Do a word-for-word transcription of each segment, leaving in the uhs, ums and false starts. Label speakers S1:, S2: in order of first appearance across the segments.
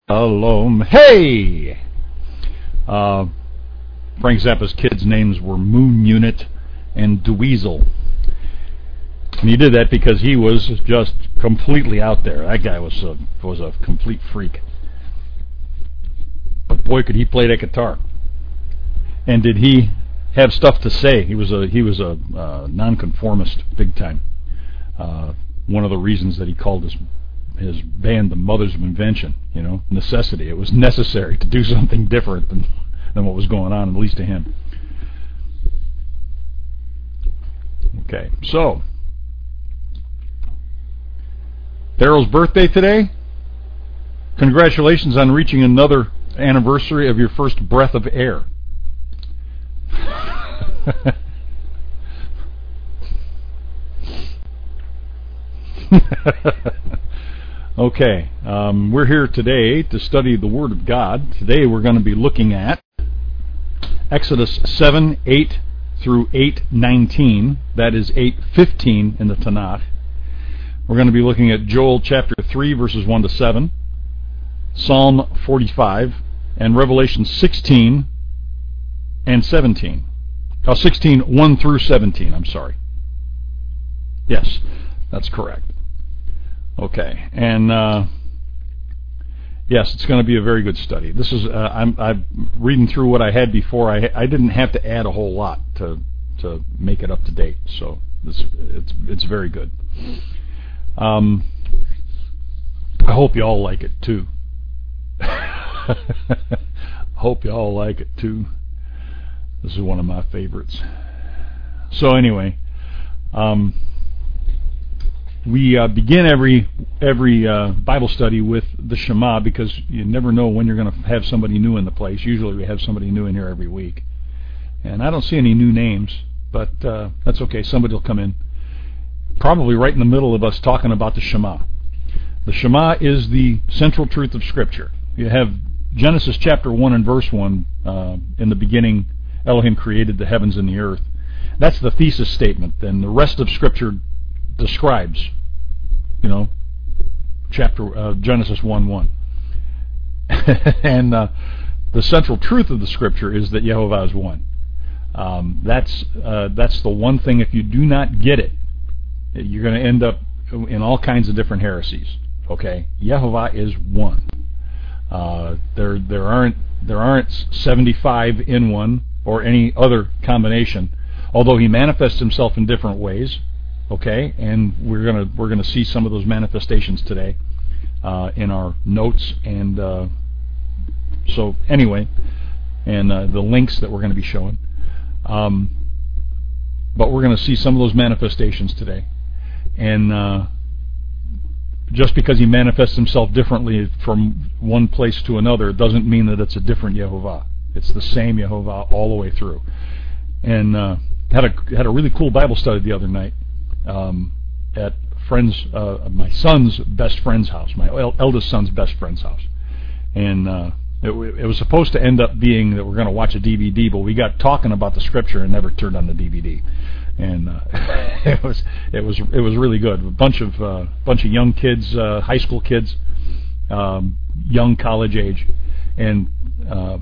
S1: Shalom. Hey! Uh, Frank Zappa's kids' names were Moon Unit and Dweezil. And he did that because he was just completely out there. That guy was a, was a complete freak. But boy, could he play that guitar. And did he have stuff to say. He was a he was a uh, nonconformist big time. Uh, one of the reasons that he called his his band the Mothers of Invention, you know, necessity. It was necessary to do something different than than what was going on, at least to him. Okay, so Daryl's birthday today. Congratulations on reaching another anniversary of your first breath of air. Okay, um, we're here today to study the Word of God. Today we're going to be looking at Exodus seven, eight through eight nineteen. That is eight fifteen in the Tanakh. We're going to be looking at Joel chapter three, verses one to seven, Psalm forty-five, and Revelation sixteen and seventeen. Oh, sixteen, one through seventeen, I'm sorry. Yes, that's correct. Okay, and uh, yes, it's going to be a very good study. This is uh, I'm, I'm reading through what I had before. I I didn't have to add a whole lot to to make it up to date, so this it's it's very good. Um, I hope you all like it too. Hope you all like it too. This is one of my favorites. So anyway, um, we uh, begin every every uh, Bible study with the Shema because you never know when you're going to have somebody new in the place. Usually we have somebody new in here every week. And I don't see any new names, but uh, that's okay. Somebody will come in. Probably right in the middle of us talking about the Shema. The Shema is the central truth of Scripture. You have Genesis chapter one and verse one, uh, in the beginning Elohim created the heavens and the earth. That's the thesis statement. Then the rest of Scripture describes, you know, chapter uh, Genesis one one. And uh, the central truth of the Scripture is that Yehovah is one. Um, that's uh, that's the one thing. If you do not get it, you're going to end up in all kinds of different heresies. Okay, Yehovah is one. Uh, there there aren't there aren't seventy-five in one or any other combination, although he manifests himself in different ways. Okay, and we're gonna we're gonna see some of those manifestations today uh, in our notes, and uh, so anyway, and uh, the links that we're going to be showing. Um, but we're going to see some of those manifestations today, and uh, just because he manifests himself differently from one place to another doesn't mean that it's a different Yehovah. It's the same Yehovah all the way through. And uh, had a had a really cool Bible study the other night um, at friends, uh, my son's best friend's house, my eldest son's best friend's house, and uh, it, it was supposed to end up being that we're going to watch a D V D, but we got talking about the Scripture and never turned on the D V D. And uh, it was it was it was really good. A bunch of uh, bunch of young kids, uh, high school kids, um, young college age, and uh,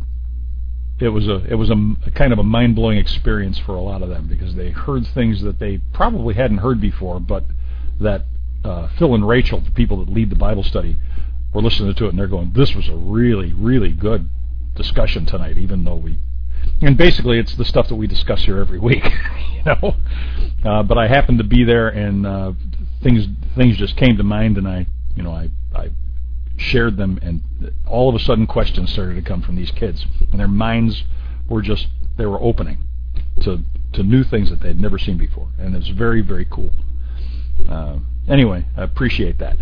S1: it was a it was a, a kind of a mind blowing experience for a lot of them because they heard things that they probably hadn't heard before, but that uh, Phil and Rachel, the people that lead the Bible study, were listening to it and they're going, "This was a really really good discussion tonight," even though we. And basically, it's the stuff that we discuss here every week, you know. Uh, but I happened to be there, and uh, things things just came to mind, and I, you know, I, I shared them, and all of a sudden, questions started to come from these kids, and their minds were just they were opening to to new things that they'd never seen before, and it's very very cool. Uh, anyway, I appreciate that.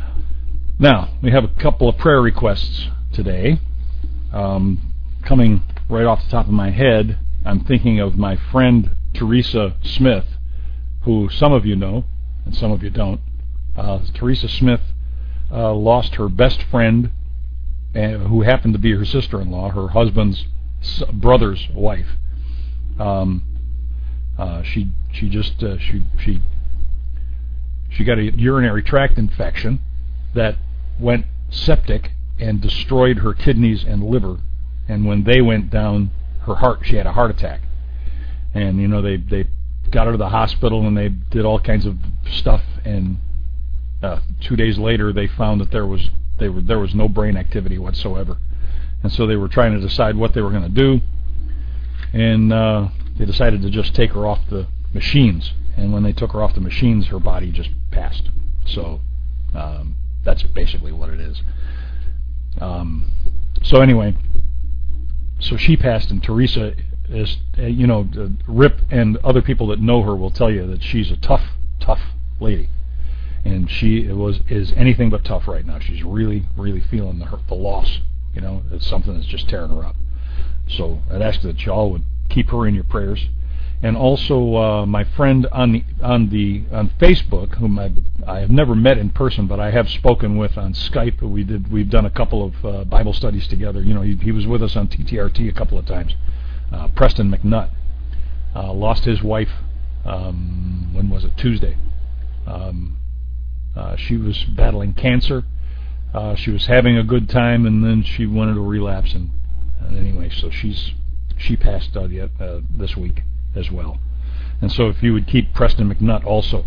S1: Now we have a couple of prayer requests today, um, coming. Right off the top of my head, I'm thinking of my friend Teresa Smith, who some of you know, and some of you don't. Uh, Teresa Smith uh, lost her best friend, uh, who happened to be her sister-in-law, her husband's brother's wife. Um, uh, she she just uh, she she she got a urinary tract infection that went septic and destroyed her kidneys and liver. And when they went down, her heart, she had a heart attack. And, you know, they, they got her to the hospital and they did all kinds of stuff. And uh, two days later, they found that there was they were there was no brain activity whatsoever. And so they were trying to decide what they were going to do. And uh, they decided to just take her off the machines. And when they took her off the machines, her body just passed. So um, that's basically what it is. Um, so anyway, so she passed, and Teresa is, uh, you know, uh, Rip and other people that know her will tell you that she's a tough, tough lady. And she was is anything but tough right now. She's really, really feeling the hurt, the loss. You know, it's something that's just tearing her up. So I'd ask that y'all would keep her in your prayers. And also, uh, my friend on the on the on Facebook, whom I I have never met in person, but I have spoken with on Skype. We did we've done a couple of uh, Bible studies together. You know, he, he was with us on T T R T a couple of times. Uh, Preston McNutt uh, lost his wife. Um, when was it? Tuesday. Um, uh, she was battling cancer. Uh, she was having a good time, and then she went into a relapse. And, and anyway, so she's she passed uh, the, uh, this week as well. And so if you would keep Preston McNutt also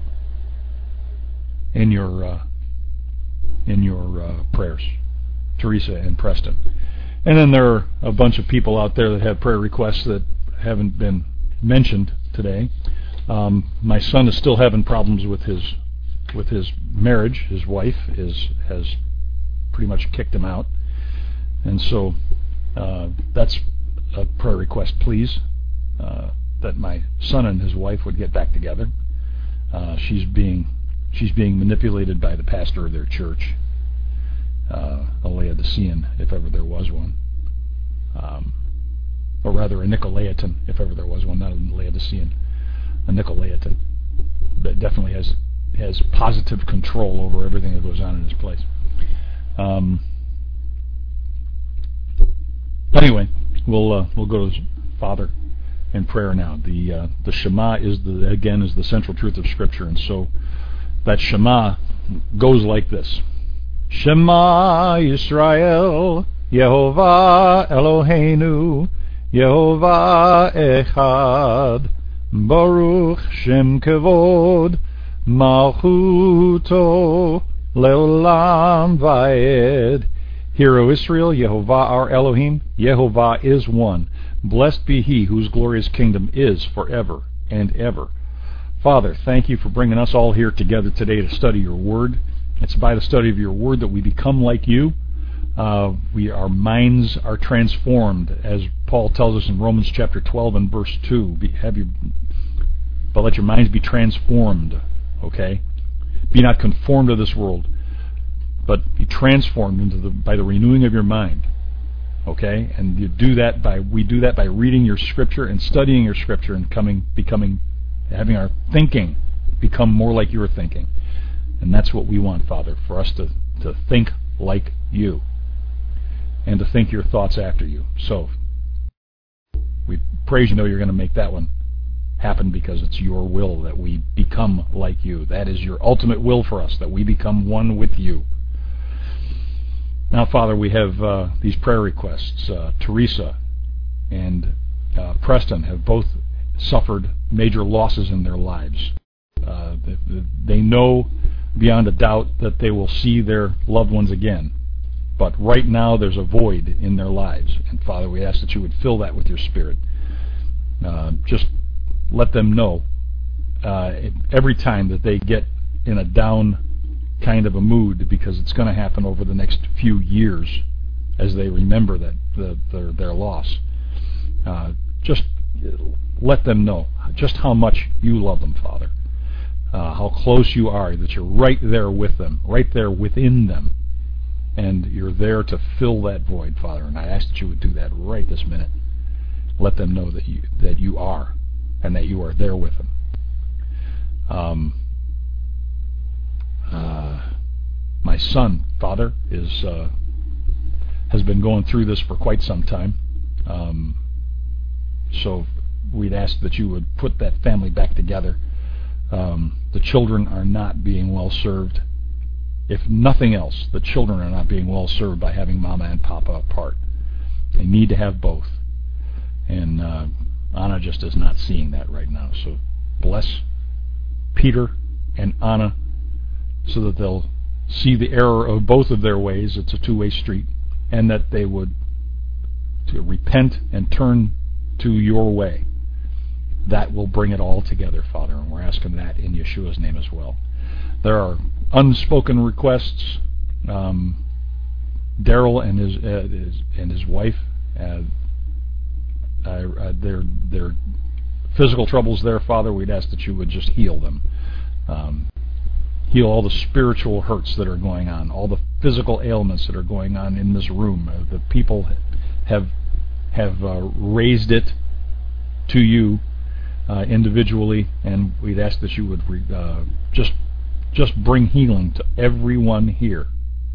S1: in your uh, in your uh, prayers, Teresa and Preston. And then there are a bunch of people out there that have prayer requests that haven't been mentioned today. Um, my son is still having problems with his with his marriage. His wife is has pretty much kicked him out, and so uh, that's a prayer request, please. Uh, that my son and his wife would get back together. Uh, she's being she's being manipulated by the pastor of their church, uh, a Laodicean, if ever there was one, um, or rather a Nicolaitan, if ever there was one, not a Laodicean, a Nicolaitan that definitely has has positive control over everything that goes on in his place. Um, anyway, we'll uh, we'll go to Father in prayer now. The uh, the Shema is the again is the central truth of Scripture, and so that Shema goes like this: Shema Yisrael, Yehovah Eloheinu, Yehovah Echad, Baruch Shem Kevod, Malchuto Leolam Vaed. Hear, O Israel, Yehovah our Elohim, Yehovah is one. Blessed be He whose glorious kingdom is forever and ever. Father, thank you for bringing us all here together today to study your word. It's by the study of your word that we become like you. Uh, we our minds are transformed, as Paul tells us in Romans chapter twelve and verse two. Be, have your, but let your minds be transformed. Okay, be not conformed to this world, but be transformed into the by the renewing of your mind. Okay, and you do that by we do that by reading your Scripture and studying your Scripture and coming, becoming, having our thinking become more like your thinking, and that's what we want, Father, for us to to think like you, and to think your thoughts after you. So we praise you, know you're going to make that one happen because it's your will that we become like you. That is your ultimate will for us, that we become one with you. Now, Father, we have uh, these prayer requests. Uh, Teresa and uh, Preston have both suffered major losses in their lives. Uh, they, they know beyond a doubt that they will see their loved ones again. But right now there's a void in their lives. And, Father, we ask that you would fill that with your Spirit. Uh, just let them know uh, every time that they get in a down kind of a mood, because it's going to happen over the next few years as they remember that the, their, their loss. Uh, just let them know just how much you love them, Father. Uh, how close you are, that you're right there with them, right there within them, and you're there to fill that void, Father. And I ask that you would do that right this minute. Let them know that you that you are, and that you are there with them. Um, uh, my son, Father, is uh, has been going through this for quite some time. Um, so we'd ask that you would put that family back together. Um, the children are not being well served. If nothing else, the children are not being well served by having Mama and Papa apart. They need to have both. And uh, Anna just is not seeing that right now. So bless Peter and Anna so that they'll see the error of both of their ways. It's a two-way street. And that they would to repent and turn to your way. That will bring it all together, Father. And we're asking that in Yeshua's name as well. There are unspoken requests. Um, Daryl and his, uh, his and his wife, uh, uh, their their physical troubles there, Father. We'd ask that you would just heal them, um, heal all the spiritual hurts that are going on, all the physical ailments that are going on in this room. Uh, the people have have uh, raised it to you uh, individually, and we'd ask that you would re- uh, just. Just bring healing to everyone here.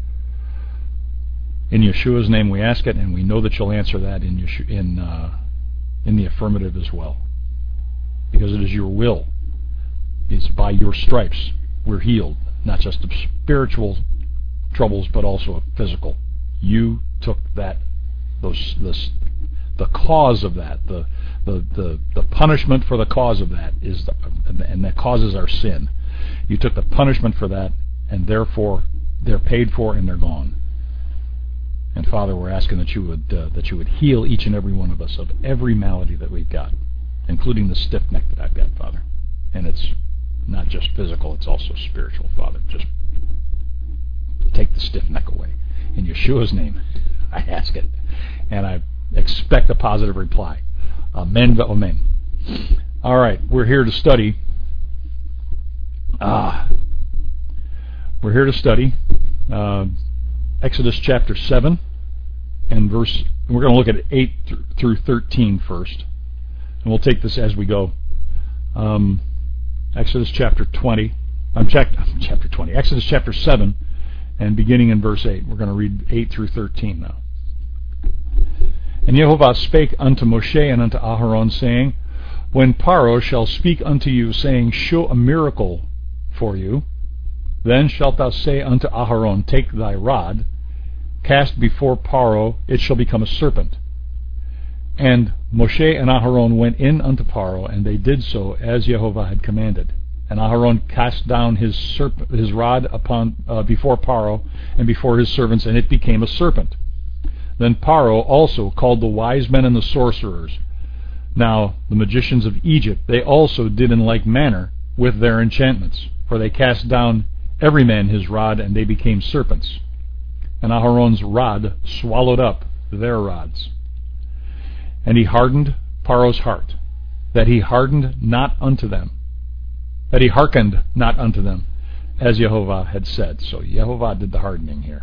S1: In Yeshua's name we ask it, and we know that you'll answer that in Yeshua, in uh, in the affirmative as well. Because it is your will. It's by your stripes we're healed, not just of spiritual troubles, but also of physical. You took that, those, this, the cause of that, the the, the the punishment for the cause of that is, the, and that causes our sin. You took the punishment for that, and therefore they're paid for and they're gone. And Father, we're asking that you would uh, that you would heal each and every one of us of every malady that we've got, including the stiff neck that I've got, Father. And it's not just physical; it's also spiritual, Father. Just take the stiff neck away. In Yeshua's name, I ask it, and I expect a positive reply. Amen. Amen. All right, we're here to study. Ah, we're here to study uh, Exodus chapter seven and verse. We're going to look at eight through thirteen first, and we'll take this as we go. Um, Exodus chapter twenty. I'm check, chapter twenty. Exodus chapter seven, and beginning in verse eight. We're going to read eight through thirteen now. And Yehovah spake unto Moshe and unto Aharon, saying, When Paro shall speak unto you, saying, Show a miracle for you, then shalt thou say unto Aharon, Take thy rod, cast before Paro, it shall become a serpent. And Moshe and Aharon went in unto Paro, and they did so as Yehovah had commanded. And Aharon cast down his serp- his rod upon uh, before Paro and before his servants, and it became a serpent. Then Paro also called the wise men and the sorcerers. Now the magicians of Egypt, they also did in like manner with their enchantments. For they cast down every man his rod, and they became serpents. And Aharon's rod swallowed up their rods. And he hardened Paro's heart, that he hardened not unto them, that he hearkened not unto them, as Yehovah had said. So Yehovah did the hardening here.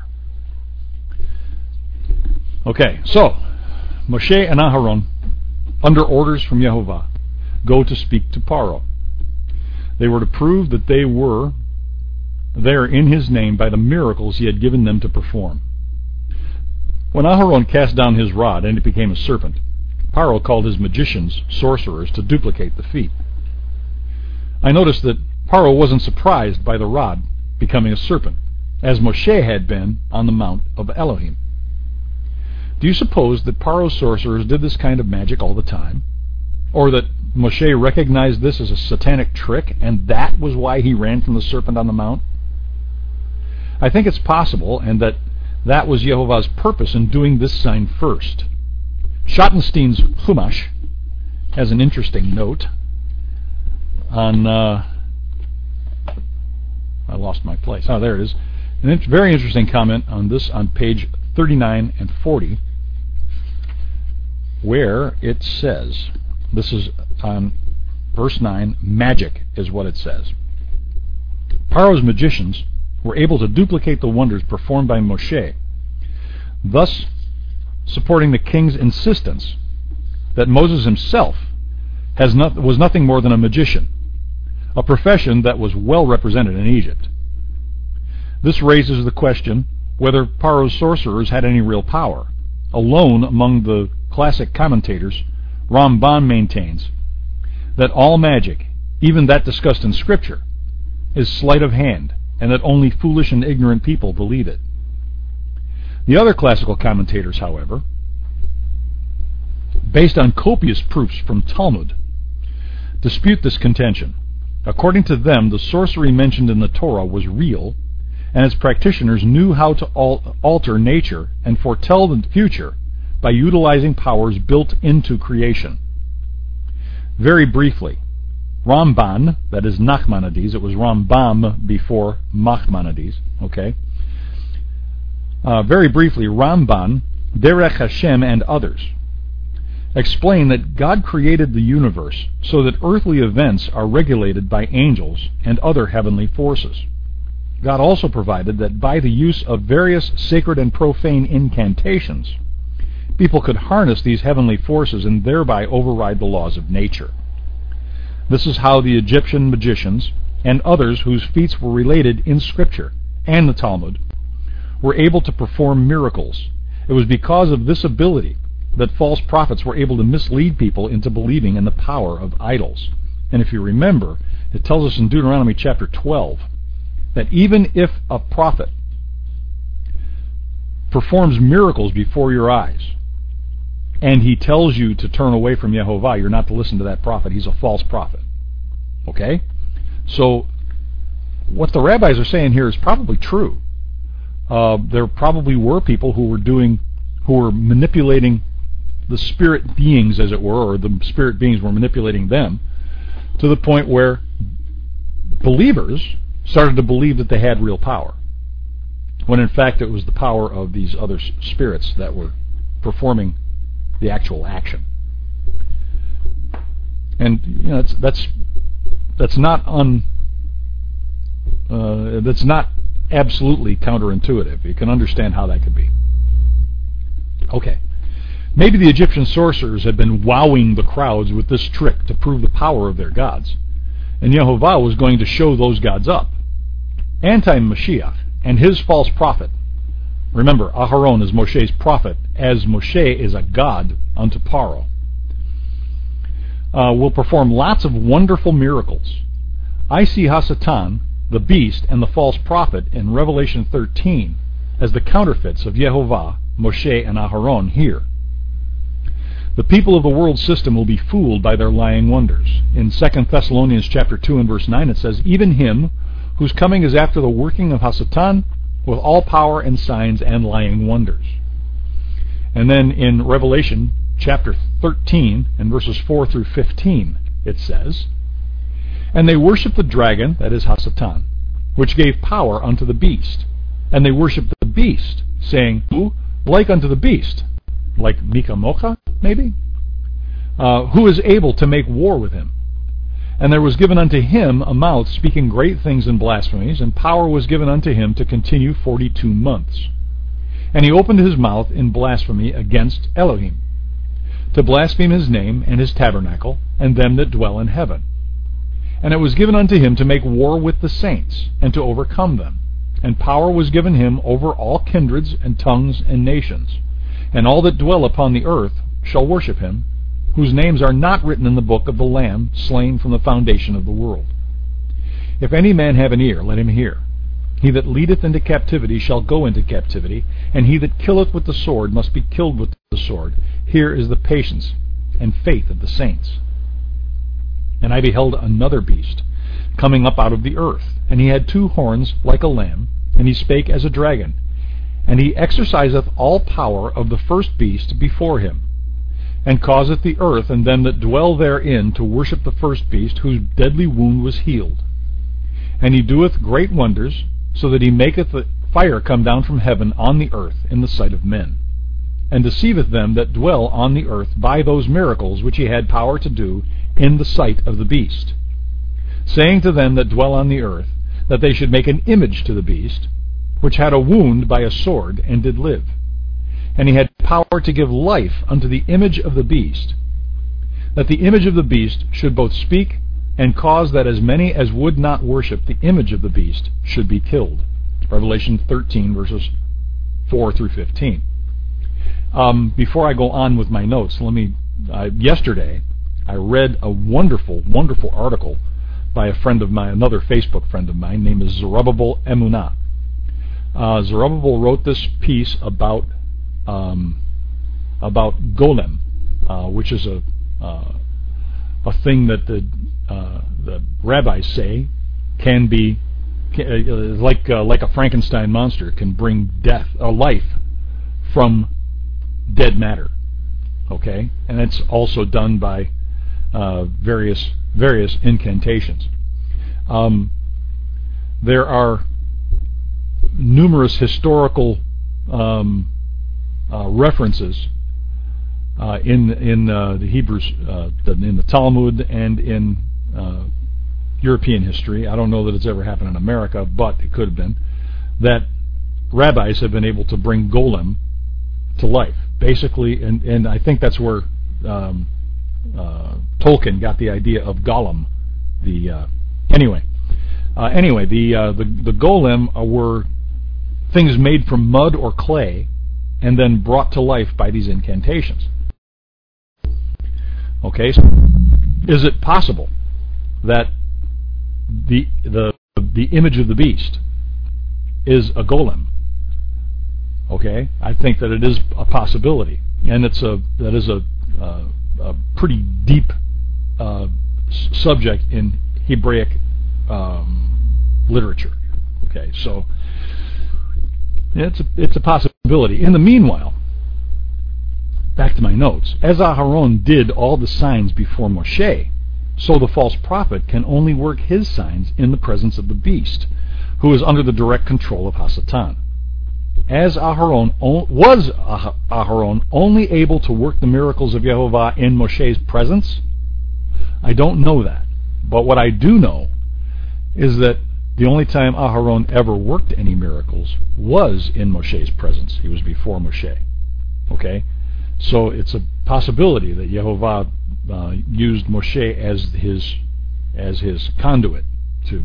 S1: Okay, so Moshe and Aharon, under orders from Yehovah, go to speak to Paro. They were to prove that they were there in his name by the miracles he had given them to perform. When Aharon cast down his rod and it became a serpent, Paro called his magicians sorcerers to duplicate the feat. I noticed that Paro wasn't surprised by the rod becoming a serpent, as Moshe had been on the Mount of Elohim. Do you suppose that Paro's sorcerers did this kind of magic all the time? Or that Moshe recognized this as a satanic trick, and that was why he ran from the serpent on the mount? I think it's possible, and that that was Yehovah's purpose in doing this sign first. Schottenstein's Chumash has an interesting note on... Uh, I lost my place. Oh, there it is. A int- very interesting comment on this on page thirty-nine and forty, where it says... This is on verse nine. Magic is what it says. Paro's magicians were able to duplicate the wonders performed by Moshe, thus supporting the king's insistence that Moses himself has not, was nothing more than a magician, a profession that was well represented in Egypt. This raises the question whether Paro's sorcerers had any real power. Alone among the classic commentators, Ramban maintains that all magic, even that discussed in Scripture, is sleight of hand and that only foolish and ignorant people believe it. The other classical commentators, however, based on copious proofs from Talmud, dispute this contention. According to them, the sorcery mentioned in the Torah was real, and its practitioners knew how to al- alter nature and foretell the future by utilizing powers built into creation. Very briefly, Ramban, that is Nachmanides, it was Rambam before Nachmanides, okay? Uh, very briefly, Ramban, Derech Hashem, and others explain that God created the universe so that earthly events are regulated by angels and other heavenly forces. God also provided that by the use of various sacred and profane incantations, people could harness these heavenly forces and thereby override the laws of nature. This is how the Egyptian magicians and others whose feats were related in Scripture and the Talmud were able to perform miracles. It was because of this ability that false prophets were able to mislead people into believing in the power of idols. And if you remember, it tells us in Deuteronomy chapter twelve that even if a prophet performs miracles before your eyes, and he tells you to turn away from Yehovah, you're not to listen to that prophet. He's a false prophet. Okay? So, what the rabbis are saying here is probably true. Uh, there probably were people who were doing, who were manipulating the spirit beings, as it were, or the spirit beings were manipulating them, to the point where believers started to believe that they had real power, when in fact it was the power of these other spirits that were performing the actual action. And you know, that's that's that's not un uh, that's not absolutely counterintuitive. You can understand how that could be. Okay, maybe the Egyptian sorcerers had been wowing the crowds with this trick to prove the power of their gods, and Yehovah was going to show those gods up. Anti-Mashiach and his false prophet. Remember, Aharon is Moshe's prophet, as Moshe is a god unto Paro. Uh, will perform lots of wonderful miracles. I see Hasatan, the beast, and the false prophet in Revelation thirteen as the counterfeits of Yehovah, Moshe, and Aharon here. The people of the world system will be fooled by their lying wonders. In Second Thessalonians chapter two and verse nine it says, even him whose coming is after the working of Hasatan, with all power and signs and lying wonders. And then in Revelation chapter thirteen and verses four through fifteen, it says, and they worshiped the dragon, that is Hasatan, which gave power unto the beast. And they worshiped the beast, saying, who? Like unto the beast. Like Mika Mocha, maybe? Uh, who is able to make war with him? And there was given unto him a mouth speaking great things and blasphemies, and power was given unto him to continue forty-two months. And he opened his mouth in blasphemy against Elohim, to blaspheme his name and his tabernacle, and them that dwell in heaven. And it was given unto him to make war with the saints, and to overcome them. And power was given him over all kindreds and tongues and nations. And all that dwell upon the earth shall worship him, whose names are not written in the book of the Lamb, slain from the foundation of the world. If any man have an ear, let him hear. He that leadeth into captivity shall go into captivity, and he that killeth with the sword must be killed with the sword. Here is the patience and faith of the saints. And I beheld another beast, coming up out of the earth, and he had two horns like a lamb, and he spake as a dragon. And he exerciseth all power of the first beast before him, and causeth the earth and them that dwell therein to worship the first beast, whose deadly wound was healed. And he doeth great wonders, so that he maketh the fire come down from heaven on the earth in the sight of men, and deceiveth them that dwell on the earth by those miracles which he had power to do in the sight of the beast, saying to them that dwell on the earth, that they should make an image to the beast, which had a wound by a sword, and did live. And he had power to give life unto the image of the beast, that the image of the beast should both speak, and cause that as many as would not worship the image of the beast should be killed. Revelation thirteen, verses four through fifteen. Um, before I go on with my notes, let me. Uh, yesterday, I read a wonderful, wonderful article by a friend of mine, another Facebook friend of mine, named Zerubbabel Emunah. Uh, Zerubbabel wrote this piece about um, about Golem, uh, which is a uh, a thing that the uh, the rabbis say can be can, uh, like uh, like a Frankenstein monster, can bring death or life from dead matter. Okay, and it's also done by uh, various various incantations. Um, there are numerous historical um, uh, references uh, in in uh, the Hebrews, uh, in the Talmud, and in uh, European history. I don't know that it's ever happened in America, but it could have been, that rabbis have been able to bring Golem to life, basically, and, and I think that's where um, uh, Tolkien got the idea of Gollum. The uh, anyway, uh, anyway, the, uh, the the Golem were things made from mud or clay, and then brought to life by these incantations. Okay, so is it possible that the the the image of the beast is a golem? Okay, I think that it is a possibility, and it's a that is a uh, a pretty deep uh, s- subject in Hebraic um, literature. Okay, so it's a, it's a possibility. In the meanwhile, back to my notes, as Aharon did all the signs before Moshe, so the false prophet can only work his signs in the presence of the beast, who is under the direct control of Hasatan. As Aharon was Aharon only able to work the miracles of Yehovah in Moshe's presence? I don't know that. But what I do know is that the only time Aharon ever worked any miracles was in Moshe's presence. He was before Moshe. Okay? So it's a possibility that Yehovah uh, used Moshe as his as his conduit to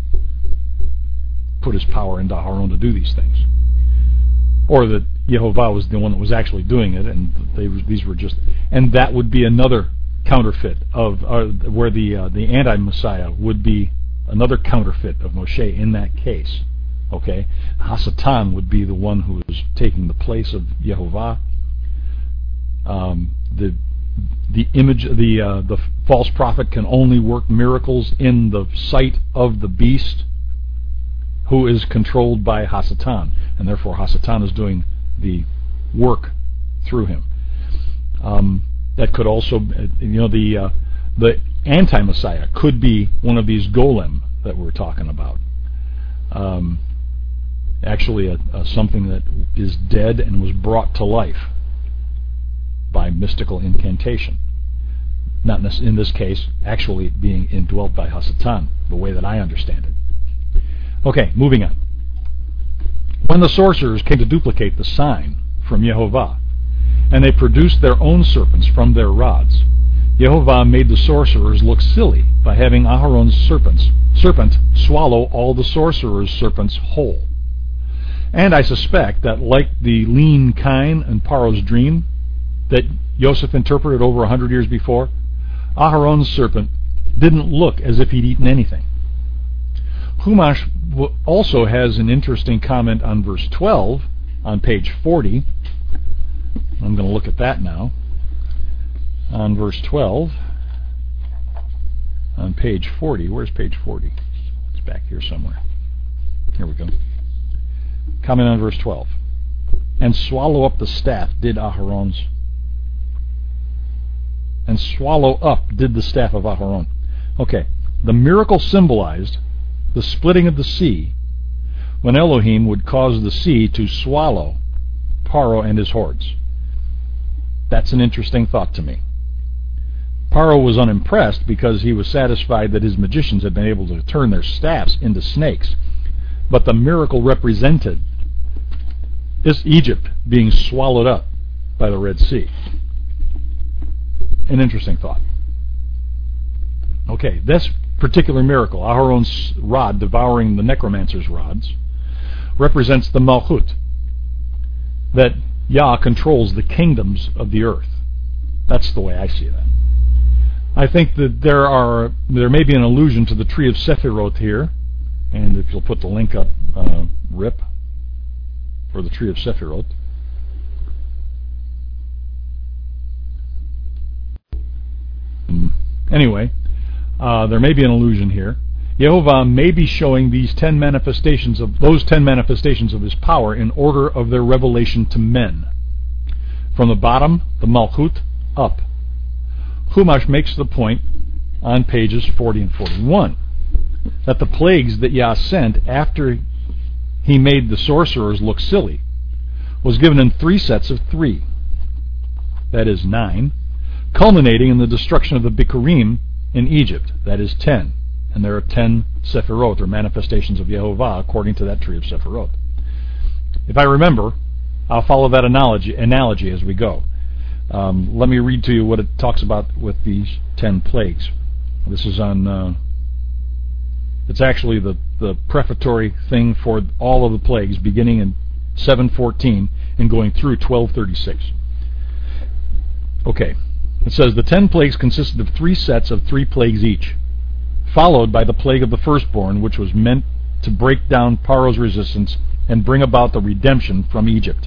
S1: put his power into Aharon to do these things. Or that Yehovah was the one that was actually doing it, and they these were just, and that would be another counterfeit of uh, where the uh, the anti-Messiah would be another counterfeit of Moshe in that case. Okay, Hasatan would be the one who is taking the place of Yehovah. Um, the the image, the uh, the false prophet can only work miracles in the sight of the beast, who is controlled by Hasatan, and therefore Hasatan is doing the work through him. Um, that could also, you know, the uh, the anti-Messiah could be one of these golem that we're talking about. Um, actually, a, a something that is dead and was brought to life by mystical incantation. Not in this case, actually being indwelt by Hasatan, the way that I understand it. Okay, moving on. When the sorcerers came to duplicate the sign from Yehovah, and they produced their own serpents from their rods, Yehovah made the sorcerers look silly by having Aharon's serpents, serpent swallow all the sorcerers' serpents whole. And I suspect that, like the lean kine in Paro's dream that Yosef interpreted over a hundred years before, Aharon's serpent didn't look as if he'd eaten anything. Chumash also has an interesting comment on verse twelve on page forty. I'm going to look at that now. On verse twelve, on page forty. Where's page forty? It's back here somewhere. Here we go. Comment on verse twelve. And swallow up the staff did Aharon's. And swallow up did the staff of Aharon. Okay, the miracle symbolized the splitting of the sea, when Elohim would cause the sea to swallow Paro and his hordes. That's an interesting thought to me. Paro was unimpressed because he was satisfied that his magicians had been able to turn their staffs into snakes, but the miracle represented this Egypt being swallowed up by the Red Sea. An interesting thought. Okay, this particular miracle, Aharon's rod devouring the necromancer's rods, represents the Malchut, that Yah controls the kingdoms of the earth. That's the way I see that. I think that there are there may be an allusion to the tree of Sephiroth here, and if you'll put the link up, uh, Rip, for the tree of Sephiroth. Anyway, uh, there may be an allusion here. Yehovah may be showing these ten manifestations of those ten manifestations of his power in order of their revelation to men. From the bottom, the Malchut, up. Chumash makes the point on pages forty and forty-one that the plagues that Yah sent after he made the sorcerers look silly was given in three sets of three, that is nine, culminating in the destruction of the Bikurim in Egypt, that is ten. And there are ten Sephiroth, or manifestations of Yehovah, according to that tree of Sephiroth. If I remember, I'll follow that analogy, analogy as we go. Um, let me read to you what it talks about with these ten plagues. This is on, uh, it's actually the, the prefatory thing for all of the plagues, beginning in seven fourteen and going through twelve thirty-six. Okay. It says, the ten plagues consisted of three sets of three plagues each, followed by the plague of the firstborn, which was meant to break down Paro's resistance and bring about the redemption from Egypt.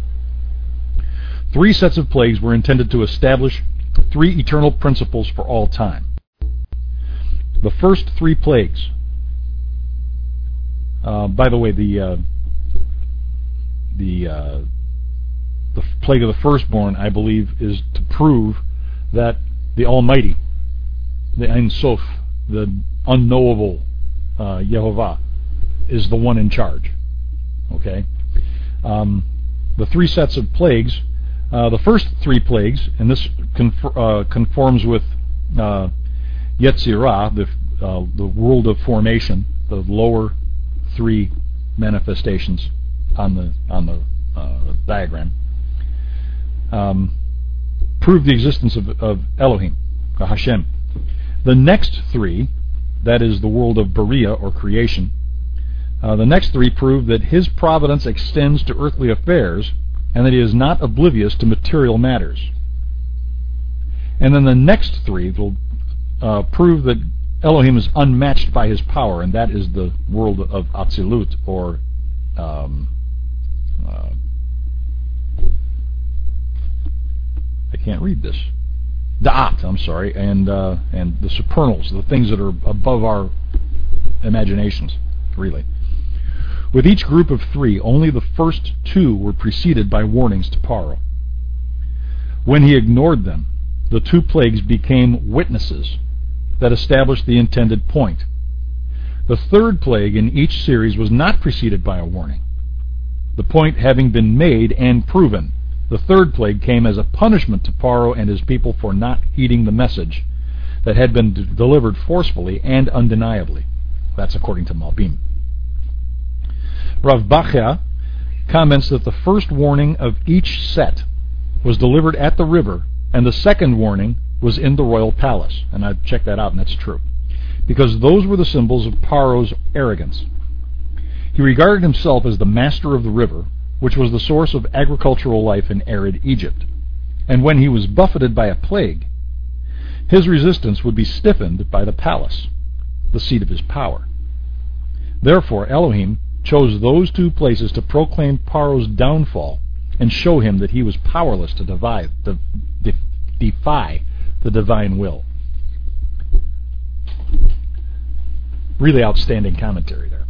S1: Three sets of plagues were intended to establish three eternal principles for all time. The first three plagues, uh, by the way, the uh, the uh, the plague of the firstborn, I believe, is to prove that the Almighty, the Ein Sof, the unknowable uh, Yehovah, is the one in charge. Okay? Um, the three sets of plagues, uh, the first three plagues, and this conf- uh, conforms with uh, Yetzirah, the, uh, the world of formation, the lower three manifestations on the, on the uh, diagram, um, prove the existence of, of Elohim, Hashem. The next three, that is the world of Berea, or creation, uh, the next three prove that his providence extends to earthly affairs and that he is not oblivious to material matters. And then the next three will uh, prove that Elohim is unmatched by his power, and that is the world of Atzilut, or um, uh, I can't read this. Da'at, I'm sorry, and uh, and the supernals, the things that are above our imaginations, really. With each group of three, only the first two were preceded by warnings to Paro. When he ignored them, the two plagues became witnesses that established the intended point. The third plague in each series was not preceded by a warning, the point having been made and proven. The third plague came as a punishment to Paro and his people for not heeding the message that had been d- delivered forcefully and undeniably. That's according to Malbim. Rav Bachya comments that the first warning of each set was delivered at the river, and the second warning was in the royal palace. And I've checked that out, and that's true. Because those were the symbols of Paro's arrogance. He regarded himself as the master of the river, which was the source of agricultural life in arid Egypt. And when he was buffeted by a plague, his resistance would be stiffened by the palace, the seat of his power. Therefore, Elohim chose those two places to proclaim Paro's downfall and show him that he was powerless to defy, de, de, defy the divine will. Really outstanding commentary there.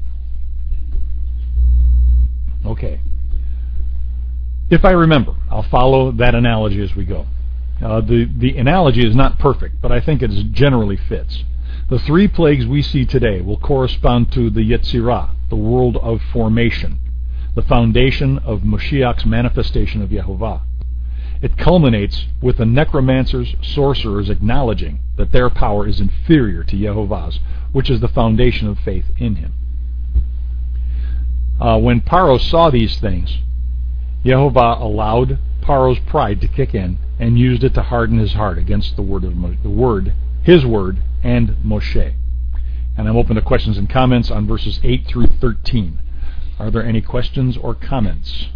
S1: Okay. If I remember, I'll follow that analogy as we go. Uh, the, the analogy is not perfect, but I think it is generally fits. The three plagues we see today will correspond to the Yetzirah, the world of formation, the foundation of Moshiach's manifestation of Yehovah. It culminates with the necromancers, sorcerers acknowledging that their power is inferior to Yehovah's, which is the foundation of faith in him. Uh, when Paro saw these things, Yehovah allowed Paro's pride to kick in and used it to harden his heart against the word of Mo- the word, his word, and Moshe. And I'm open to questions and comments on verses eight through thirteen. Are there any questions or comments?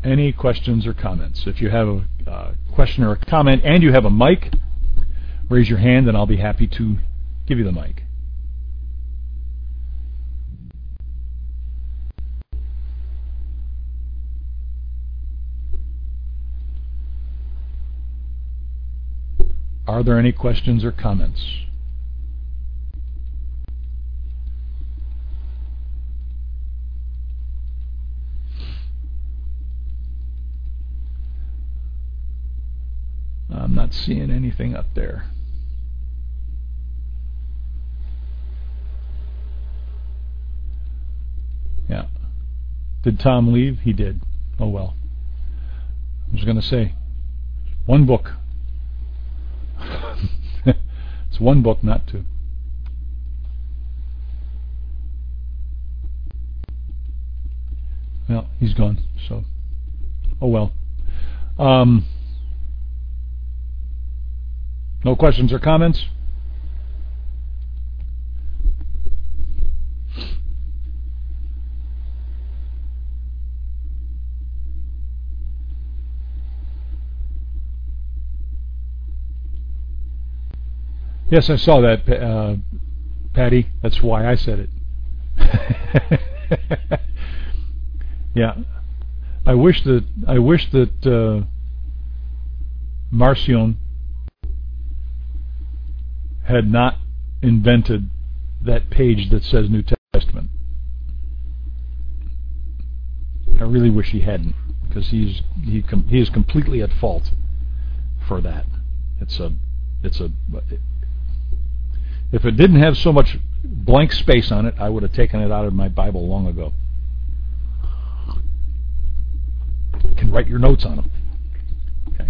S1: any questions or comments? If you have a uh, question or a comment and you have a mic, raise your hand and I'll be happy to give you the mic. Are there any questions or comments? I'm not seeing anything up there. Yeah. Did Tom leave? He did. Oh well. I was going to say, one book. It's one book, not two. Well, he's gone, so oh well. Um, no questions or comments? Yes, I saw that, uh, Patty. That's why I said it. Yeah, I wish that I wish that uh, Marcion had not invented that page that says New Testament. I really wish he hadn't, because he's he com- he is completely at fault for that. It's a it's a if it didn't have so much blank space on it, I would have taken it out of my Bible long ago. You can write your notes on them. Okay.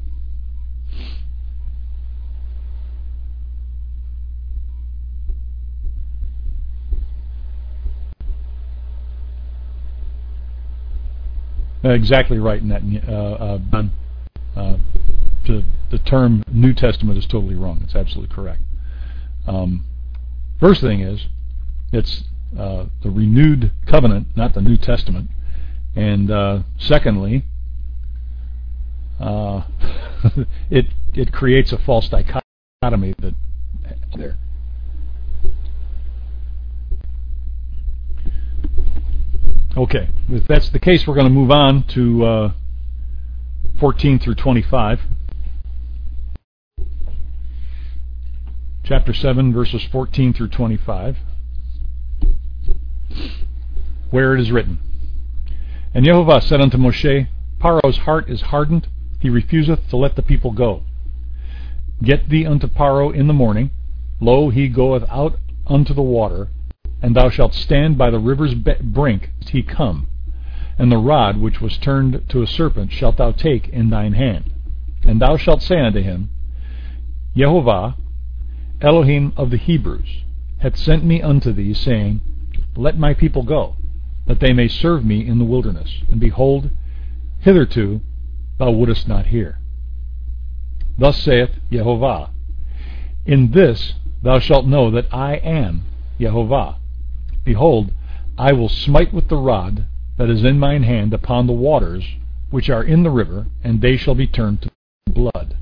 S1: Uh, exactly right in that. Uh, uh, uh, the, the term New Testament is totally wrong. It's absolutely correct. Um, first thing is, it's uh, the renewed covenant, not the New Testament. And uh, secondly, uh, it it creates a false dichotomy that there. Okay, if that's the case, we're going to move on to uh, fourteen through twenty-five. Chapter seven, verses fourteen through twenty-five, where it is written, And Yehovah said unto Moshe, Paro's heart is hardened, he refuseth to let the people go. Get thee unto Paro in the morning, lo, he goeth out unto the water, and thou shalt stand by the river's brink till he come, and the rod which was turned to a serpent shalt thou take in thine hand. And thou shalt say unto him, Yehovah, Elohim of the Hebrews, hath sent me unto thee, saying, Let my people go, that they may serve me in the wilderness. And behold, hitherto thou wouldest not hear. Thus saith Yehovah, In this thou shalt know that I am Yehovah. Behold, I will smite with the rod that is in mine hand upon the waters which are in the river, and they shall be turned to blood.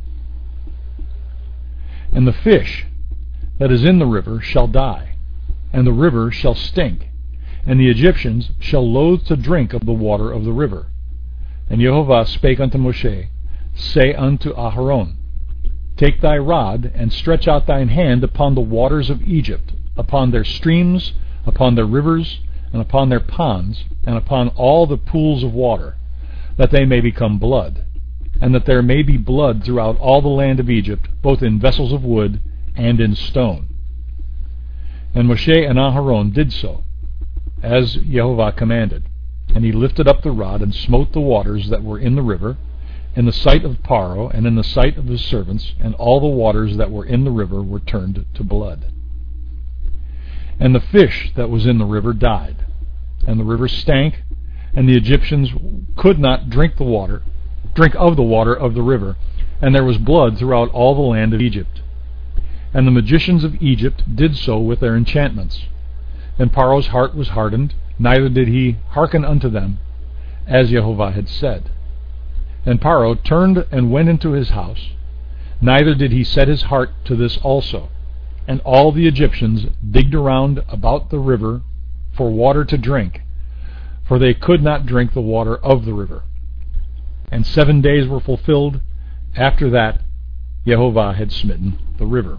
S1: And the fish that is in the river shall die, and the river shall stink, and the Egyptians shall loathe to drink of the water of the river. And Yehovah spake unto Moshe, Say unto Aharon, Take thy rod, and stretch out thine hand upon the waters of Egypt, upon their streams, upon their rivers, and upon their ponds, and upon all the pools of water, that they may become blood, and that there may be blood throughout all the land of Egypt, both in vessels of wood and in stone. And Moshe and Aharon did so, as Yehovah commanded. And he lifted up the rod, and smote the waters that were in the river, in the sight of Paro, and in the sight of his servants, and all the waters that were in the river were turned to blood. And the fish that was in the river died, and the river stank, and the Egyptians could not drink the water, drink of the water of the river, and there was blood throughout all the land of Egypt. And the magicians of Egypt did so with their enchantments. And Paro's heart was hardened, neither did he hearken unto them, as Jehovah had said. And Pharaoh turned and went into his house, neither did he set his heart to this also. And all the Egyptians digged around about the river for water to drink, for they could not drink the water of the river. And seven days were fulfilled. After that, Jehovah had smitten the river.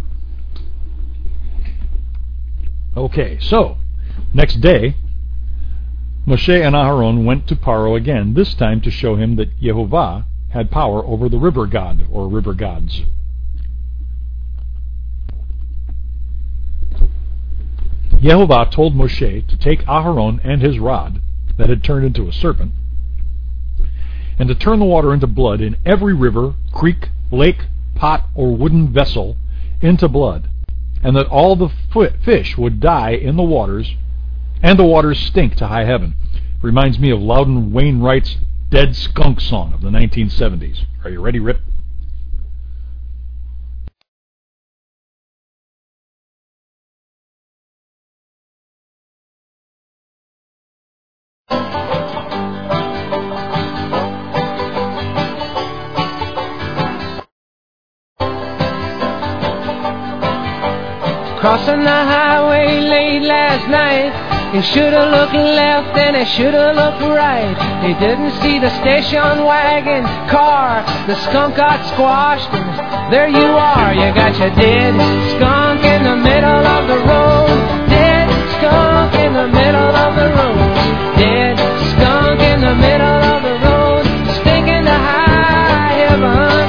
S1: Okay, so, next day, Moshe and Aharon went to Pharaoh again, this time to show him that Jehovah had power over the river god, or river gods. Jehovah told Moshe to take Aharon and his rod, that had turned into a serpent, and to turn the water into blood in every river, creek, lake, pot, or wooden vessel into blood, and that all the fish would die in the waters, and the waters stink to high heaven. Reminds me of Loudon Wainwright's Dead Skunk song of the nineteen seventies. Are you ready, Rip?
S2: Crossing the highway late last night, he should've looked left and he should've looked right. He didn't see the station wagon car. The skunk got squashed and there you are. You got your dead skunk in the middle of the road. Dead skunk in the middle of the road. Dead skunk in the middle of the road. Stinking to high heaven.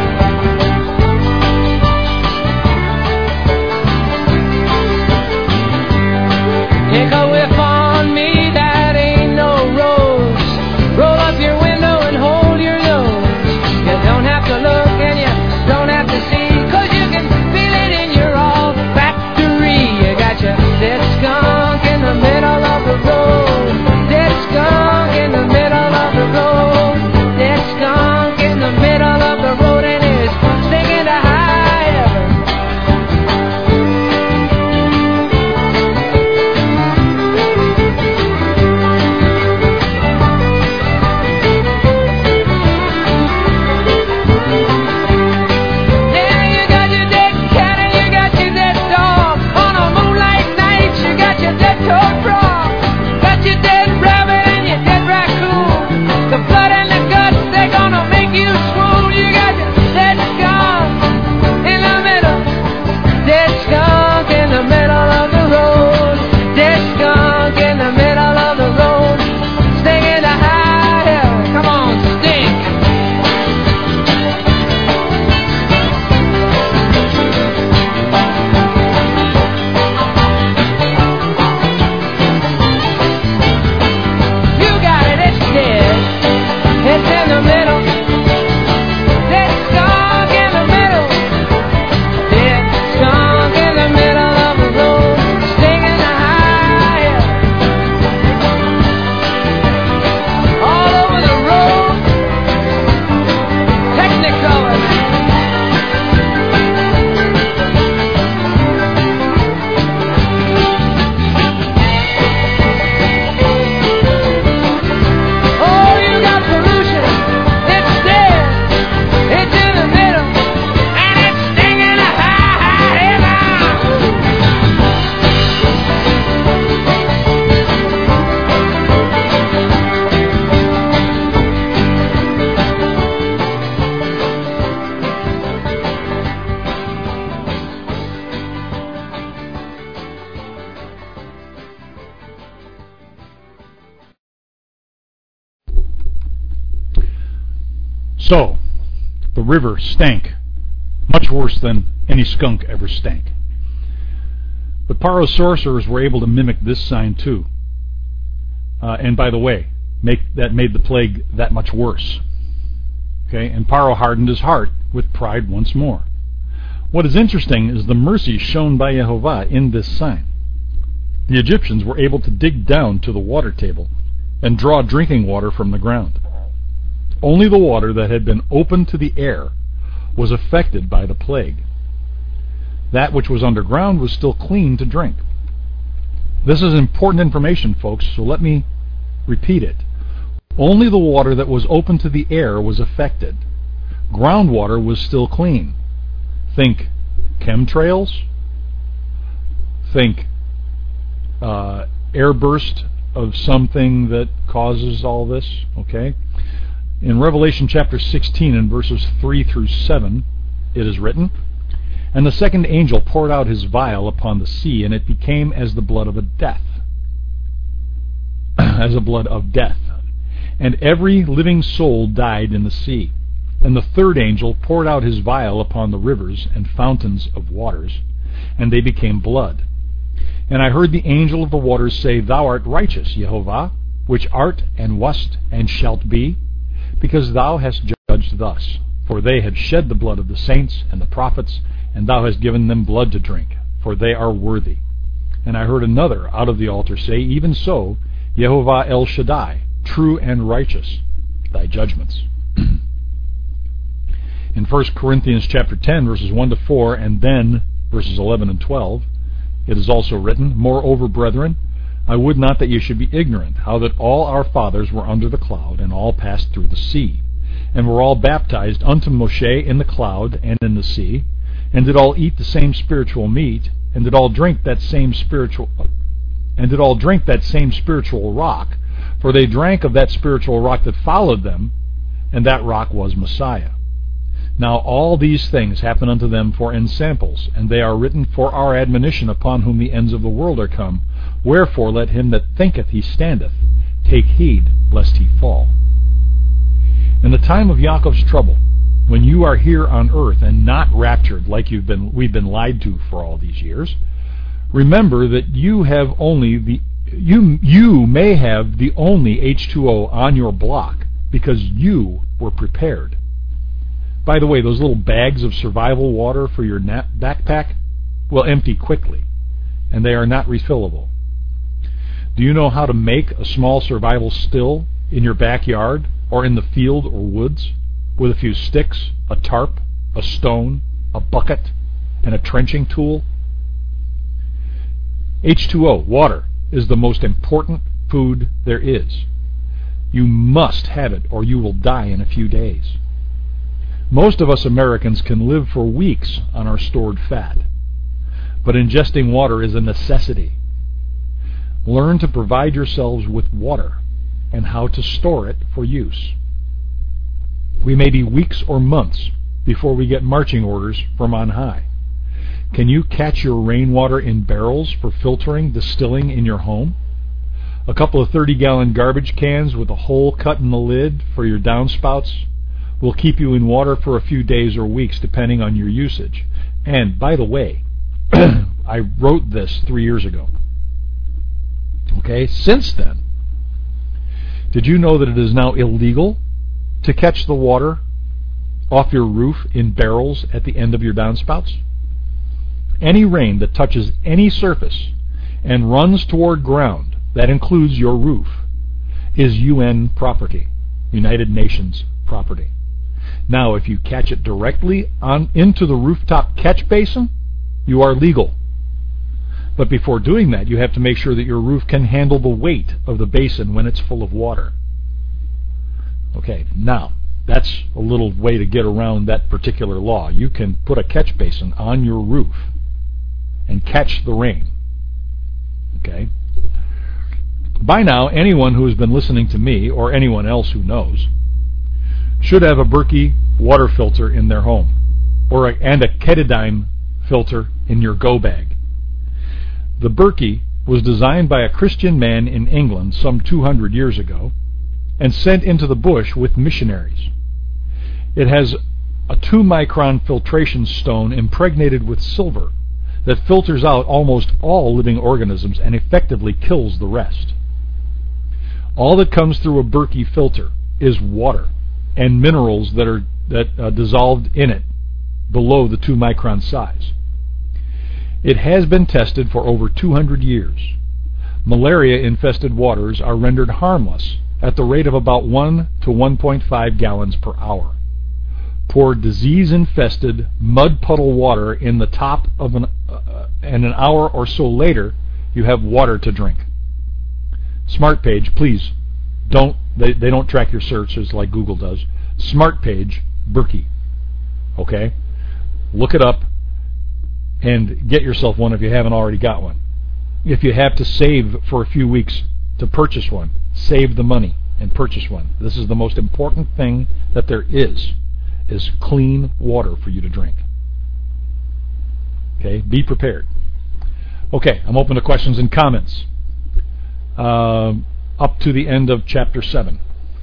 S2: Take a whiff on me, that ain't no rose. Roll up your window and hold your nose. You don't have to look and you don't have to see, 'cause you can feel it in your olfactory. You got your dead skunk in the middle of the road. Dead skunk in the middle of the road. Dead skunk in the middle of the road, and it's stinking to high heaven.
S1: So, the river stank, much worse than any skunk ever stank. But Pharaoh's sorcerers were able to mimic this sign too. Uh, and by the way, make, that made the plague that much worse. Okay, and Pharaoh hardened his heart with pride once more. What is interesting is the mercy shown by Jehovah in this sign. The Egyptians were able to dig down to the water table and draw drinking water from the ground. Only the water that had been open to the air was affected by the plague. That which was underground was still clean to drink. This is important information, folks, so let me repeat it. Only the water that was open to the air was affected. Groundwater was still clean. Think chemtrails. Think uh, airburst of something that causes all this. Okay. In Revelation chapter sixteen and verses three through seven, it is written, "And the second angel poured out his vial upon the sea, and it became as the blood of a death, as a blood of death. And every living soul died in the sea. And the third angel poured out his vial upon the rivers and fountains of waters, and they became blood. And I heard the angel of the waters say, Thou art righteous, Jehovah, which art and wast and shalt be, because thou hast judged thus. For they have shed the blood of the saints and the prophets, and thou hast given them blood to drink, for they are worthy. And I heard another out of the altar say, Even so, Jehovah El Shaddai, true and righteous, thy judgments." In First Corinthians chapter ten, verses one to four, and then verses eleven and twelve, it is also written, "Moreover, brethren, I would not that ye should be ignorant, how that all our fathers were under the cloud, and all passed through the sea, and were all baptized unto Moshe in the cloud and in the sea, and did all eat the same spiritual meat, and did all drink that same spiritual and did all drink that same spiritual rock, for they drank of that spiritual rock that followed them, and that rock was Messiah. Now all these things happen unto them for ensamples, and they are written for our admonition, upon whom the ends of the world are come. Wherefore let him that thinketh he standeth take heed lest he fall." In the time of Yaakov's trouble, when you are here on earth and not raptured like you've been, we've been lied to for all these years, remember that you have only the you you may have the only H two O on your block because you were prepared. By the way, those little bags of survival water for your nap backpack will empty quickly, and they are not refillable. Do you know how to make a small survival still in your backyard or in the field or woods with a few sticks, a tarp, a stone, a bucket, and a trenching tool? H two O, water, is the most important food there is. You must have it or you will die in a few days. Most of us Americans can live for weeks on our stored fat, but ingesting water is a necessity. Learn to provide yourselves with water and how to store it for use. We may be weeks or months before we get marching orders from on high. Can you catch your rainwater in barrels for filtering, distilling in your home? A couple of thirty-gallon garbage cans with a hole cut in the lid for your downspouts will keep you in water for a few days or weeks depending on your usage. And, by the way, I wrote this three years ago. Okay, since then, did you know that it is now illegal to catch the water off your roof in barrels at the end of your downspouts? Any rain that touches any surface and runs toward ground, that includes your roof, is U N property, United Nations property. Now, if you catch it directly on into the rooftop catch basin, you are legal. But before doing that, you have to make sure that your roof can handle the weight of the basin when it's full of water. Okay, now, that's a little way to get around that particular law. You can put a catch basin on your roof and catch the rain. Okay? By now, anyone who has been listening to me, or anyone else who knows, should have a Berkey water filter in their home, or a, and a Ketadine filter in your go bag. The Berkey was designed by a Christian man in England some two hundred years ago and sent into the bush with missionaries. It has a two micron filtration stone impregnated with silver that filters out almost all living organisms and effectively kills the rest. All that comes through a Berkey filter is water and minerals that are that uh, dissolved in it below the two micron size. It has been tested for over two hundred years. Malaria-infested waters are rendered harmless at the rate of about one to one point five gallons per hour. Pour disease-infested mud puddle water in the top of an uh, and an hour or so later, you have water to drink. Smart Page, please don't they, they don't track your searches like Google does. SmartPage Berkey. Okay? Look it up and get yourself one if you haven't already got one. If you have to save for a few weeks to purchase one, save the money and purchase one. This is the most important thing that there is, is clean water for you to drink. Okay? Be prepared. Okay, I'm open to questions and comments. Uh, up to the end of chapter seven.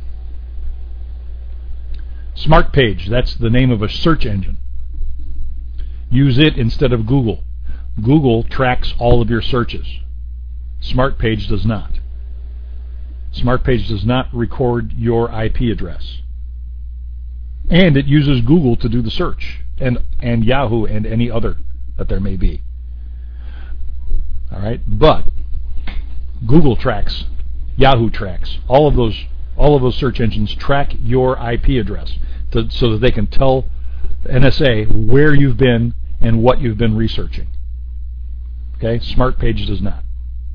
S1: SmartPage, that's the name of a search engine. Use it instead of Google. Google tracks all of your searches. SmartPage does not. SmartPage does not record your I P address. And it uses Google to do the search, and, and Yahoo and any other that there may be. All right, but Google tracks, Yahoo tracks, all of those all of those search engines track your I P address to, so that they can tell N S A where you've been and what you've been researching. Okay, SmartPage does not.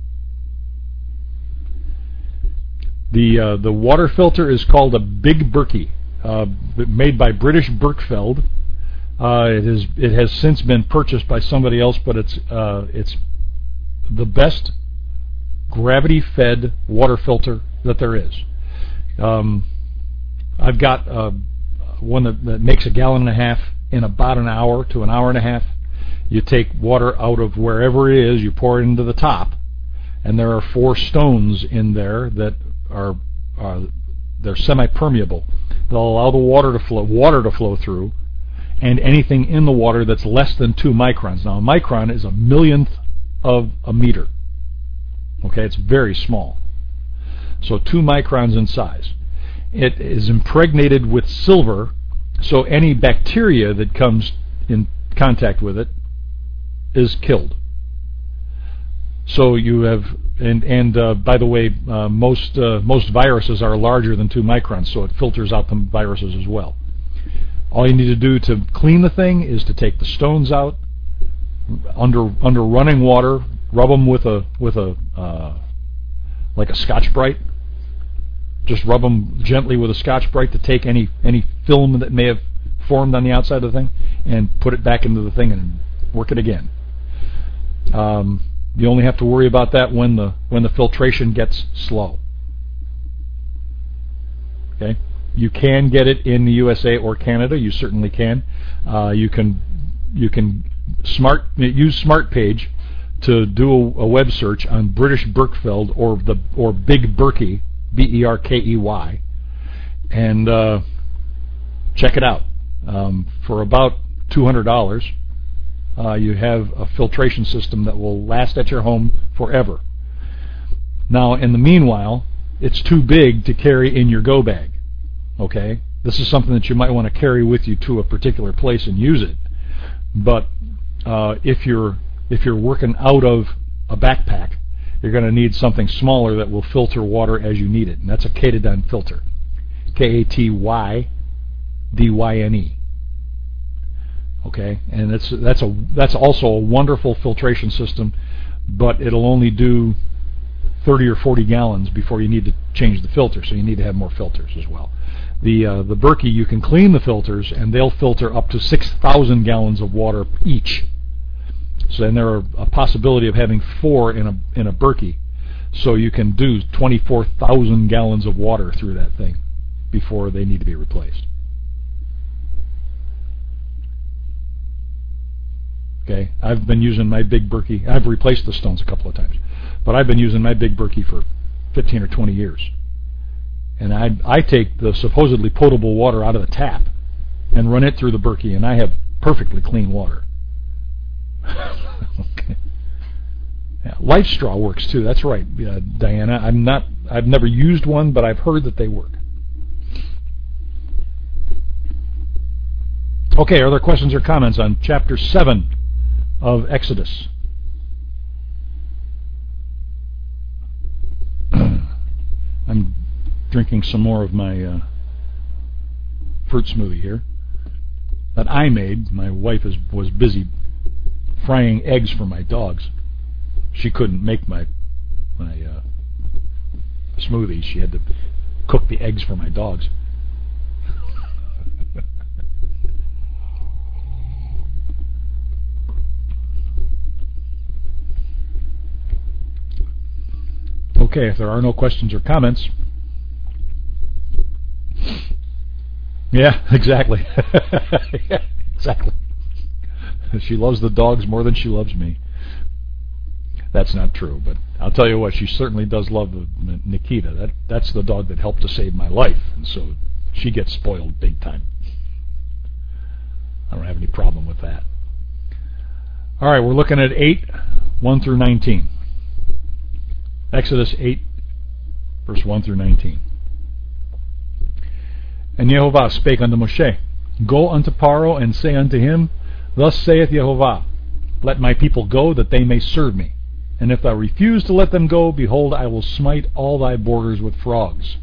S1: The uh, the water filter is called a Big Berkey, uh, made by British Berkefeld. Uh, it is it has since been purchased by somebody else, but it's uh, it's the best gravity-fed water filter that there is. Um, I've got uh, one that, that makes a gallon and a half in about an hour to an hour and a half. You take water out of wherever it is, you pour it into the top, and there are four stones in there that are uh, they're semi-permeable. They'll allow the water to flow water to flow through, and anything in the water that's less than two microns. Now, a micron is a millionth of a meter. Okay, it's very small. So two microns in size. It is impregnated with silver, so any bacteria that comes in contact with it is killed. So you have, and and uh, by the way, uh, most uh, most viruses are larger than two microns, so it filters out the viruses as well. All you need to do to clean the thing is to take the stones out under under running water, rub them with a with a uh, like a Scotch-Brite. Just rub them gently with a Scotch-Brite to take any any film that may have formed on the outside of the thing, and put it back into the thing and work it again. Um, you only have to worry about that when the when the filtration gets slow. Okay, you can get it in the U S A or Canada. You certainly can. Uh, you can you can smart use SmartPage to do a, a web search on British Berkefeld or the or Big Berkey, B E R K E Y, and uh, check it out. Um, for about two hundred dollars, uh, you have a filtration system that will last at your home forever. Now, in the meanwhile, it's too big to carry in your go bag. Okay, this is something that you might want to carry with you to a particular place and use it. But uh, if you're if you're working out of a backpack, you're going to need something smaller that will filter water as you need it, and that's a Katadyn filter, K A T Y D Y N E. Okay, and that's that's a that's also a wonderful filtration system, but it'll only do thirty or forty gallons before you need to change the filter, so you need to have more filters as well. The uh, the Berkey, you can clean the filters, and they'll filter up to six thousand gallons of water each. So then there are a possibility of having four in a in a Berkey, so you can do twenty-four thousand gallons of water through that thing before they need to be replaced. Okay, I've been using my Big Berkey. I've replaced the stones a couple of times, but I've been using my Big Berkey for fifteen or twenty years. And I I take the supposedly potable water out of the tap and run it through the Berkey, and I have perfectly clean water. Okay. Yeah, Life Straw works too. That's right, uh, Diana. I'm not. I've never used one, but I've heard that they work. Okay, are there questions or comments on chapter seven of Exodus? I'm drinking some more of my uh, fruit smoothie here that I made. My wife is, was busy frying eggs for my dogs. She couldn't make my my uh, smoothie. She had to eggs for my dogs. Okay, if there are no questions or comments. Yeah, exactly. Yeah, exactly. She loves the dogs more than she loves me. That's not true, but I'll tell you what, she certainly does love Nikita. That that's the dog that helped to save my life, and so she gets spoiled big time. I don't have any problem with that. All right, we're looking at eight, one through nineteen. Exodus eight, verse one through nineteen. And Yehovah spake unto Moshe, Go unto Paro, and say unto him, Thus saith Yehovah, Let my people go, that they may serve me. And if thou refuse to let them go, behold, I will smite all thy borders with frogs.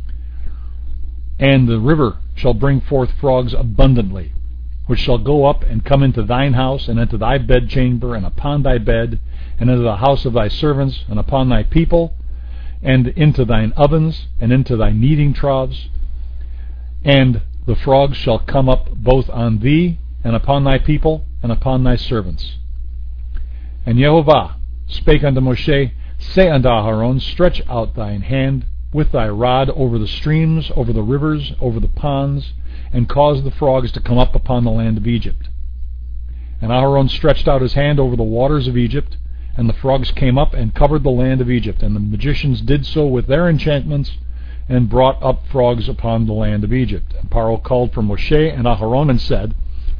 S1: And the river shall bring forth frogs abundantly, which shall go up and come into thine house, and into thy bedchamber, and upon thy bed, and into the house of thy servants, and upon thy people, and into thine ovens, and into thy kneading troughs. And the frogs shall come up both on thee, and upon thy people, and upon thy servants. And Yehovah spake unto Moshe, Say unto Aharon, Stretch out thine hand with thy rod over the streams, over the rivers, over the ponds, and cause the frogs to come up upon the land of Egypt. And Aharon stretched out his hand over the waters of Egypt, and the frogs came up and covered the land of Egypt. And the magicians did so with their enchantments, and brought up frogs upon the land of Egypt. And Paro called for Moshe and Aharon and said,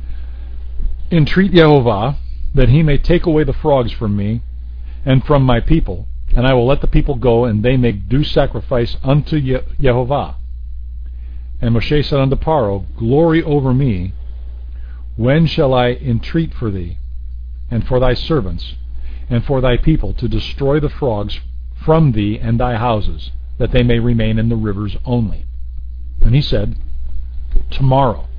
S1: Entreat Yehovah, that he may take away the frogs from me and from my people, and I will let the people go, and they make due sacrifice unto Ye- Yehovah. And Moshe said unto Paro, Glory over me, when shall I entreat for thee, and for thy servants, and for thy people, to destroy the frogs from thee and thy houses, that they may remain in the rivers only? And he said, Tomorrow.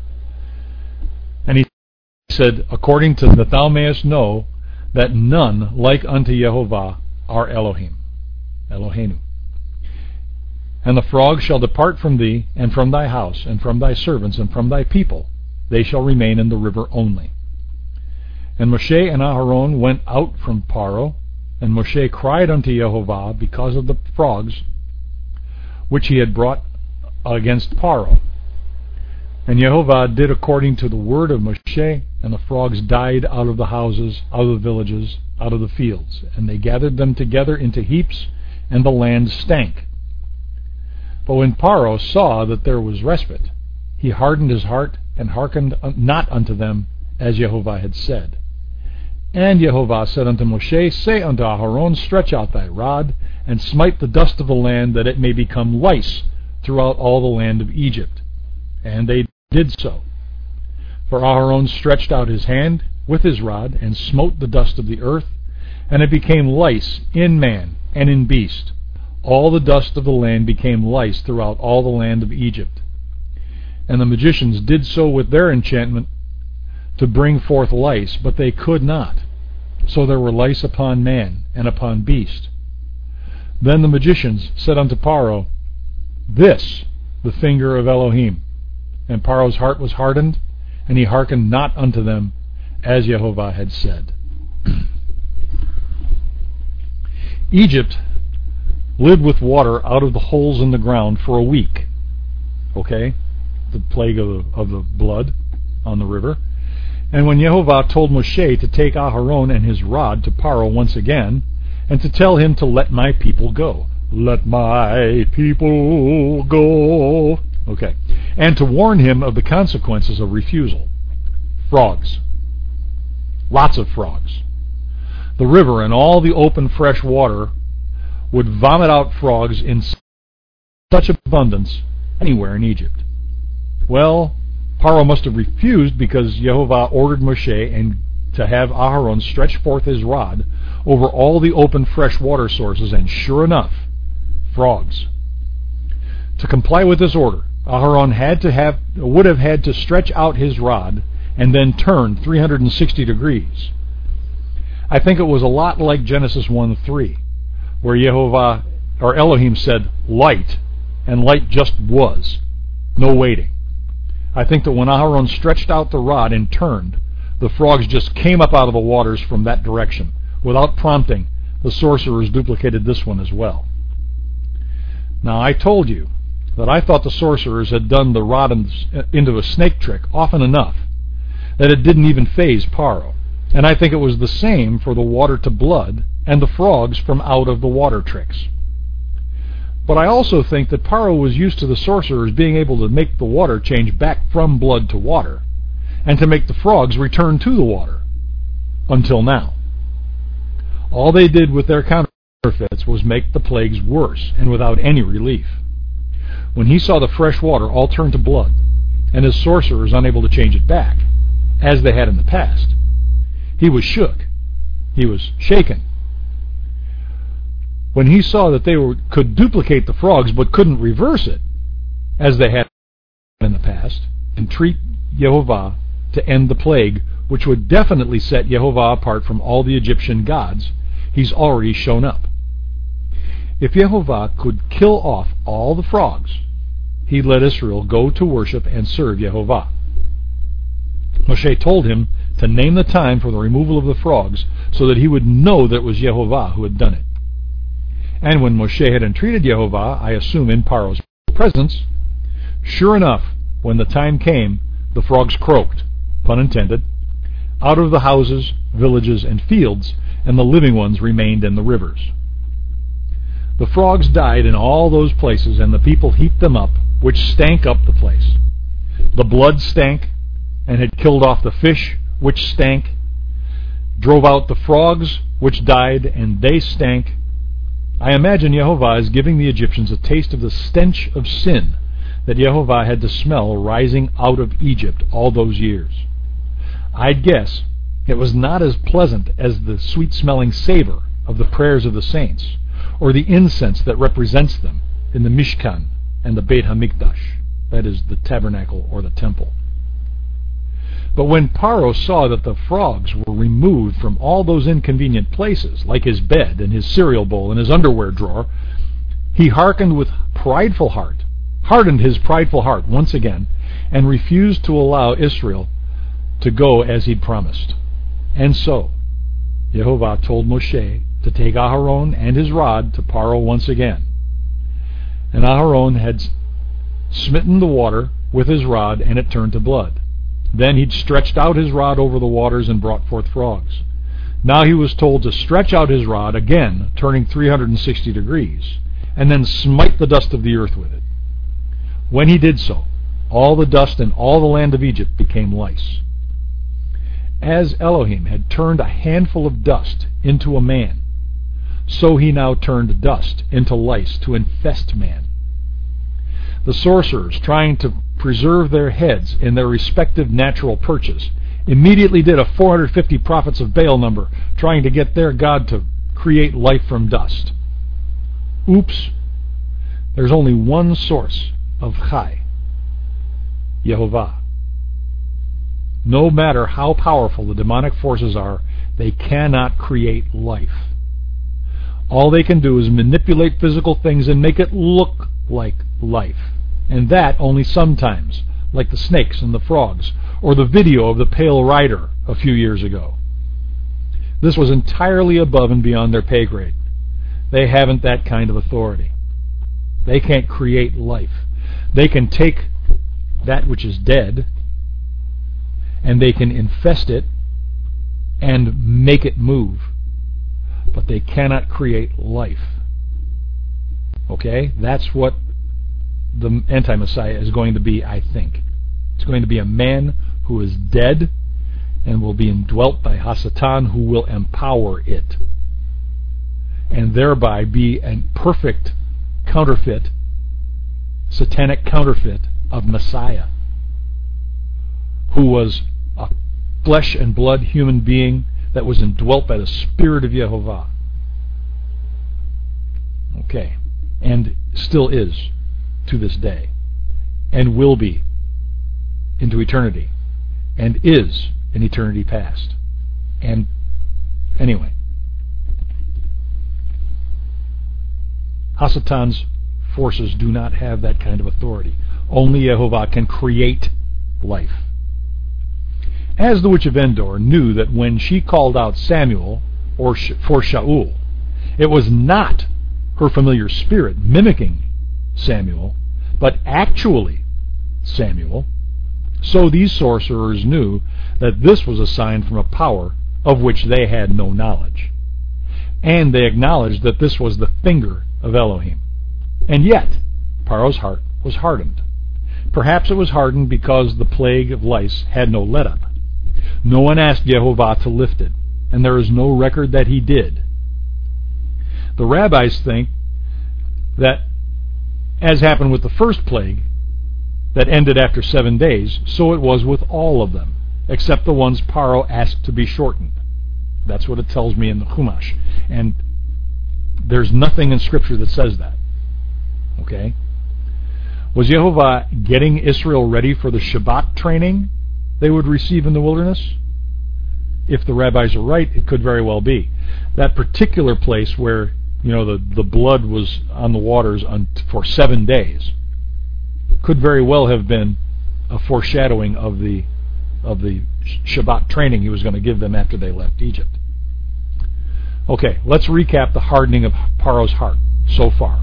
S1: And he said, According to that thou mayest know that none like unto Yehovah our Elohim, Eloheinu. And the frogs shall depart from thee, and from thy house, and from thy servants, and from thy people. They shall remain in the river only. And Moshe and Aharon went out from Paro, and Moshe cried unto Yehovah because of the frogs which he had brought against Paro. And Yehovah did according to the word of Moshe, and the frogs died out of the houses, out of the villages, out of the fields. And they gathered them together into heaps, and the land stank. But when Paro saw that there was respite, he hardened his heart, and hearkened not unto them, as Yehovah had said. And Yehovah said unto Moshe, Say unto Aharon, Stretch out thy rod, and smite the dust of the land, that it may become lice throughout all the land of Egypt. And they did so. For Aharon stretched out his hand with his rod, and smote the dust of the earth, and it became lice in man and in beast. All the dust of the land became lice throughout all the land of Egypt. And the magicians did so with their enchantment to bring forth lice, but they could not. So there were lice upon man and upon beast. Then the magicians said unto Paro, This, the finger of Elohim. And Paro's heart was hardened, and he hearkened not unto them, as Yehovah had said. Egypt lived with water out of the holes in the ground for a week. Okay? The plague of the, of the blood on the river. And when Yehovah told Moshe to take Aharon and his rod to Paro once again, and to tell him to let my people go. Let my people go. Okay. And to warn him of the consequences of refusal. Frogs. Lots of frogs. The river and all the open fresh water would vomit out frogs in such abundance anywhere in Egypt. Well, Paro must have refused, because Yehovah ordered Moshe and to have Aharon stretch forth his rod over all the open fresh water sources, and sure enough, frogs. To comply with this order, Aharon had to have would have had to stretch out his rod and then turn three hundred sixty degrees. I think it was a lot like Genesis one three, where Yehovah or Elohim said light, and light just was. No waiting. I think that when Aharon stretched out the rod and turned, the frogs just came up out of the waters from that direction. Without prompting, the sorcerers duplicated this one as well. Now, I told you that I thought the sorcerers had done the rod into a snake trick often enough that it didn't even faze Paro. And I think it was the same for the water to blood and the frogs from out of the water tricks. But I also think that Paro was used to the sorcerers being able to make the water change back from blood to water, and to make the frogs return to the water, until now. All they did with their counterfeits was make the plagues worse, and without any relief. When he saw the fresh water all turn to blood, and his sorcerers unable to change it back, as they had in the past, he was shook. He was shaken. When he saw that they were, could duplicate the frogs but couldn't reverse it, as they had in the past, entreat Yehovah to end the plague, which would definitely set Yehovah apart from all the Egyptian gods, he's already shown up. If Yehovah could kill off all the frogs, he'd let Israel go to worship and serve Yehovah. Moshe told him to name the time for the removal of the frogs so that he would know that it was Yehovah who had done it. And when Moshe had entreated Yehovah, I assume in Paro's presence, sure enough, when the time came, the frogs croaked, pun intended, out of the houses, villages, and fields, and the living ones remained in the rivers. The frogs died in all those places, and the people heaped them up, which stank up the place. The blood stank, and had killed off the fish, which stank, drove out the frogs, which died, and they stank. I imagine Yehovah is giving the Egyptians a taste of the stench of sin that Yehovah had to smell rising out of Egypt all those years. I'd guess it was not as pleasant as the sweet-smelling savor of the prayers of the saints, or the incense that represents them in the Mishkan and the Beit HaMikdash, that is, the tabernacle or the temple. But when Paro saw that the frogs were removed from all those inconvenient places, like his bed and his cereal bowl and his underwear drawer, he hearkened with prideful heart, hardened his prideful heart once again, and refused to allow Israel to go as he'd promised. And so, Yehovah told Moshe to take Aharon and his rod to Paro once again. And Aharon had smitten the water with his rod, and it turned to blood. Then he'd stretched out his rod over the waters and brought forth frogs. Now he was told to stretch out his rod, again turning three hundred sixty degrees, and then smite the dust of the earth with it. When he did so, all the dust in all the land of Egypt became lice. As Elohim had turned a handful of dust into a man, so he now turned dust into lice to infest man. The sorcerers, trying to preserve their heads in their respective natural perches, immediately did a four hundred fifty prophets of Baal number, trying to get their God to create life from dust. Oops. There's only one source of Chai, Yehovah. No matter how powerful the demonic forces are, they cannot create life. All they can do is manipulate physical things and make it look like life. And that only sometimes, like the snakes and the frogs, or the video of the Pale Rider a few years ago. This was entirely above and beyond their pay grade. They haven't that kind of authority. They can't create life. They can take that which is dead, and they can infest it and make it move, but they cannot create life. Okay? That's what the anti-Messiah is going to be, I think. It's going to be a man who is dead and will be indwelt by Hasatan, who will empower it, and thereby be a perfect counterfeit, satanic counterfeit of Messiah, who was a flesh and blood human being that was indwelt by the Spirit of Yehovah. Okay. And still is to this day, and will be into eternity, and is in eternity past. And anyway, Hasatan's forces do not have that kind of authority. Only Yehovah can create life. As the witch of Endor knew that when she called out Samuel or for Shaul, it was not her familiar spirit mimicking Samuel, but actually Samuel, so these sorcerers knew that this was a sign from a power of which they had no knowledge. And they acknowledged that this was the finger of Elohim. And yet, Paro's heart was hardened. Perhaps it was hardened because the plague of lice had no let-up. No one asked Yehovah to lift it, and there is no record that he did. The rabbis think that, as happened with the first plague, that ended after seven days, so it was with all of them, except the ones Paro asked to be shortened. That's what it tells me in the Chumash. And there's nothing in Scripture that says that. Okay? Was Yehovah getting Israel ready for the Shabbat training they would receive in the wilderness? If the rabbis are right, it could very well be. That particular place where, you know, the, the blood was on the waters on, for seven days could very well have been a foreshadowing of the of the Shabbat training he was going to give them after they left Egypt. Okay, let's recap the hardening of Paro's heart so far.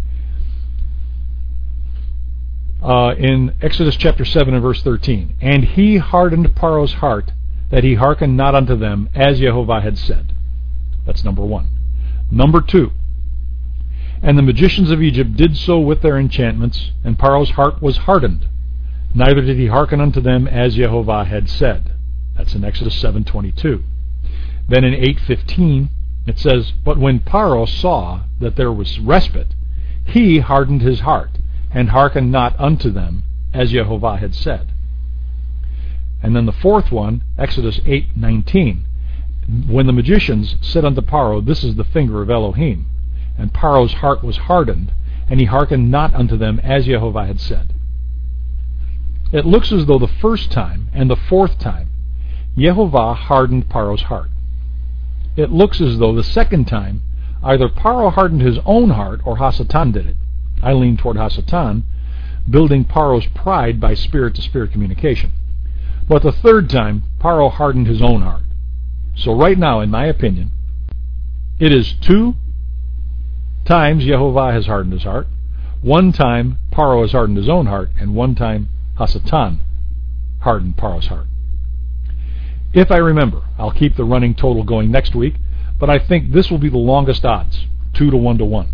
S1: Uh, in Exodus chapter seven and verse thirteen, and he hardened Paro's heart, that he hearkened not unto them, as Yehovah had said. That's number one. Number two, and the magicians of Egypt did so with their enchantments, and Paro's heart was hardened, neither did he hearken unto them, as Yehovah had said. That's in Exodus seven twenty-two. Then in eight fifteen, it says, but when Paro saw that there was respite, he hardened his heart, and hearkened not unto them, as Yehovah had said. And then the fourth one, Exodus eight nineteen, when the magicians said unto Paro, this is the finger of Elohim, and Paro's heart was hardened, and he hearkened not unto them, as Yehovah had said. It looks as though the first time and the fourth time, Yehovah hardened Paro's heart. It looks as though the second time, either Paro hardened his own heart or Hasatan did it. I lean toward Hasatan, building Paro's pride by spirit-to-spirit communication. But the third time, Paro hardened his own heart. So right now, in my opinion, it is two times Yehovah has hardened his heart, one time Paro has hardened his own heart, and one time Hasatan hardened Paro's heart. If I remember, I'll keep the running total going next week, but I think this will be the longest odds, two to one to one.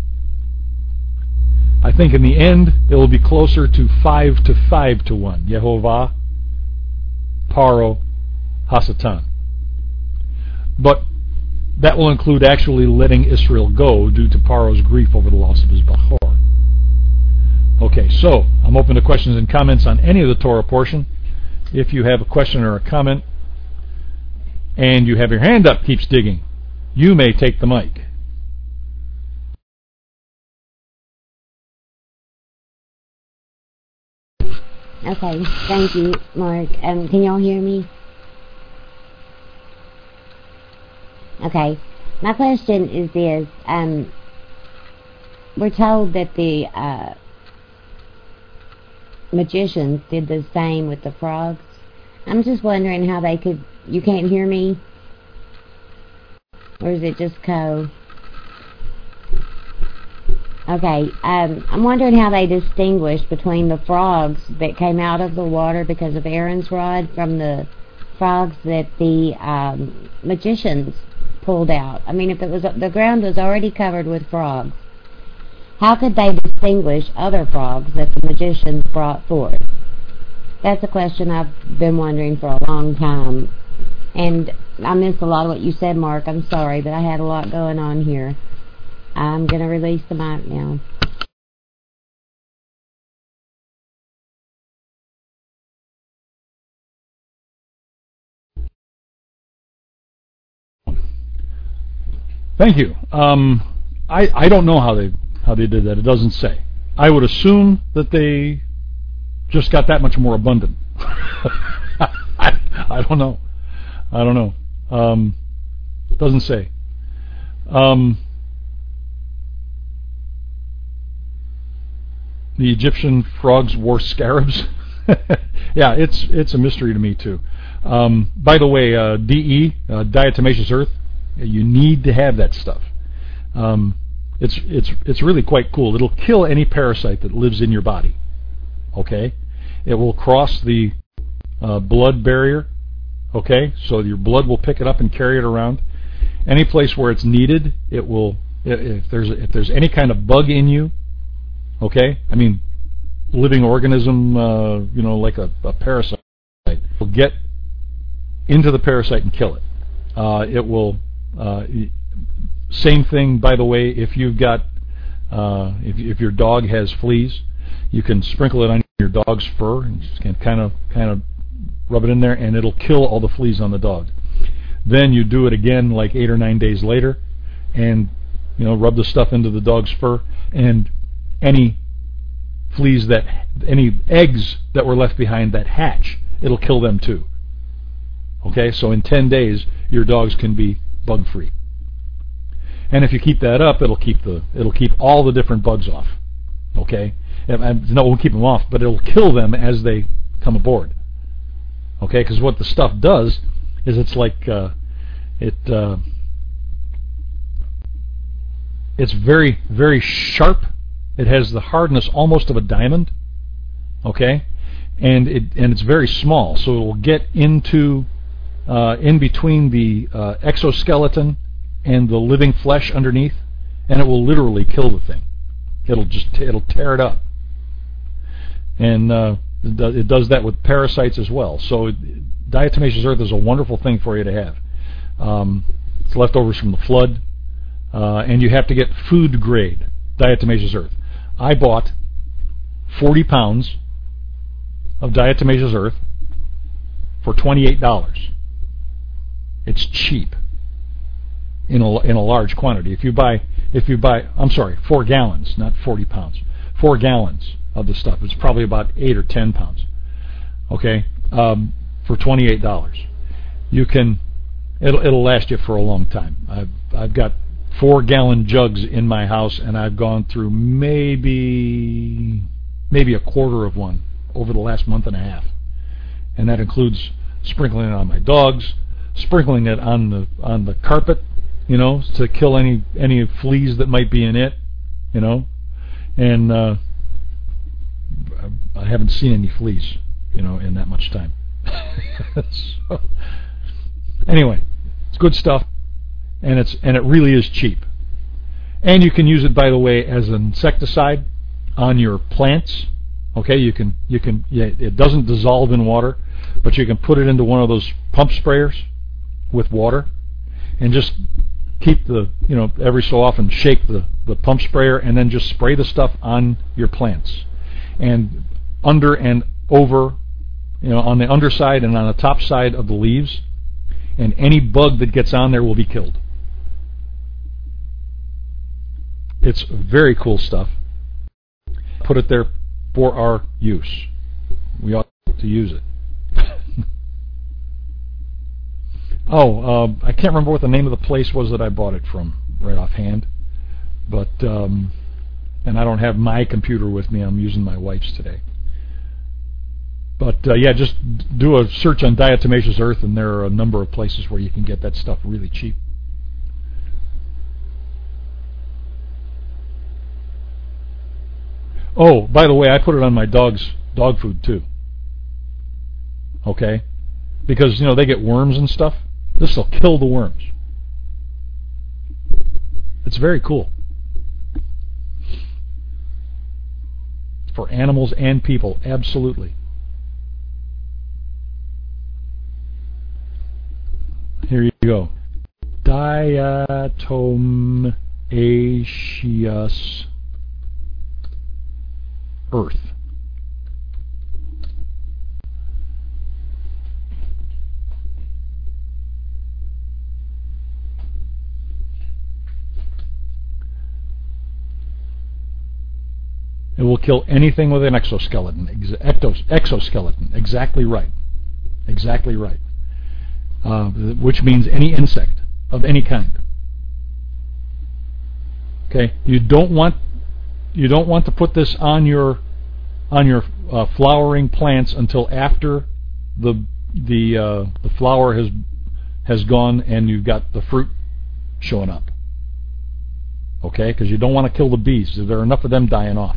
S1: I think in the end, it will be closer to five to five to one. Yehovah, Paro, Hasatan. But that will include actually letting Israel go due to Paro's grief over the loss of his Bachor. Okay, so I'm open to questions and comments on any of the Torah portion. If you have a question or a comment, and you have your hand up, keeps digging, you may take the mic.
S3: Okay, thank you, Mark. Um, can y'all hear me? Okay, my question is this. Um, we're told that the uh, magicians did the same with the frogs. I'm just wondering how they could... You can't hear me? Or is it just Co? Okay, um, I'm wondering how they distinguished between the frogs that came out of the water because of Aaron's rod from the frogs that the um, magicians pulled out. I mean, if it was the ground was already covered with frogs, how could they distinguish other frogs that the magicians brought forth? That's a question I've been wondering for a long time. And I missed a lot of what you said, Mark. I'm sorry, but I had a lot going on here. I'm going to release the mic now.
S1: Thank you. Um, I I don't know how they how they did that. It doesn't say. I would assume that they just got that much more abundant. I, I don't know. I don't know. Um, doesn't say. Um, the Egyptian frogs wore scarabs. Yeah, it's it's a mystery to me too. Um, by the way, uh, D E, uh, diatomaceous earth, you need to have that stuff. Um, it's it's it's really quite cool. It'll kill any parasite that lives in your body. Okay, it will cross the uh, blood barrier. Okay, so your blood will pick it up and carry it around. Any place where it's needed, it will. If there's if there's any kind of bug in you, okay, I mean, living organism, uh, you know, like a, a parasite, will get into the parasite and kill it. Uh, it will. Uh, same thing, by the way. If you've got, uh, if if your dog has fleas, you can sprinkle it on your dog's fur and just can kind of kind of rub it in there, and it'll kill all the fleas on the dog. Then you do it again like eight or nine days later, and you know, rub the stuff into the dog's fur, and any fleas that, any eggs that were left behind that hatch, it'll kill them too. Okay, so in ten days, your dogs can be bug free. And if you keep that up, it'll keep the, it'll keep all the different bugs off. Okay, and, and no, it won't keep them off, but it'll kill them as they come aboard. Okay, because what the stuff does is it's like uh, it. Uh, It's very, very sharp. It has the hardness almost of a diamond, okay, and it and it's very small, so it will get into uh, in between the uh, exoskeleton and the living flesh underneath, and it will literally kill the thing. It'll just it'll tear it up, and uh, it does that with parasites as well. So diatomaceous earth is a wonderful thing for you to have. Um, it's leftovers from the flood. Uh, and you have to get food grade diatomaceous earth. I bought forty pounds of diatomaceous earth for twenty-eight dollars. It's cheap in a in a large quantity. If you buy if you buy I'm sorry, four gallons, not forty pounds. Four gallons of the stuff. It's probably about eight or ten pounds. Okay, um, for twenty-eight dollars. You can it'll it'll last you for a long time. I've I've got four gallon jugs in my house, and I've gone through maybe maybe a quarter of one over the last month and a half, and that includes sprinkling it on my dogs, sprinkling it on the on the carpet, you know, to kill any any fleas that might be in it, you know, and uh, I haven't seen any fleas, you know, in that much time. So, anyway, it's good stuff. And it's and it really is cheap. And you can use it, by the way, as an insecticide on your plants. Okay, you can you can yeah, it doesn't dissolve in water, but you can put it into one of those pump sprayers with water, and just keep the you know every so often shake the the pump sprayer, and then just spray the stuff on your plants, and under and over, you know, on the underside and on the top side of the leaves, and any bug that gets on there will be killed. It's very cool stuff. Put it there for our use. We ought to use it. oh, uh, I can't remember what the name of the place was that I bought it from right offhand. But, um, and I don't have my computer with me. I'm using my wife's today. But, uh, yeah, just do a search on diatomaceous earth, and there are a number of places where you can get that stuff really cheap. Oh, by the way, I put it on my dog's dog food too. Okay? Because, you know, they get worms and stuff. This will kill the worms. It's very cool. For animals and people, absolutely. Here you go. Diatomaceous earth. It will kill anything with an exoskeleton. Exos, exoskeleton. Exactly right. Exactly right. Uh, which means any insect of any kind. Okay? You don't want you don't want to put this on your on your uh, flowering plants until after the the uh, the flower has has gone and you've got the fruit showing up. Okay, because you don't want to kill the bees. There are enough of them dying off.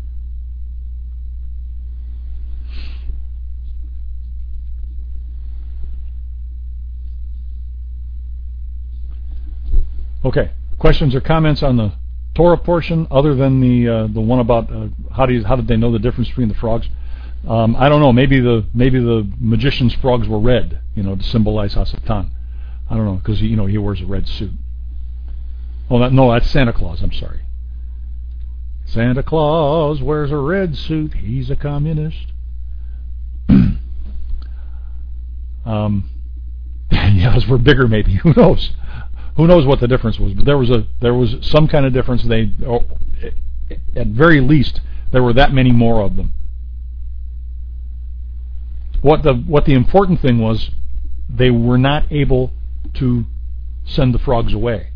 S1: Okay, questions or comments on the Torah portion, other than the uh, the one about uh, how do you, how did they know the difference between the frogs? Um, I don't know. Maybe the maybe the magician's frogs were red, you know, to symbolize Hasatan. I don't know, because you know he wears a red suit. Oh, that, no, that's Santa Claus. I'm sorry. Santa Claus wears a red suit. He's a communist. um, yeah, those were bigger, maybe. Who knows? Who knows what the difference was? But there was a there was some kind of difference. They, oh, at very least, there were that many more of them. What the what the important thing was, they were not able to send the frogs away.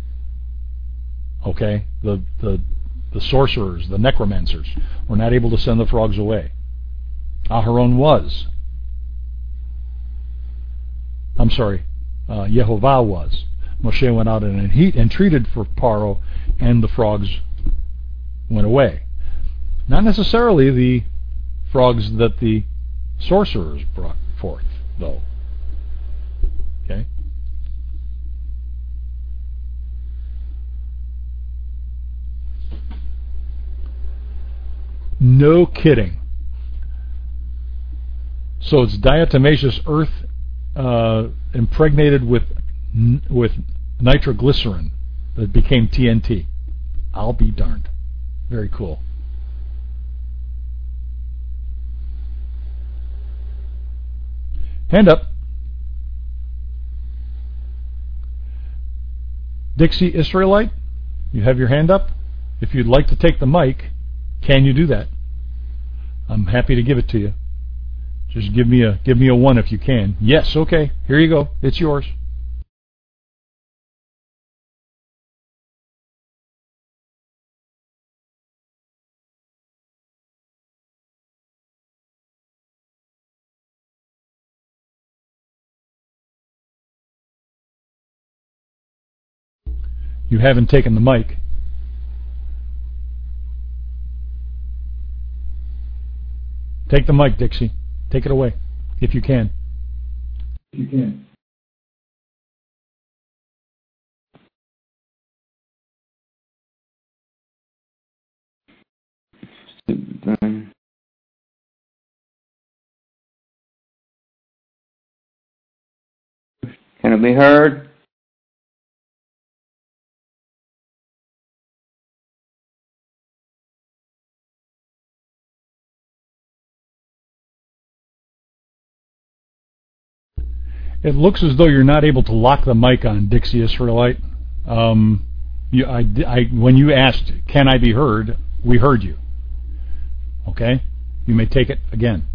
S1: Okay, the the the sorcerers, the necromancers, were not able to send the frogs away. Aharon was. I'm sorry, uh, Yehovah was. Moshe went out and he entreated for Paro, and the frogs went away. Not necessarily the frogs that the sorcerers brought forth, though. Okay? No kidding. So it's diatomaceous earth uh, impregnated with with nitroglycerin that became T N T. I'll be darned. Very cool. Hand up. Dixie Israelite, you have your hand up. If you'd like to take the mic, can you do that? I'm happy to give it to you. Just give me a give me a one if you can. Yes, okay. Here you go. It's yours. You haven't taken the mic. Take the mic, Dixie. Take it away, if you can. If you can.
S4: Can it be heard?
S1: It looks as though you're not able to lock the mic on, Dixie Israelite. Um, you, I, I, when you asked, can I be heard, we heard you. Okay? You may take it again.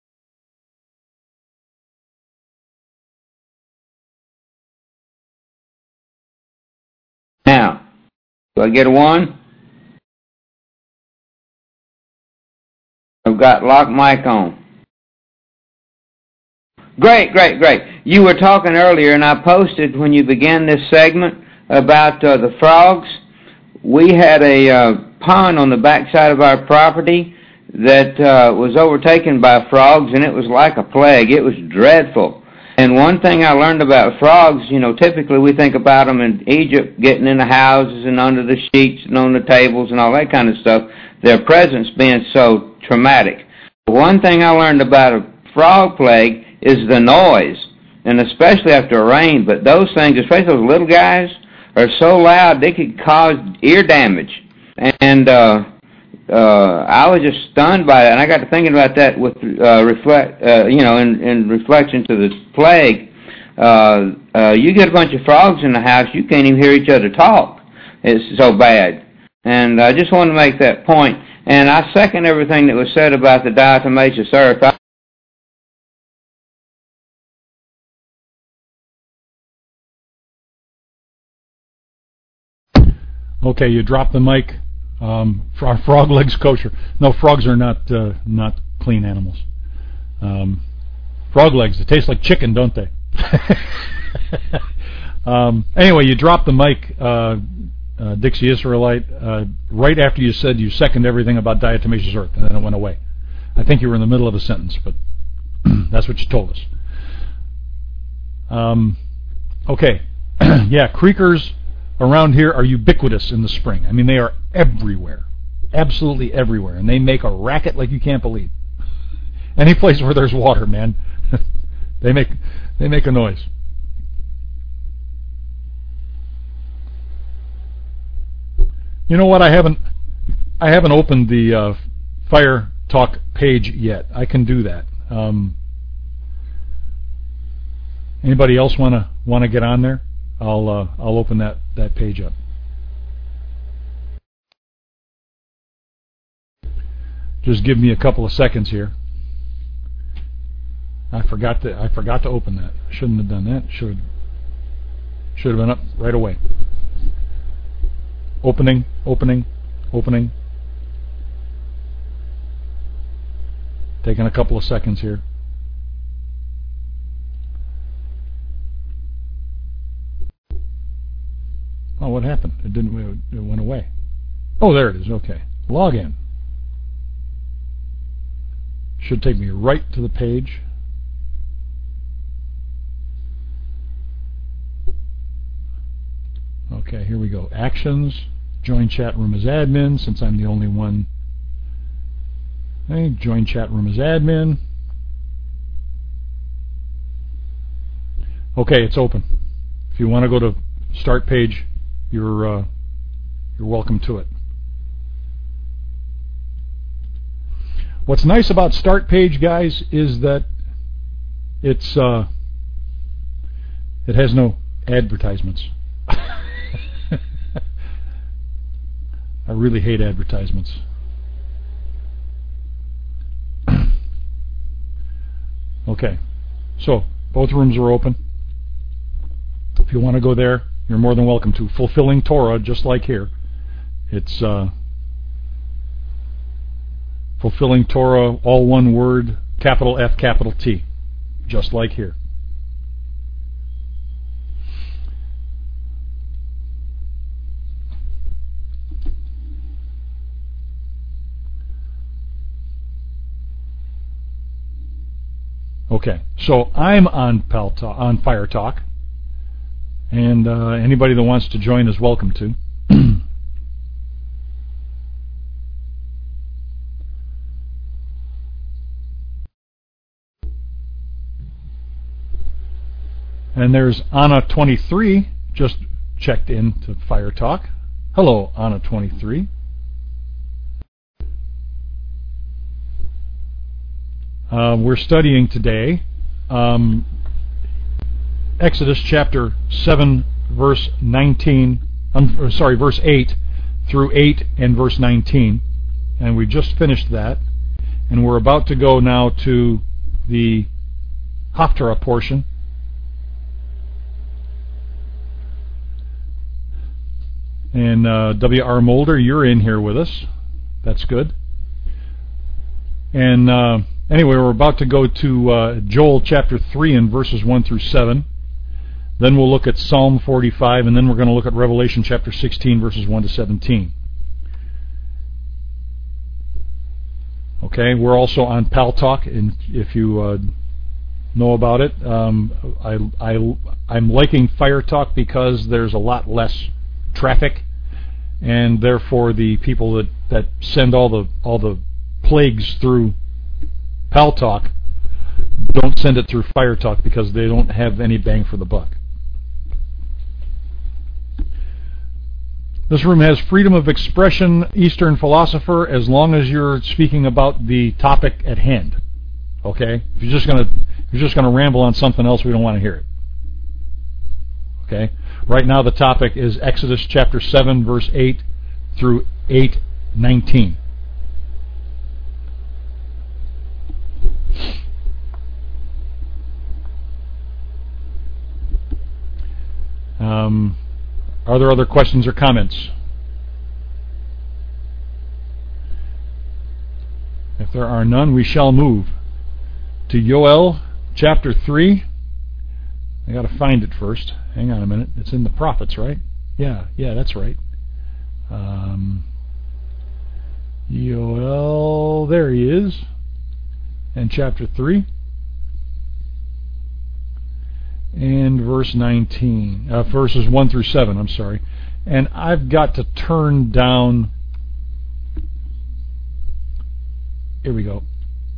S4: Now, do I get a one? I've got lock mic on. Great, great, great. You were talking earlier, and I posted when you began this segment about uh, the frogs. We had a uh, pond on the backside of our property that uh, was overtaken by frogs, and it was like a plague. It was dreadful. And one thing I learned about frogs, you know, typically we think about them in Egypt getting in the houses and under the sheets and on the tables and all that kind of stuff, their presence being so traumatic. One thing I learned about a frog plague is the noise, and especially after rain, but those things, especially those little guys, are so loud they could cause ear damage. And uh, uh, I was just stunned by that, and I got to thinking about that with uh, reflect, uh, you know, in, in reflection to the plague. Uh, uh, you get a bunch of frogs in the house, you can't even hear each other talk. It's so bad. And I just wanted to make that point. And I second everything that was said about the diatomaceous earth. I
S1: Okay, you dropped the mic. Um, are frog legs kosher? No, frogs are not uh, not clean animals. Um, frog legs, they taste like chicken, don't they? um, anyway, you dropped the mic, uh, uh, Dixie Israelite, uh, right after you said you second everything about diatomaceous earth, and then it went away. I think you were in the middle of a sentence, but that's what you told us. Um, okay. Yeah, creekers around here are ubiquitous in the spring. I mean, they are everywhere, absolutely everywhere, and they make a racket like you can't believe. Any place where there's water, man, they make they make a noise. You know what? I haven't I haven't opened the uh, Fire Talk page yet. I can do that. Um, anybody else want to want to get on there? I'll uh, I'll open that, that page up. Just give me a couple of seconds here. I forgot to I forgot to open that. Shouldn't have done that. Should should have been up right away. Opening, opening, opening. Taking a couple of seconds here. Oh, what happened? It didn't. It went away. Oh, there it is. Okay. Log in. Should take me right to the page. Okay, here we go. Actions. Join chat room as admin, since I'm the only one. Okay, join chat room as admin. Okay, it's open. If you want to go to start page, you're uh, you're welcome to it. What's nice about start page, guys, is that it's uh, it has no advertisements. I really hate advertisements. Okay, so both rooms are open. If you want to go there, you're more than welcome to. Fulfilling Torah, just like here. It's uh, Fulfilling Torah, all one word, capital F, capital T, just like here. Okay, so I'm on Pal Talk, on Fire Talk, and uh, anybody that wants to join is welcome to. And there's Anna twenty-three, just checked in to Fire Talk. Hello, Anna twenty-three. Uh, we're studying today um, Exodus chapter seven, verse nineteen. I'm sorry, verse eight through eight and verse nineteen, and we just finished that, and we're about to go now to the Haftarah portion. And uh, W R Mulder, you're in here with us. That's good. And uh, anyway, we're about to go to uh, Joel chapter three and verses one through seven. Then we'll look at Psalm forty-five, and then we're going to look at Revelation chapter sixteen, verses one to seventeen. Okay, we're also on Pal Talk, and if you uh, know about it, um, I, I, I'm liking Fire Talk because there's a lot less traffic, and therefore the people that, that send all the all the plagues through Pal Talk don't send it through Fire Talk because they don't have any bang for the buck. This room has freedom of expression, Eastern philosopher, as long as you're speaking about the topic at hand. Okay? If you're just gonna if you're just gonna ramble on something else, we don't want to hear it. Okay? Right now the topic is Exodus chapter seven, verse eight through eight nineteen. Um, are there other questions or comments? If there are none, we shall move to Yoel chapter three. I got to find it first. Hang on a minute. It's in the prophets, right? Yeah, yeah, that's right. Um, Yoel, there he is. And chapter three. And verse nineteen. Uh, verses one through seven, I'm sorry. And I've got to turn down... Here we go.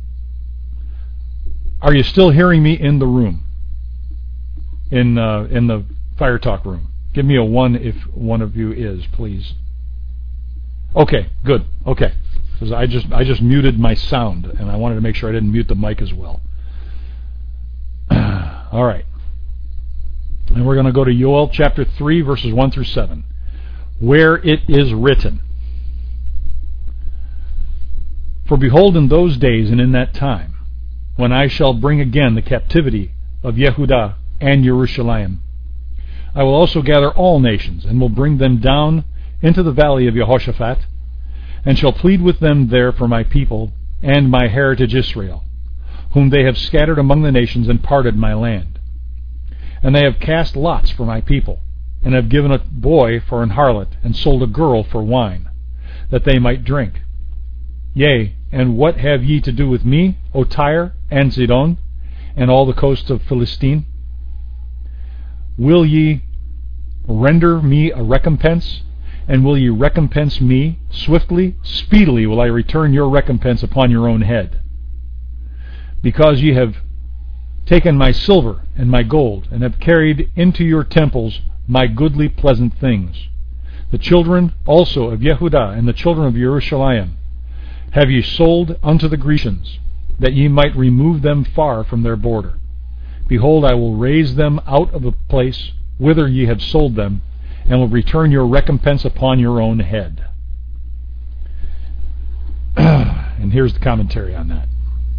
S1: Are you still hearing me in the room? In uh, in the Fire Talk room? Give me a one if one of you is, please. Okay, good. Okay, because I just I just muted my sound, and I wanted to make sure I didn't mute the mic as well. All right, and we're going to go to Yoel chapter three, verses one through seven, where it is written. For behold, in those days and in that time, when I shall bring again the captivity of Yehudah and Jerusalem, I will also gather all nations, and will bring them down into the valley of Jehoshaphat, and shall plead with them there for my people and my heritage Israel, whom they have scattered among the nations and parted my land. And they have cast lots for my people, and have given a boy for an harlot, and sold a girl for wine, that they might drink. Yea, and what have ye to do with me, O Tyre and Zidon, and all the coasts of Philistine? Will ye render me a recompense, and will ye recompense me swiftly? Speedily will I return your recompense upon your own head. Because ye have taken my silver and my gold, and have carried into your temples my goodly pleasant things. The children also of Yehudah and the children of Jerusalem have ye sold unto the Grecians, that ye might remove them far from their border. Behold, I will raise them out of the place whither ye have sold them, and will return your recompense upon your own head. And here's the commentary on that.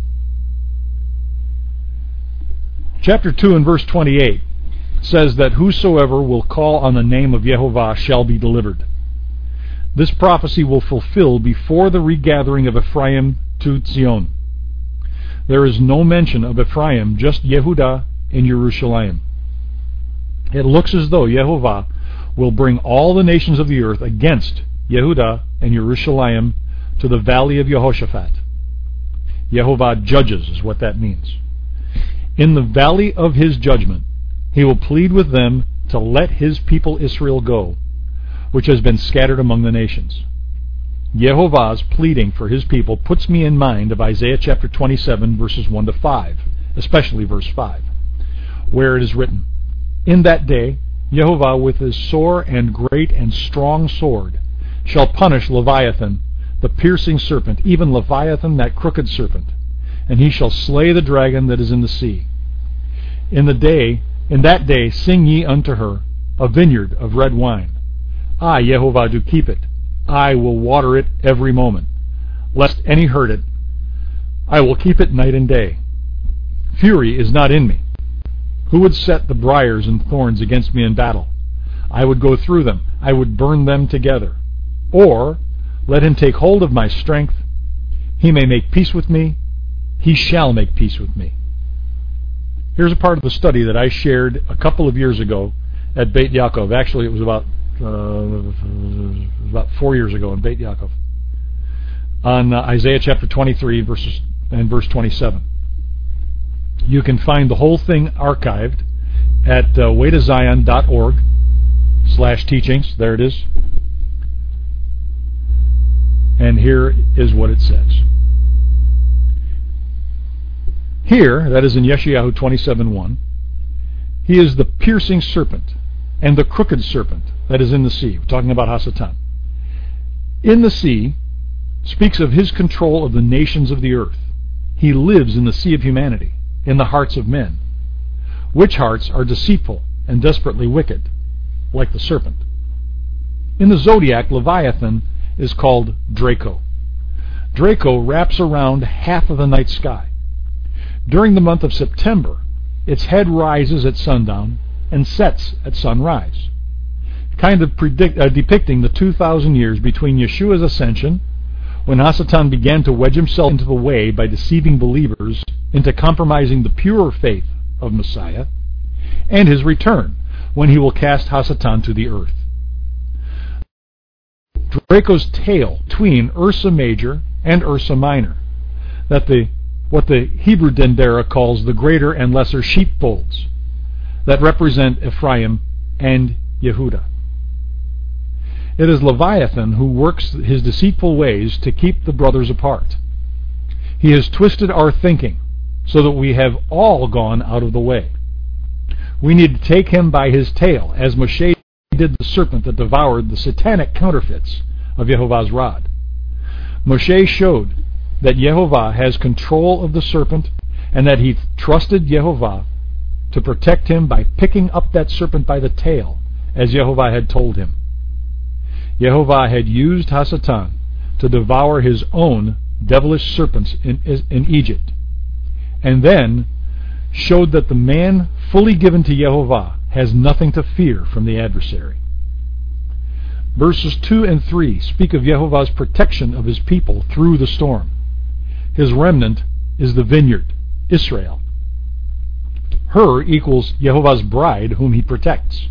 S1: Chapter two and verse twenty-eight says that whosoever will call on the name of Yehovah shall be delivered. This prophecy will fulfill before the regathering of Ephraim to Zion. There is no mention of Ephraim, just Yehudah and Jerusalem. It looks as though Yehovah will bring all the nations of the earth against Yehudah and Jerusalem to the valley of Jehoshaphat. Yehovah judges is what that means. In the valley of his judgment, he will plead with them to let his people Israel go, which has been scattered among the nations. Yehovah's pleading for his people puts me in mind of Isaiah chapter twenty-seven, verses one to five, especially verse five, where it is written, In that day Yehovah with his sore and great and strong sword shall punish Leviathan, the piercing serpent, even Leviathan, that crooked serpent, and he shall slay the dragon that is in the sea. In the day, in that day sing ye unto her a vineyard of red wine. I, Yehovah, do keep it. I will water it every moment, lest any hurt it. I will keep it night and day. Fury is not in me. Who would set the briars and thorns against me in battle? I would go through them. I would burn them together. Or, let him take hold of my strength. He may make peace with me. He shall make peace with me. Here's a part of the study that I shared a couple of years ago at Beit Yaakov. Actually, it was about uh, about four years ago in Beit Yaakov on uh, Isaiah chapter twenty-three, verses and verse twenty-seven. You can find the whole thing archived at uh, way to zion dot org slash teachings. There it is. And here is what it says. Here, that is in Yeshayahu twenty-seven one, he is the piercing serpent and the crooked serpent that is in the sea. We're talking about Hasatan. In the sea speaks of his control of the nations of the earth. He lives in the sea of humanity, in the hearts of men, which hearts are deceitful and desperately wicked, like the serpent. In the zodiac, Leviathan is called Draco. Draco wraps around half of the night sky. During the month of September, its head rises at sundown and sets at sunrise, kind of predict, uh, depicting the two thousand years between Yeshua's ascension, when Hasatan began to wedge himself into the way by deceiving believers into compromising the pure faith of Messiah, and his return, when he will cast Hasatan to the earth. Draco's tale between Ursa Major and Ursa Minor, that the what the Hebrew Dendera calls the greater and lesser sheepfolds, that represent Ephraim and Yehudah. It is Leviathan who works his deceitful ways to keep the brothers apart. He has twisted our thinking so that we have all gone out of the way. We need to take him by his tail, as Moshe did the serpent that devoured the satanic counterfeits of Yehovah's rod. Moshe showed that Yehovah has control of the serpent, and that he trusted Yehovah to protect him by picking up that serpent by the tail, as Yehovah had told him. Yehovah had used Hasatan to devour his own devilish serpents in, in Egypt, and then showed that the man fully given to Yehovah has nothing to fear from the adversary. Verses two and three speak of Yehovah's protection of his people through the storm. His remnant is the vineyard, Israel. Her equals Yehovah's bride, whom he protects.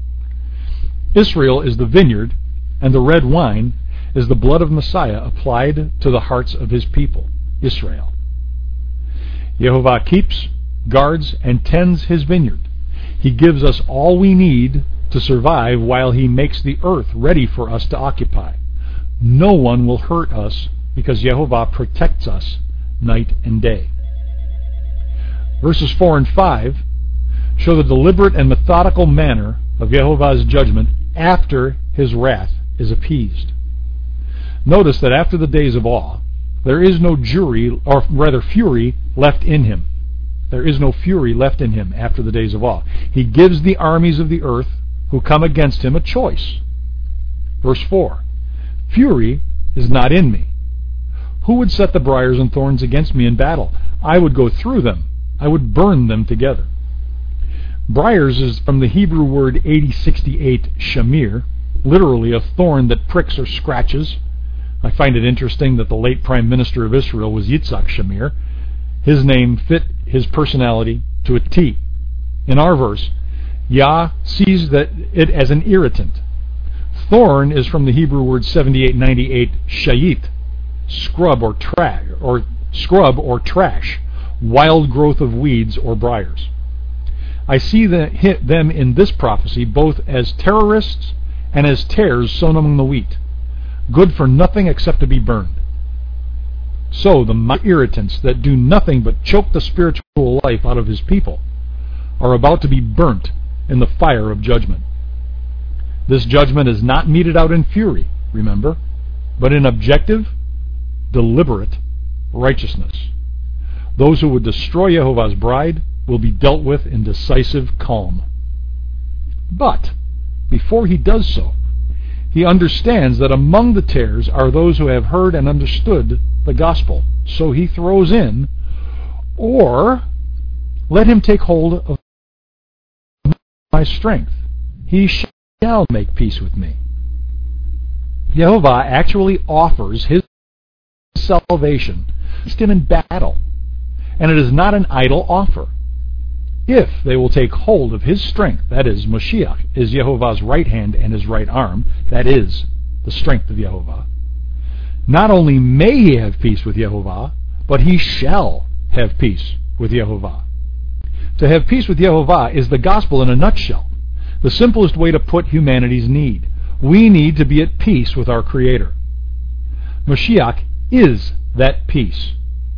S1: Israel is the vineyard, and the red wine is the blood of Messiah applied to the hearts of his people, Israel. Yehovah keeps, guards, and tends his vineyard. He gives us all we need to survive while he makes the earth ready for us to occupy. No one will hurt us because Yehovah protects us night and day. Verses four and five show the deliberate and methodical manner of Yehovah's judgment after his wrath is appeased. Notice that after the days of awe, there is no jury, or rather fury, left in him. There is no fury left in him after the days of awe. He gives the armies of the earth who come against him a choice. Verse four, fury is not in me. Who would set the briars and thorns against me in battle? I would go through them. I would burn them together. Briars is from the Hebrew word eighty sixty-eight, shamir, literally a thorn that pricks or scratches. I find it interesting that the late Prime Minister of Israel was Yitzhak Shamir. His name fit his personality to a T. In our verse, Yah sees that it as an irritant. Thorn is from the Hebrew word seventy-eight ninety-eight, shayit, scrub or trash, or scrub or trash, wild growth of weeds or briars. I see the, hit them in this prophecy both as terrorists and as tares sown among the wheat, good for nothing except to be burned. So the irritants that do nothing but choke the spiritual life out of his people are about to be burnt in the fire of judgment. This judgment is not meted out in fury, remember, but in objective, deliberate righteousness. Those who would destroy Yehovah's bride will be dealt with in decisive calm. But before he does so, he understands that among the tares are those who have heard and understood the gospel. So he throws in, or let him take hold of my strength. He shall make peace with me. Yehovah actually offers his salvation against him in battle, and it is not an idle offer. If they will take hold of his strength, that is, Moshiach is Yehovah's right hand and his right arm, that is, the strength of Yehovah, not only may he have peace with Yehovah, but he shall have peace with Yehovah. To have peace with Yehovah is the gospel in a nutshell, the simplest way to put humanity's need. We need to be at peace with our Creator. Moshiach is that peace.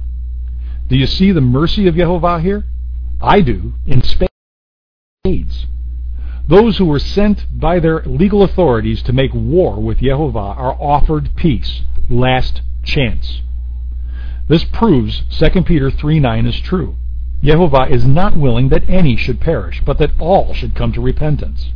S1: Do you see the mercy of Yehovah here? I do, in spades. Those who were sent by their legal authorities to make war with Yehovah are offered peace, last chance. This proves Second Peter three nine is true. Yehovah is not willing that any should perish, but that all should come to repentance.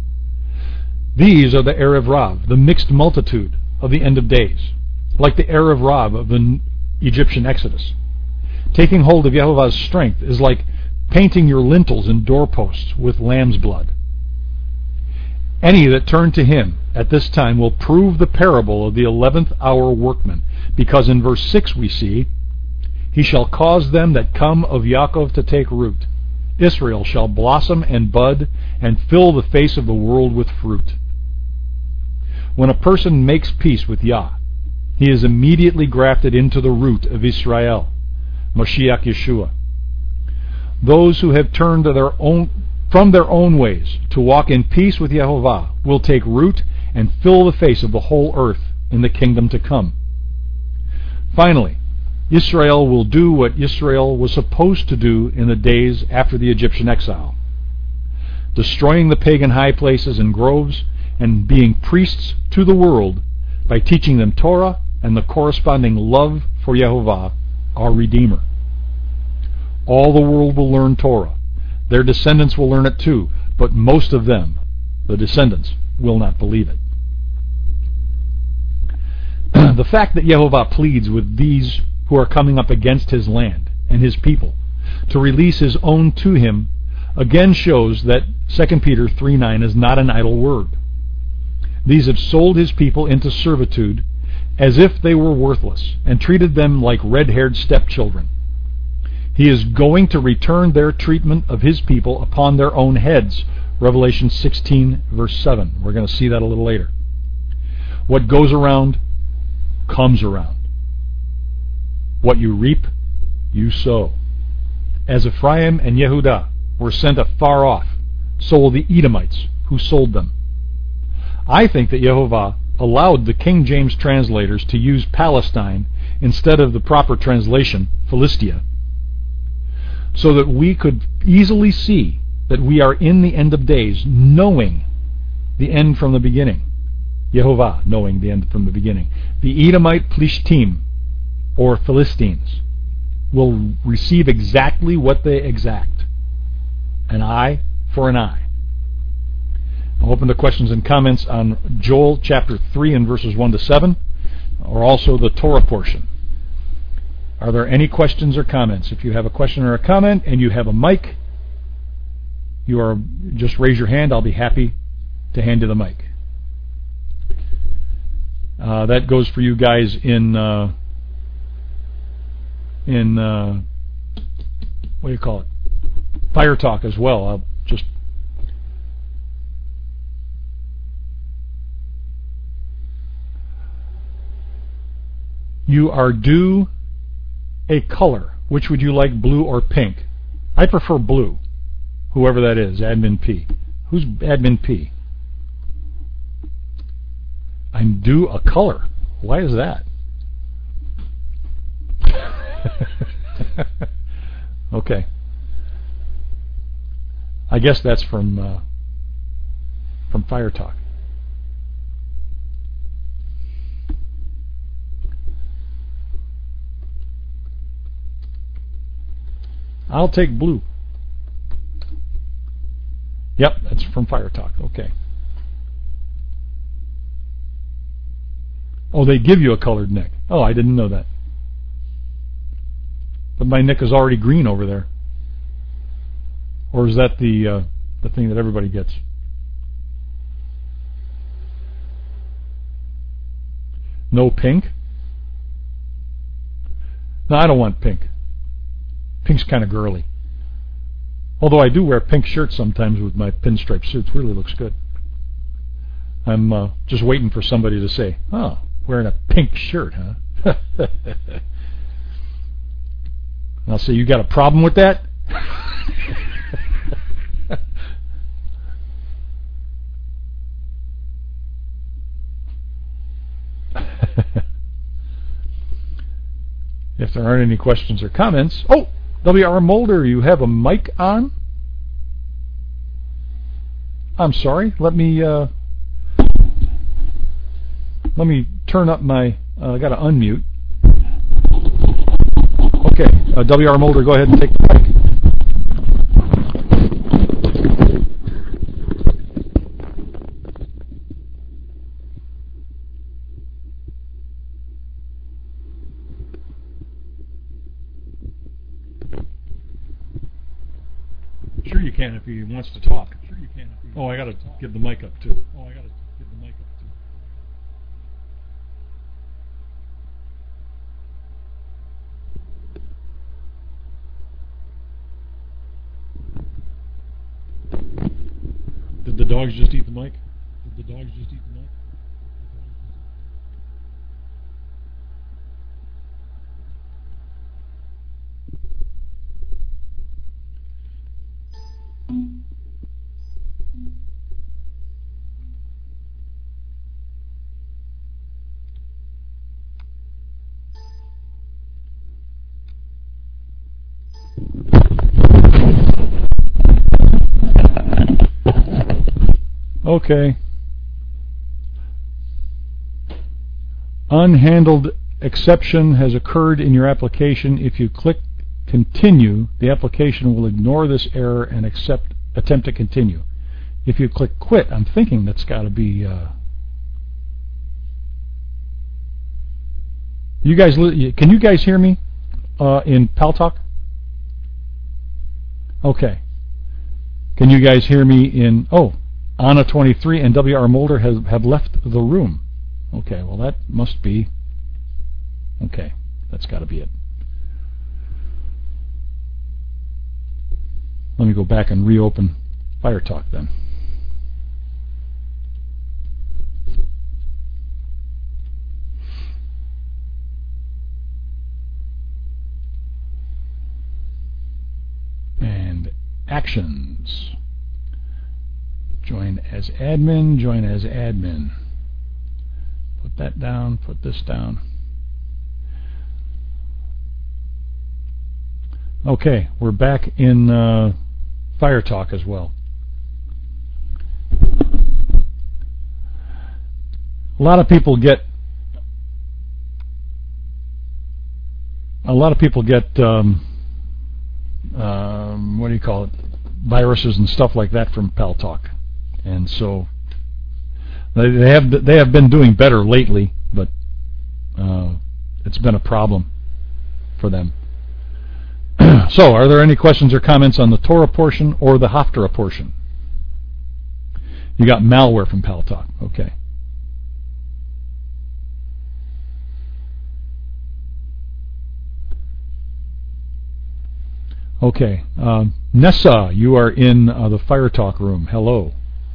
S1: These are the Erev Rav, the mixed multitude of the end of days, like the Erev Rav of the Egyptian Exodus. Taking hold of Yehovah's strength is like painting your lintels and doorposts with lamb's blood. Any that turn to him at this time will prove the parable of the eleventh hour workman, because in verse six we see, he shall cause them that come of Yaakov to take root. Israel shall blossom and bud and fill the face of the world with fruit. When a person makes peace with Yah, he is immediately grafted into the root of Israel, Mashiach Yeshua. Those who have turned to their own, from their own ways to walk in peace with Yehovah will take root and fill the face of the whole earth in the kingdom to come. Finally, Israel will do what Israel was supposed to do in the days after the Egyptian exile, destroying the pagan high places and groves and being priests to the world by teaching them Torah and the corresponding love for Yehovah, our Redeemer. All the world will learn Torah. Their descendants will learn it too, but most of them, the descendants, will not believe it. The fact that Yehovah pleads with these who are coming up against his land and his people to release his own to him again shows that Second Peter three nine is not an idle word. These have sold his people into servitude as if they were worthless and treated them like red-haired stepchildren. He is going to return their treatment of his people upon their own heads. Revelation sixteen, verse seven. We're going to see that a little later. What goes around, comes around. What you reap, you sow. As Ephraim and Yehudah were sent afar off, so will the Edomites who sold them. I think that Yehovah allowed the King James translators to use Palestine instead of the proper translation, Philistia, so that we could easily see that we are in the end of days, knowing the end from the beginning. Yehovah knowing the end from the beginning. The Edomite Plishtim, or Philistines, will receive exactly what they exact. An eye for an eye. I'll open to questions and comments on Joel chapter three and verses one to seven, or also the Torah portion. Are there any questions or comments? If you have a question or a comment and you have a mic, you are just raise your hand. I'll be happy to hand you the mic. Uh, that goes for you guys in uh, in uh, what do you call it? Fire Talk as well. I'll just you are due a color. Which would you like, blue or pink? I prefer blue. Whoever that is, Admin P. Who's Admin P? I'm due a color. Why is that? Okay. I guess that's from uh, from Fire Talk. I'll take blue. Yep, that's from Fire Talk. Okay. Oh, they give you a colored nick. Oh, I didn't know that. But my nick is already green over there. Or is that the uh, the thing that everybody gets? No pink? No, I don't want pink. Pink's kind of girly. Although I do wear pink shirts sometimes with my pinstripe suits. Really looks good. I'm uh, just waiting for somebody to say, oh, wearing a pink shirt, huh? I'll say, you got a problem with that? If there aren't any questions or comments... Oh! W R Mulder, you have a mic on? I'm sorry. Let me uh, let me turn up my... Uh, I got to unmute. Okay. Uh, W R Mulder, go ahead and take the mic. Sure you can if he wants to talk. Sure you can. If he oh, I got to give the mic up too. Oh, I got to give the mic up too. Did the dogs just eat the mic? Did the dogs just eat the mic? Okay. Unhandled exception has occurred in your application. If you click continue, the application will ignore this error and accept attempt to continue. If you click quit, I'm thinking that's got to be uh, you guys. Can you guys hear me uh, in Paltalk? Okay. Can you guys hear me in oh Anna twenty-three and W R Mulder have, have left the room. Okay, well that must be... Okay, that's got to be it. Let me go back and reopen FireTalk then. And actions. Join as admin, join as admin. Put that down, put this down. Okay, we're back in uh, FireTalk as well. A lot of people get a lot of people get um, um, what do you call it? Viruses and stuff like that from Paltalk. And so they, they have they have been doing better lately, but uh, it's been a problem for them. So, are there any questions or comments on the Torah portion or the Haftarah portion? You got malware from Paltalk. Okay. Okay. Um, Nessa, you are in uh, the FireTalk room. Hello.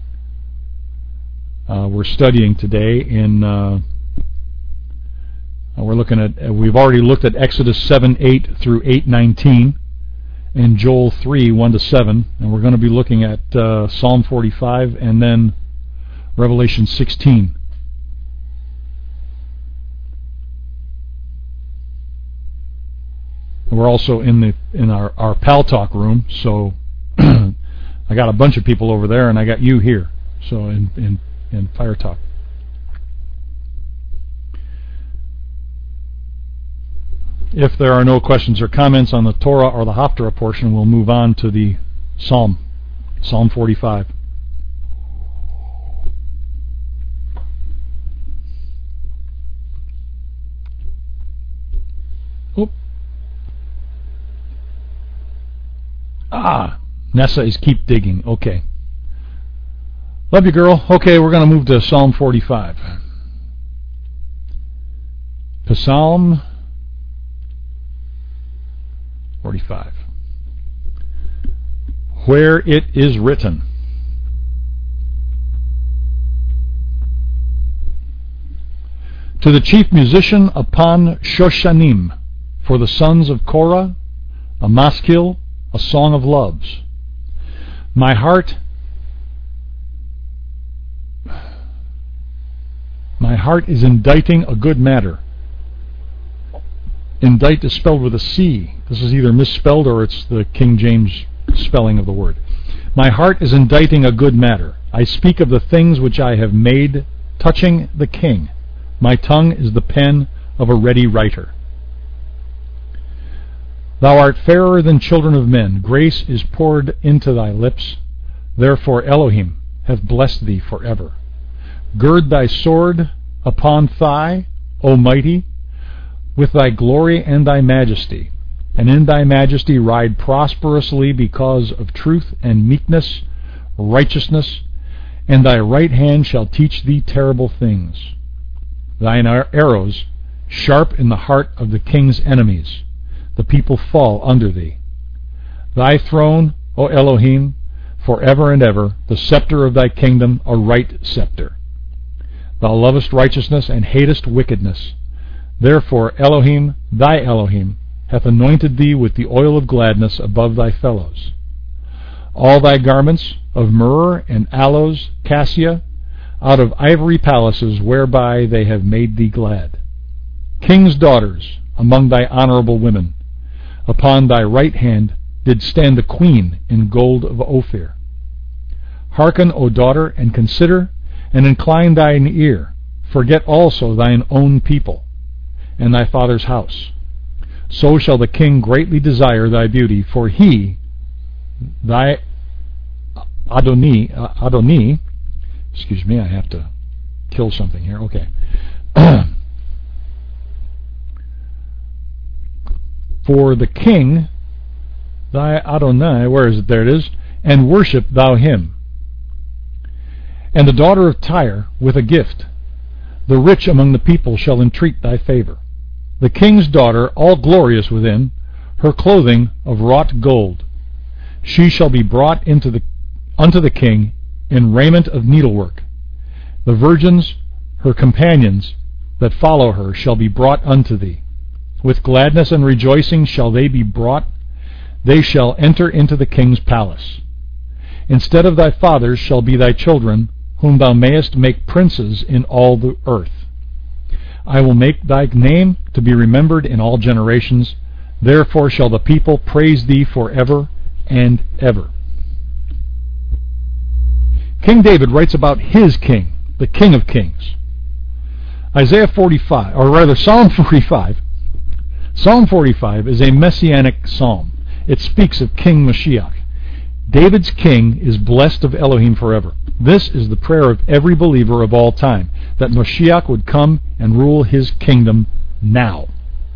S1: Uh, we're studying today in, uh, we're looking at, uh, we've already looked at Exodus seven eight through eight nineteen and Joel three one to seven, and we're going to be looking at uh, Psalm forty-five and then Revelation sixteen. We're also in the in our, our Paltalk room, so I got a bunch of people over there and I got you here. So in in in FireTalk. If there are no questions or comments on the Torah or the Haftarah portion, we'll move on to the Psalm, Psalm forty-five. Oop. Ah, Nessa is keep digging. Okay. Love you, girl. Okay, we're going to move to Psalm forty-five. Psalm forty-five. Where it is written, to the chief musician upon Shoshanim, for the sons of Korah, a maskil, a song of loves. My heart My heart is inditing a good matter. Indite is spelled with a C. This is either misspelled or it's the King James spelling of the word. My heart is inditing a good matter. I speak of the things which I have made touching the king. My tongue is the pen of a ready writer. Thou art fairer than children of men. Grace is poured into thy lips. Therefore Elohim hath blessed thee forever. Gird thy sword upon thigh, O mighty, with thy glory and thy majesty. and in thy majesty ride prosperously because of truth and meekness, righteousness, and thy right hand shall teach thee terrible things. Thine arrows sharp in the heart of the king's enemies, the people fall under thee. Thy throne, O Elohim, forever and ever, the scepter of thy kingdom, a right scepter. Thou lovest righteousness and hatest wickedness. Therefore Elohim, thy Elohim, hath anointed thee with the oil of gladness above thy fellows. All thy garments of myrrh and aloes, cassia, out of ivory palaces whereby they have made thee glad. King's daughters among thy honorable women, upon thy right hand did stand the queen in gold of Ophir. Hearken, O daughter, and consider, and incline thine ear. Forget also thine own people, and thy father's house. So shall the king greatly desire thy beauty, for he, thy Adoni, uh, Adoni, excuse me, I have to kill something here, okay. For the king, thy Adonai, where is it? There it is, and worship thou him. And the daughter of Tyre with a gift. The rich among the people shall entreat thy favor. The king's daughter, all glorious within, her clothing of wrought gold. She shall be brought into the unto the king in raiment of needlework. The virgins, her companions, that follow her, shall be brought unto thee. With gladness and rejoicing shall they be brought. They shall enter into the king's palace. Instead of thy fathers shall be thy children, whom thou mayest make princes in all the earth. I will make thy name to be remembered in all generations. Therefore shall the people praise thee forever and ever. King David writes about his king, the King of Kings. Isaiah forty-five, or rather Psalm forty-five. Psalm forty-five is a messianic psalm. It speaks of King Mashiach. David's king is blessed of Elohim forever. This is the prayer of every believer of all time, that Mashiach would come and rule his kingdom now.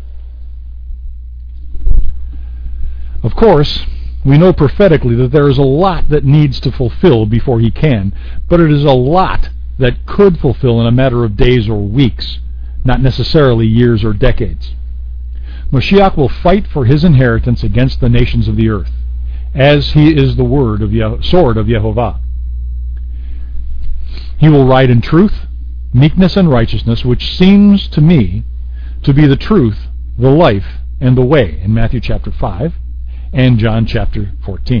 S1: Of course, we know prophetically that there is a lot that needs to fulfill before he can, but it is a lot that could fulfill in a matter of days or weeks, not necessarily years or decades. Mashiach will fight for his inheritance against the nations of the earth, as he is the word of Ye- sword of Yehovah. He will ride in truth, meekness, and righteousness, which seems to me to be the truth, the life, and the way, in Matthew chapter five and John chapter fourteen.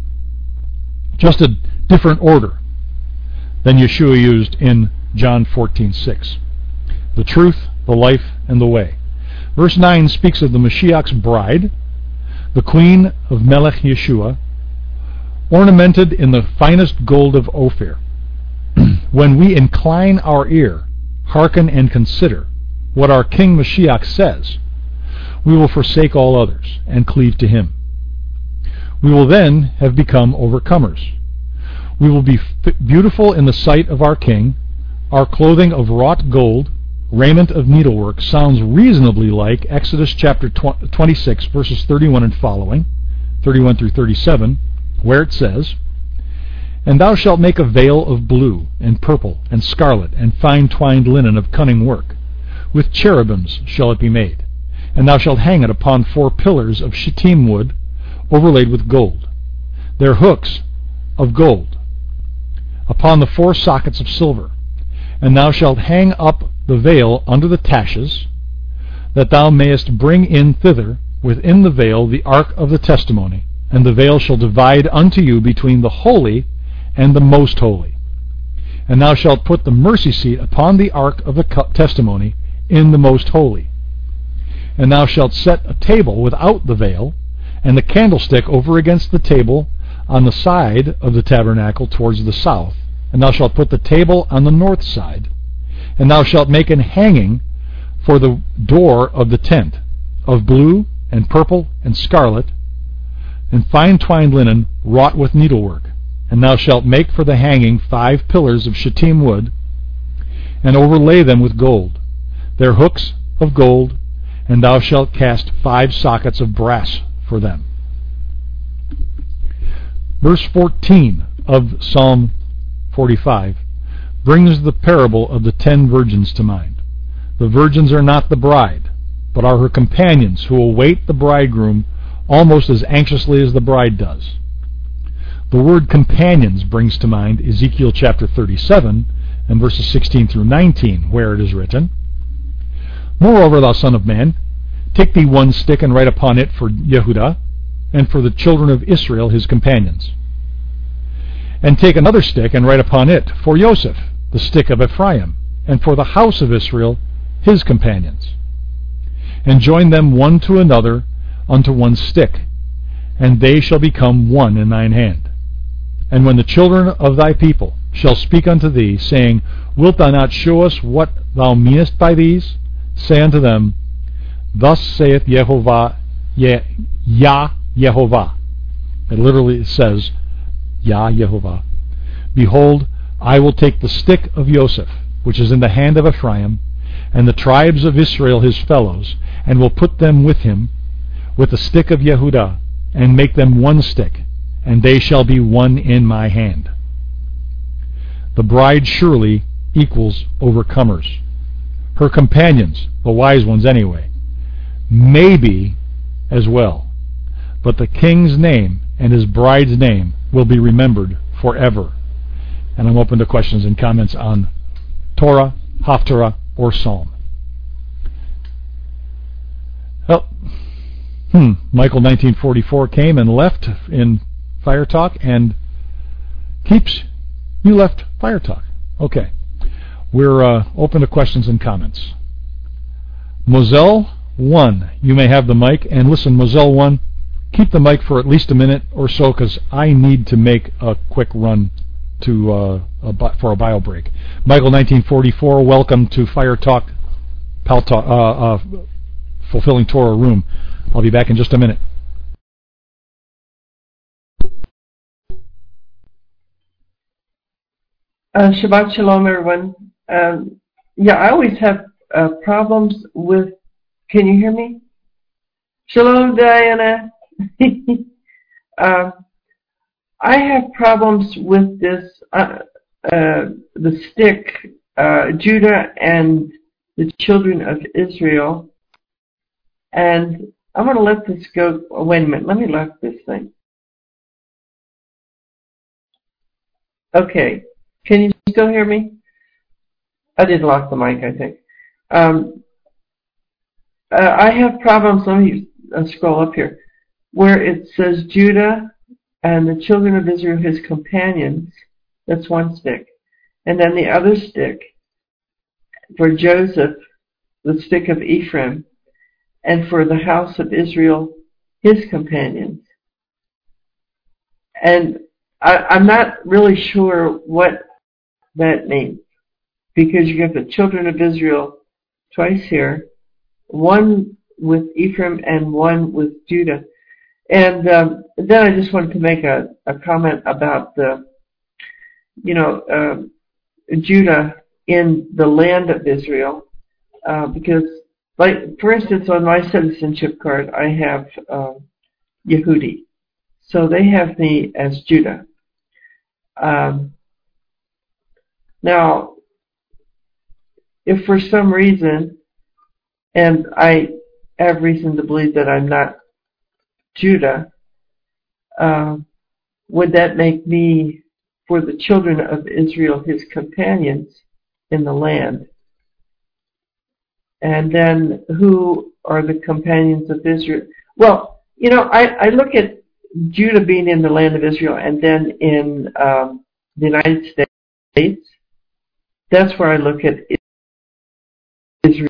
S1: Just a different order than Yeshua used in John fourteen six. The truth, the life, and the way. Verse nine speaks of the Mashiach's bride, the queen of Melech Yeshua, ornamented in the finest gold of Ophir. When we incline our ear, hearken and consider what our King Mashiach says, we will forsake all others and cleave to him. We will then have become overcomers. We will be f- beautiful in the sight of our King. Our clothing of wrought gold, raiment of needlework, sounds reasonably like Exodus chapter twenty-six, verses thirty-one and following, thirty-one through thirty-seven, where it says, And thou shalt make a veil of blue, and purple, and scarlet, and fine twined linen of cunning work. With cherubims shall it be made. And thou shalt hang it upon four pillars of shittim wood, overlaid with gold. Their hooks of gold, upon the four sockets of silver. And thou shalt hang up the veil under the taches, that thou mayest bring in thither within the veil the ark of the testimony, and the veil shall divide unto you between the holy and the most holy. And thou shalt put the mercy seat upon the ark of the testimony in the most holy. And thou shalt set a table without the veil, and the candlestick over against the table on the side of the tabernacle towards the south. And thou shalt put the table on the north side. And thou shalt make an hanging for the door of the tent, of blue and purple and scarlet, and fine twined linen wrought with needlework. And thou shalt make for the hanging five pillars of shittim wood, and overlay them with gold, their hooks of gold, and thou shalt cast five sockets of brass for them. Verse fourteen of Psalm forty-five brings the parable of the ten virgins to mind. The virgins are not the bride, but are her companions who await the bridegroom almost as anxiously as the bride does. The word companions brings to mind Ezekiel chapter thirty-seven and verses sixteen through nineteen, where it is written, Moreover, thou son of man, take thee one stick and write upon it for Yehudah, and for the children of Israel his companions. And take another stick and write upon it for Joseph, the stick of Ephraim, and for the house of Israel his companions. And join them one to another unto one stick, and they shall become one in thine hand. And when the children of thy people shall speak unto thee, saying, Wilt thou not show us what thou meanest by these? Say unto them, Thus saith Yehovah, Ye, Yah Yehovah. It literally says, Yah Yehovah. Behold, I will take the stick of Joseph, which is in the hand of Ephraim, and the tribes of Israel his fellows, and will put them with him, with the stick of Yehudah, and make them one stick, and they shall be one in my hand. The bride surely equals overcomers. Her companions, the wise ones anyway, may be as well. But the king's name and his bride's name will be remembered forever. And I'm open to questions and comments on Torah, Haftarah, or Psalm. Well, hmm, Michael nineteen forty-four came and left in Fire Talk, and Keeps, you left Fire Talk. Okay. We're uh, open to questions and comments. Moselle one, you may have the mic. And listen, Moselle one, keep the mic for at least a minute or so, because I need to make a quick run to uh, a, for a bio break. Michael nineteen forty-four, welcome to Fire Talk, Pal Talk, uh, uh, Fulfilling Torah Room. I'll be back in just a minute.
S5: Uh, Shabbat Shalom, everyone. Um, yeah, I always have uh, problems with. Can you hear me? Shalom, Diana. uh, I have problems with this. Uh, uh, the stick, uh, Judah and the children of Israel, and I'm going to let this go. Oh, wait a minute. Let me lock this thing. Okay. Can you still hear me? I did lock the mic, I think. Um, uh, I have problems. Let me uh, scroll up here. Where it says Judah and the children of Israel, his companions. That's one stick. And then the other stick for Joseph, the stick of Ephraim. And for the house of Israel, his companions. And I, I'm not really sure what that means, because you have the children of Israel twice here, one with Ephraim and one with Judah. And um, then I just wanted to make a, a comment about the, you know, uh, Judah in the land of Israel, uh, because, like, for instance, on my citizenship card, I have uh, Yehudi. So they have me as Judah. Um, now, if for some reason, and I have reason to believe that I'm not Judah, uh, would that make me, for the children of Israel, his companions in the land? And then who are the companions of Israel? Well, you know, I, I look at Judah being in the land of Israel and then in um, the United States. That's where I look at Israel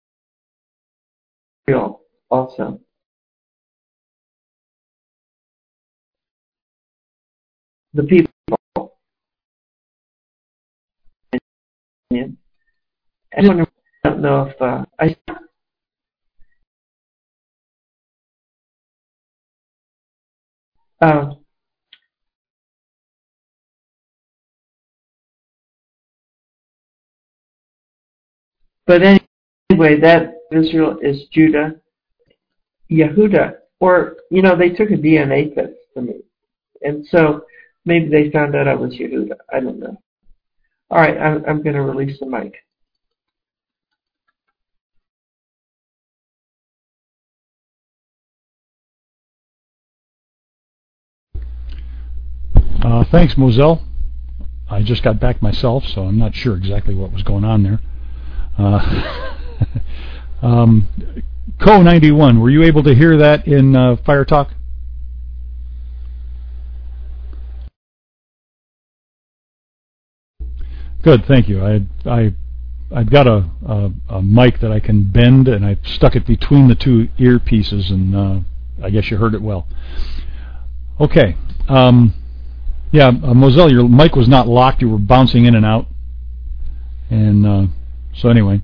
S5: also. The people. I don't know if uh, I. Uh, but anyway, that Israel is Judah, Yehuda. Or, you know, they took a D N A test for me. And so maybe they found out I was Yehuda. I don't know. All right, I'm, I'm going to release the mic.
S1: Uh, thanks, Moselle. I just got back myself, so I'm not sure exactly what was going on there. Uh, um, Co ninety-one, were you able to hear that in uh, Fire Talk? Good, thank you. I I I've got a, a a mic that I can bend, and I stuck it between the two earpieces, and uh, I guess you heard it well. Okay. Um, yeah, uh, Moselle, your mic was not locked. You were bouncing in and out, and uh, so anyway.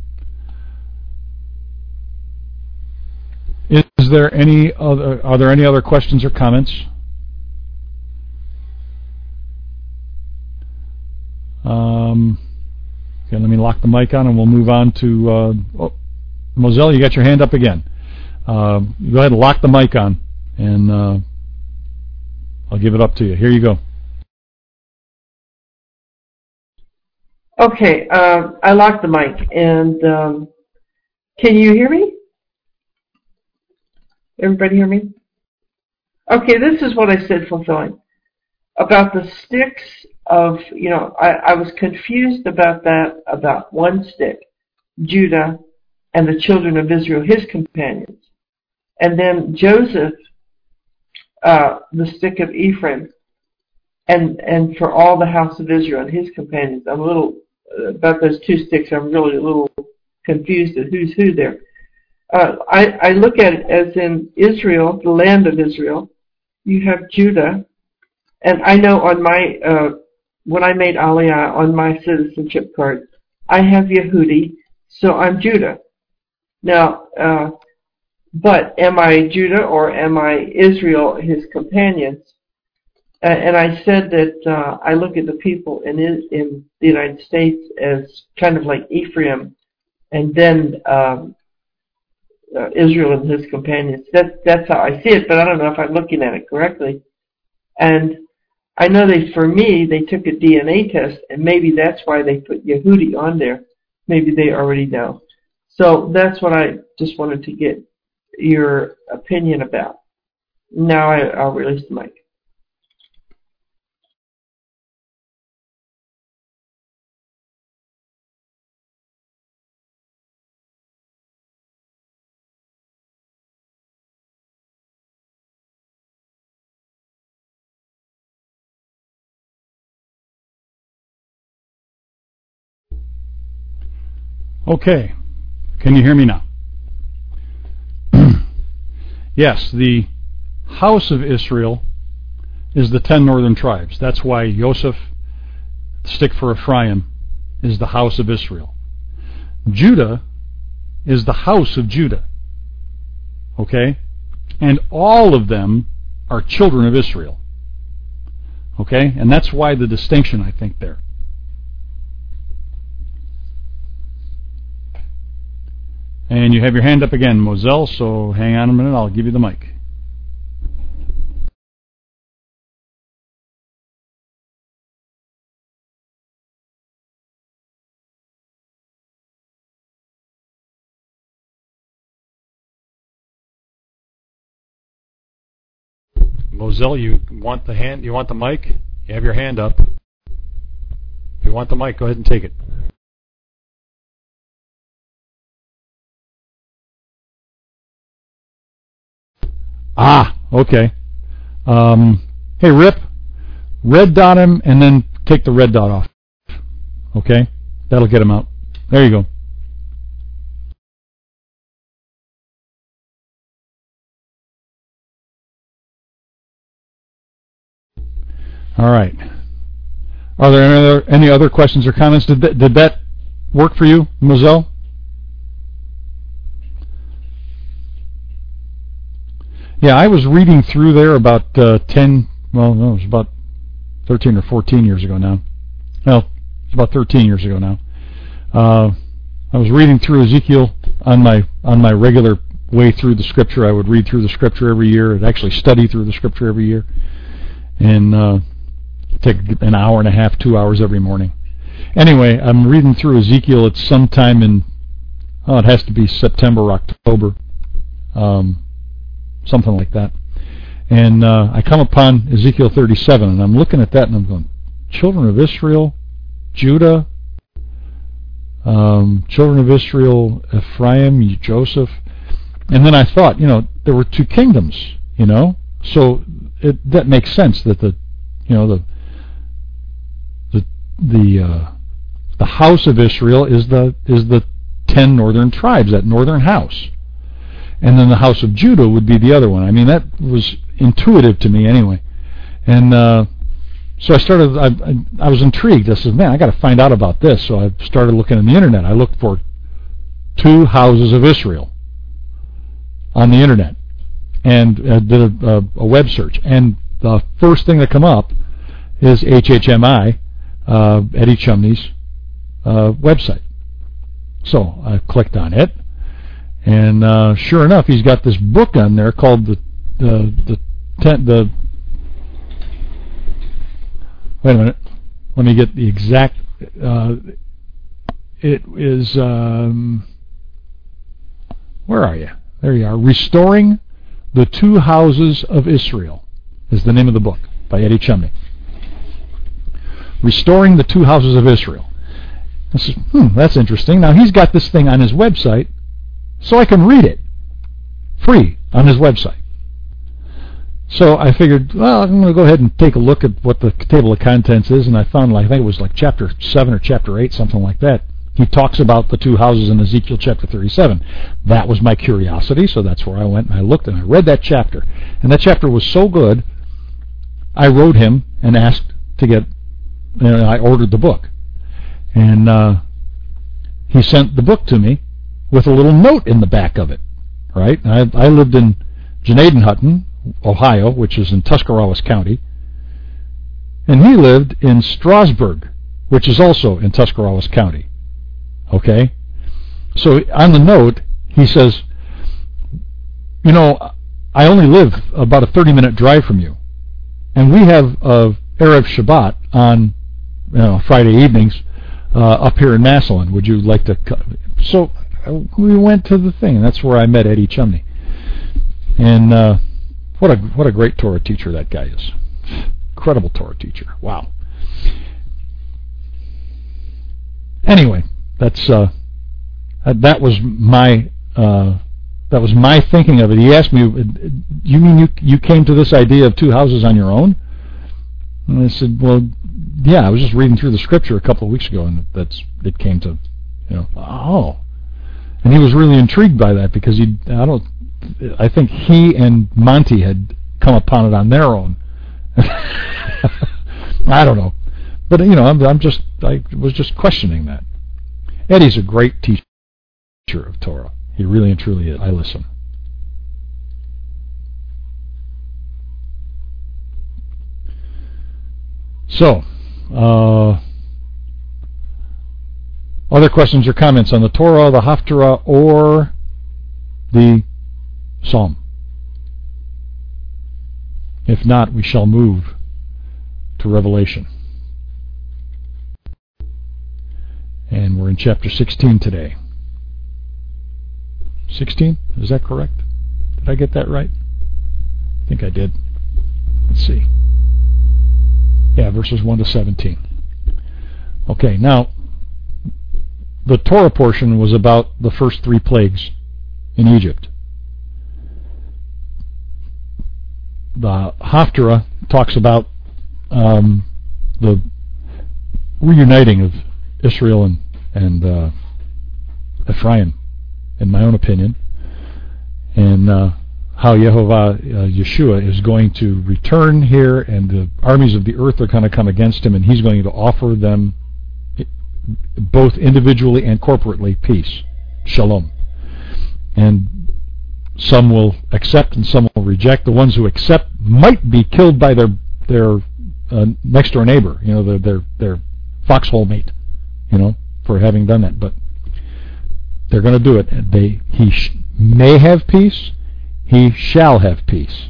S1: Is there any other? Are there any other questions or comments? Um, okay, let me lock the mic on, and we'll move on to uh, oh, Moselle. You got your hand up again. Uh, go ahead and lock the mic on, and uh, I'll give it up to you. Here you go.
S5: Okay, uh, I locked the mic, and um, can you hear me? Everybody hear me? Okay, this is what I said fulfilling. About the sticks of, you know, I, I was confused about that, about one stick, Judah, and the children of Israel, his companions. And then Joseph, uh, the stick of Ephraim, and and for all the house of Israel and his companions. I'm a little, uh, about those two sticks, I'm really a little confused at who's who there. Uh, I, I look at it as in Israel, the land of Israel, you have Judah, and I know on my, uh, when I made Aliyah on my citizenship card, I have Yehudi, so I'm Judah. Now, uh, but am I Judah or am I Israel, his companions? Uh, and I said that uh, I look at the people in in the United States as kind of like Ephraim, and then um, uh, Israel and his companions. That's that's how I see it, but I don't know if I'm looking at it correctly. And I know they, for me, they took a D N A test, and maybe that's why they put Yehudi on there. Maybe they already know. So that's what I just wanted to get your opinion about. Now I, I'll release the mic.
S1: Okay. Can you hear me now? Yes, the house of Israel is the ten northern tribes. That's why Yosef, stick for Ephraim, is the house of Israel. Judah is the house of Judah. Okay? And all of them are children of Israel. Okay? And that's why the distinction, I think, there. And you have your hand up again, Moselle, so hang on a minute, I'll give you the mic. Moselle, you want the hand? You want the mic? You have your hand up. If you want the mic, go ahead and take it. Ah, okay. Um, hey, Rip, red dot him and then take the red dot off. Okay? That'll get him out. There you go. All right. Are there any other, any other questions or comments? Did that, did that work for you, Moselle? Yeah, I was reading through there about uh, ten, well, no, it was about thirteen or fourteen years ago now. Well, it's about thirteen years ago now. Uh, I was reading through Ezekiel on my on my regular way through the Scripture. I would read through the Scripture every year. I'd actually study through the Scripture every year, and uh, take an hour and a half, two hours every morning. Anyway, I'm reading through Ezekiel. It's sometime in, oh, it has to be September, October, um, something like that. And uh, I come upon Ezekiel thirty-seven, and I'm looking at that, and I'm going, children of Israel, Judah, um, children of Israel, Ephraim, Joseph. And then I thought, you know, there were two kingdoms, you know, so it, that makes sense that the, you know, the the the uh, the house of Israel is the is the ten northern tribes, that northern house, and then the house of Judah would be the other one. I mean, that was intuitive to me anyway, and uh, so I started. I, I, I was intrigued. I said, "Man, I got to find out about this." So I started looking on the internet. I looked for two houses of Israel on the internet, and uh, did a, a, a web search. And the first thing that come up is H H M I, uh, Eddie Chumney's uh, website. So I clicked on it, and uh, sure enough, he's got this book on there called the the the ten, the. Wait a minute, let me get the exact. Uh, it is um, where are you? There you are. Restoring the Two Houses of Israel is the name of the book by Eddie Chumney. Restoring the Two Houses of Israel. I said, hmm, that's interesting. Now he's got this thing on his website, so I can read it free on his website. So I figured, well, I'm going to go ahead and take a look at what the table of contents is, and I found, like, I think it was like chapter seven or chapter eight, something like that. He talks about the two houses in Ezekiel chapter thirty-seven. That was my curiosity, so that's where I went and I looked and I read that chapter. And that chapter was so good, I wrote him and asked to get, you know, I ordered the book. And uh, he sent the book to me with a little note in the back of it, right? I, I lived in Janadenhutton, Ohio, which is in Tuscarawas County, and he lived in Strasburg, which is also in Tuscarawas County. Okay? So on the note, he says, you know, I only live about a thirty-minute drive from you, and we have uh, Erev Shabbat on, you know, Friday evenings uh, up here in Massillon. Would you like to come? So uh, we went to the thing, and that's where I met Eddie Chumney. And uh, what a what a great Torah teacher that guy is. Incredible Torah teacher. Wow. Anyway, that's uh, that was my uh, that was my thinking of it. He asked me, "You mean you you came to this idea of two houses on your own?" And I said, "Well, yeah. I was just reading through the scripture a couple of weeks ago, and that's it came to, you know, oh." And he was really intrigued by that because he I don't I think he and Monty had come upon it on their own. I don't know. But, you know, I'm, I'm just, I was just questioning that. Eddie's a great teacher of Torah. He really and truly is. I listen. So, uh, other questions or comments on the Torah, the Haftarah, or the Psalm? If not, we shall move to Revelation. And we're in chapter sixteen today. sixteen? Is that correct? Did I get that right? I think I did. Let's see. Yeah, verses one to seventeen. Okay, now, the Torah portion was about the first three plagues in Egypt. The Haftarah talks about um, the reuniting of Israel and, and uh, Ephraim, in my own opinion, and uh, how Yehovah, uh, Yeshua, is going to return here, and the armies of the earth are going to come against him, and he's going to offer them, both individually and corporately, peace, shalom. And some will accept and some will reject. The ones who accept might be killed by their their uh, next door neighbor, you know, their their their foxhole mate, you know, for having done that. But they're going to do it. They he sh- may have peace. He shall have peace.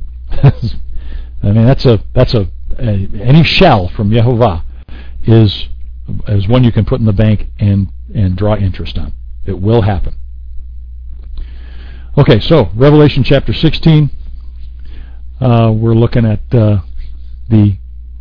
S1: I mean, that's a that's a, a any shall from Yehovah is is one you can put in the bank and and draw interest on. It will happen. Okay, so Revelation chapter sixteen. Uh, we're looking at uh, the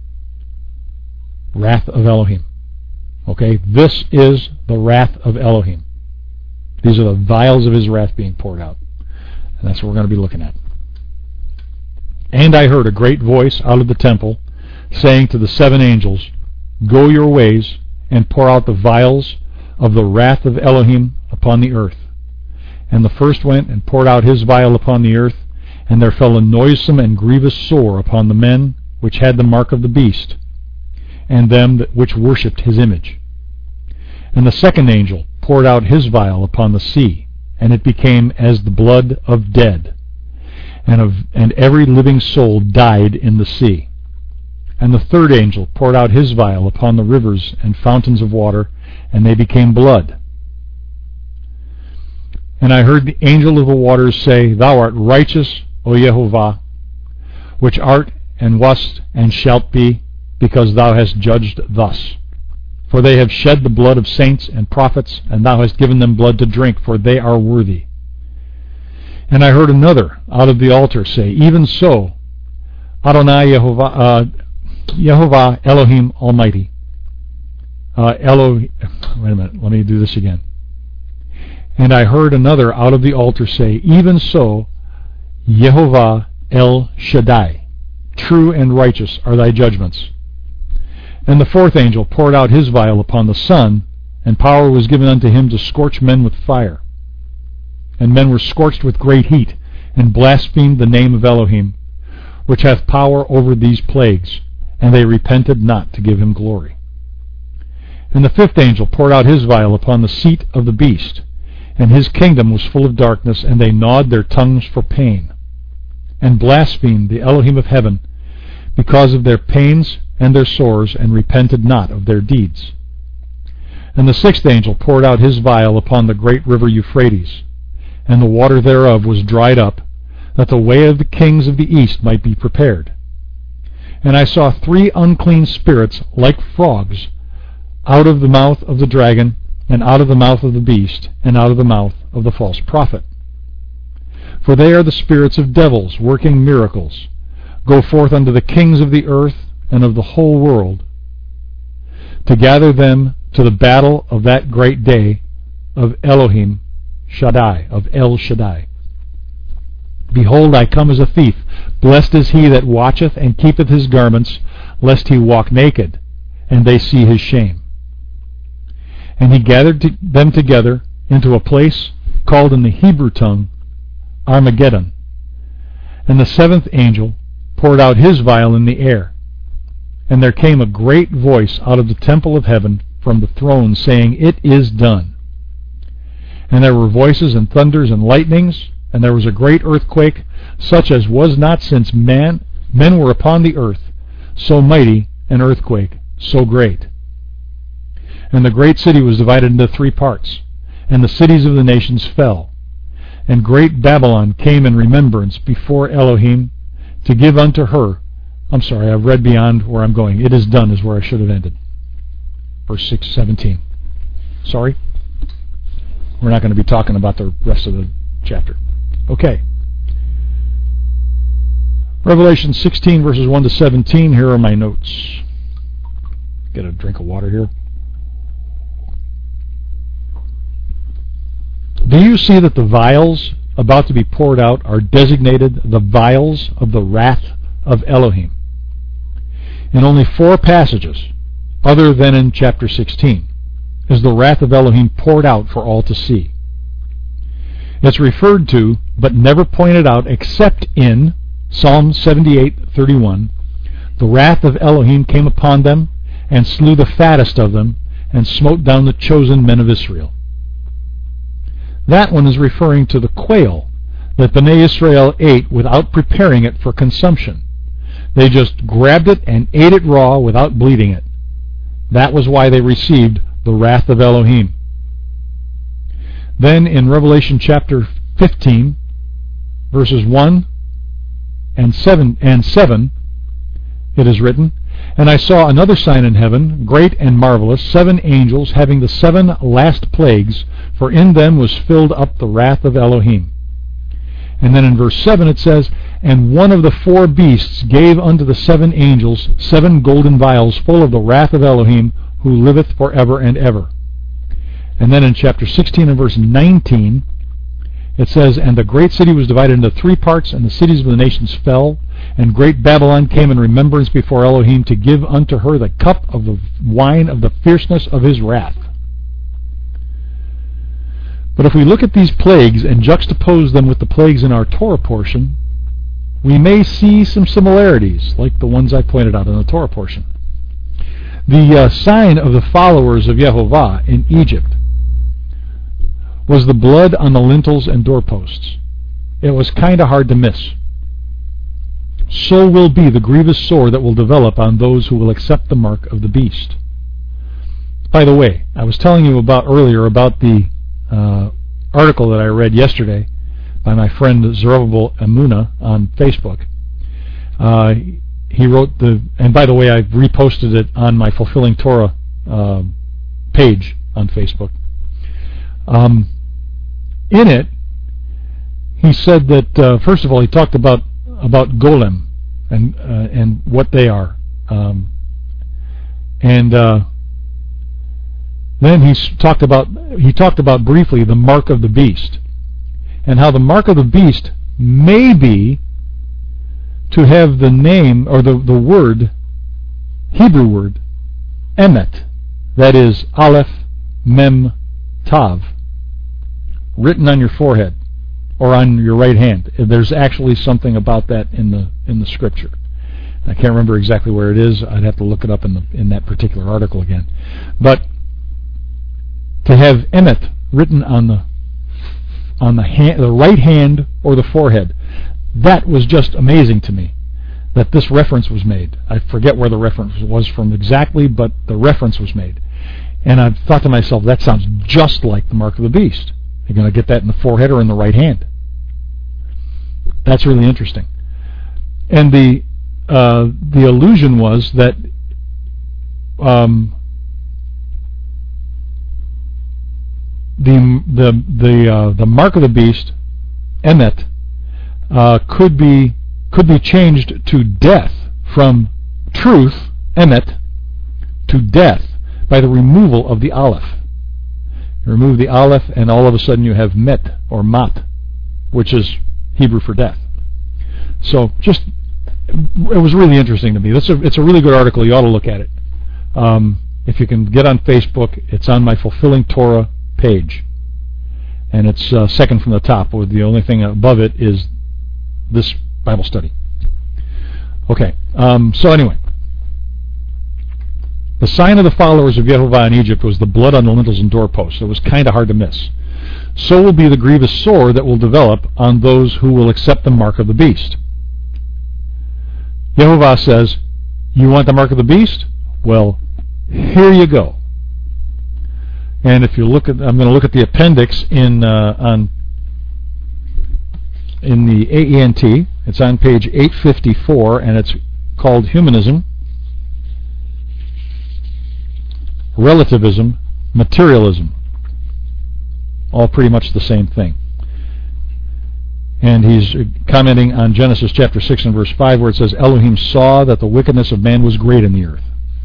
S1: wrath of Elohim. Okay, this is the wrath of Elohim. These are the vials of his wrath being poured out. And that's what we're going to be looking at. And I heard a great voice out of the temple saying to the seven angels, Go your ways and pour out the vials of the wrath of Elohim upon the earth. And the first went and poured out his vial upon the earth, and there fell a noisome and grievous sore upon the men which had the mark of the beast, and them that which worshipped his image. And the second angel poured out his vial upon the sea, and it became as the blood of dead, and of and every living soul died in the sea. And the third angel poured out his vial upon the rivers and fountains of water, and they became blood. And I heard the angel of the waters say, Thou art righteous, O Yehovah, which art and wast and shalt be, because thou hast judged thus. For they have shed the blood of saints and prophets, and thou hast given them blood to drink, for they are worthy. And I heard another out of the altar say, Even so, Adonai Yehovah, uh, Yehovah Elohim Almighty. Uh, Elo, wait a minute, let me do this again. And I heard another out of the altar say, Even so, Yehovah El Shaddai, true and righteous are thy judgments. And the fourth angel poured out his vial upon the sun, and power was given unto him to scorch men with fire. And men were scorched with great heat, and blasphemed the name of Elohim, which hath power over these plagues, and they repented not to give him glory. And the fifth angel poured out his vial upon the seat of the beast, and his kingdom was full of darkness, and they gnawed their tongues for pain, and blasphemed the Elohim of heaven, because of their pains and their sores, and repented not of their deeds. And the sixth angel poured out his vial upon the great river Euphrates, and the water thereof was dried up, that the way of the kings of the east might be prepared. And I saw three unclean spirits like frogs out of the mouth of the dragon, and out of the mouth of the beast, and out of the mouth of the false prophet. For they are the spirits of devils, working miracles, go forth unto the kings of the earth and of the whole world, to gather them to the battle of that great day of Elohim Shaddai, of El Shaddai. Behold, I come as a thief. Blessed is he that watcheth and keepeth his garments, lest he walk naked, and they see his shame. And he gathered to them together into a place called in the Hebrew tongue Armageddon. And the seventh angel poured out his vial in the air. And there came a great voice out of the temple of heaven from the throne, saying, It is done. And there were voices and thunders and lightnings, and there was a great earthquake, such as was not since man men were upon the earth, so mighty an earthquake, so great. And the great city was divided into three parts, and the cities of the nations fell. And great Babylon came in remembrance before Elohim, to give unto her, I'm sorry, I've read beyond where I'm going. It is done is where I should have ended. Verse six, seventeen. Sorry. We're not going to be talking about the rest of the chapter. Okay. Revelation sixteen, verses one to seventeen. Here are my notes. Get a drink of water here. Do you see that the vials about to be poured out are designated the vials of the wrath of Elohim? In only four passages, other than in chapter sixteen, is the wrath of Elohim poured out for all to see. It's referred to, but never pointed out, except in Psalm seventy-eight thirty-one. The wrath of Elohim came upon them, and slew the fattest of them, and smote down the chosen men of Israel. That one is referring to the quail that Bnei Israel ate without preparing it for consumption. They just grabbed it and ate it raw without bleeding it. That was why they received the wrath of Elohim. Then in Revelation chapter fifteen, verses one and seven, and seven, it is written, "And I saw another sign in heaven, great and marvelous, seven angels having the seven last plagues, for in them was filled up the wrath of Elohim." And then in verse seven it says, "And one of the four beasts gave unto the seven angels seven golden vials full of the wrath of Elohim, who liveth forever and ever." And then in chapter sixteen and verse nineteen, it says, "And the great city was divided into three parts, and the cities of the nations fell. And great Babylon came in remembrance before Elohim to give unto her the cup of the wine of the fierceness of his wrath." But if we look at these plagues and juxtapose them with the plagues in our Torah portion, we may see some similarities, like the ones I pointed out in the Torah portion. The uh, sign of the followers of Yehovah in Egypt was the blood on the lintels and doorposts. It was kind of hard to miss. So will be the grievous sore that will develop on those who will accept the mark of the beast. By the way, I was telling you about earlier about the uh, article that I read yesterday by my friend Zerubbabel Amuna on Facebook. Uh, he wrote the, and by the way, I reposted it on my Fulfilling Torah uh, page on Facebook. Um, in it, he said that uh, first of all, he talked about about Golem and uh, and what they are, um, and uh, then he talked about he talked about briefly the mark of the beast, and how the mark of the beast may be to have the name or the the word, Hebrew word, emet, that is Aleph Mem Tav, written on your forehead or on your right hand. There's actually something about that in the in the scripture. I can't remember exactly where it is. I'd have to look it up in the in that particular article again. But to have emet written on the on the hand, the right hand or the forehead, that was just amazing to me that this reference was made. I forget where the reference was from exactly, but the reference was made. And I thought to myself, that sounds just like the mark of the beast. You're going to get that in the forehead or in the right hand. That's really interesting. And the uh, the allusion was that um, the the the uh, the mark of the beast, emet, uh, could be could be changed to death, from truth, emet, to death by the removal of the aleph. You remove the aleph, and all of a sudden you have met or mat, which is Hebrew for death. So just, it was really interesting to me. This a, it's a really good article. You ought to look at it. Um, if you can get on Facebook, it's on my Fulfilling Torah page, and it's uh, second from the top, with the only thing above it is this Bible study. Okay, um, so anyway, the sign of the followers of Yehovah in Egypt was the blood on the lintels and doorposts. It was kind of hard to miss. So will be the grievous sore that will develop on those who will accept the mark of the beast. Yehovah says, you want the mark of the beast? Well, here you go. And if you look at, I'm going to look at the appendix in uh, on in the A E N T. It's on page eight fifty-four, and it's called Humanism, Relativism, Materialism. All pretty much the same thing. And he's commenting on Genesis chapter six and verse five, where it says, Elohim saw that the wickedness of man was great in the earth.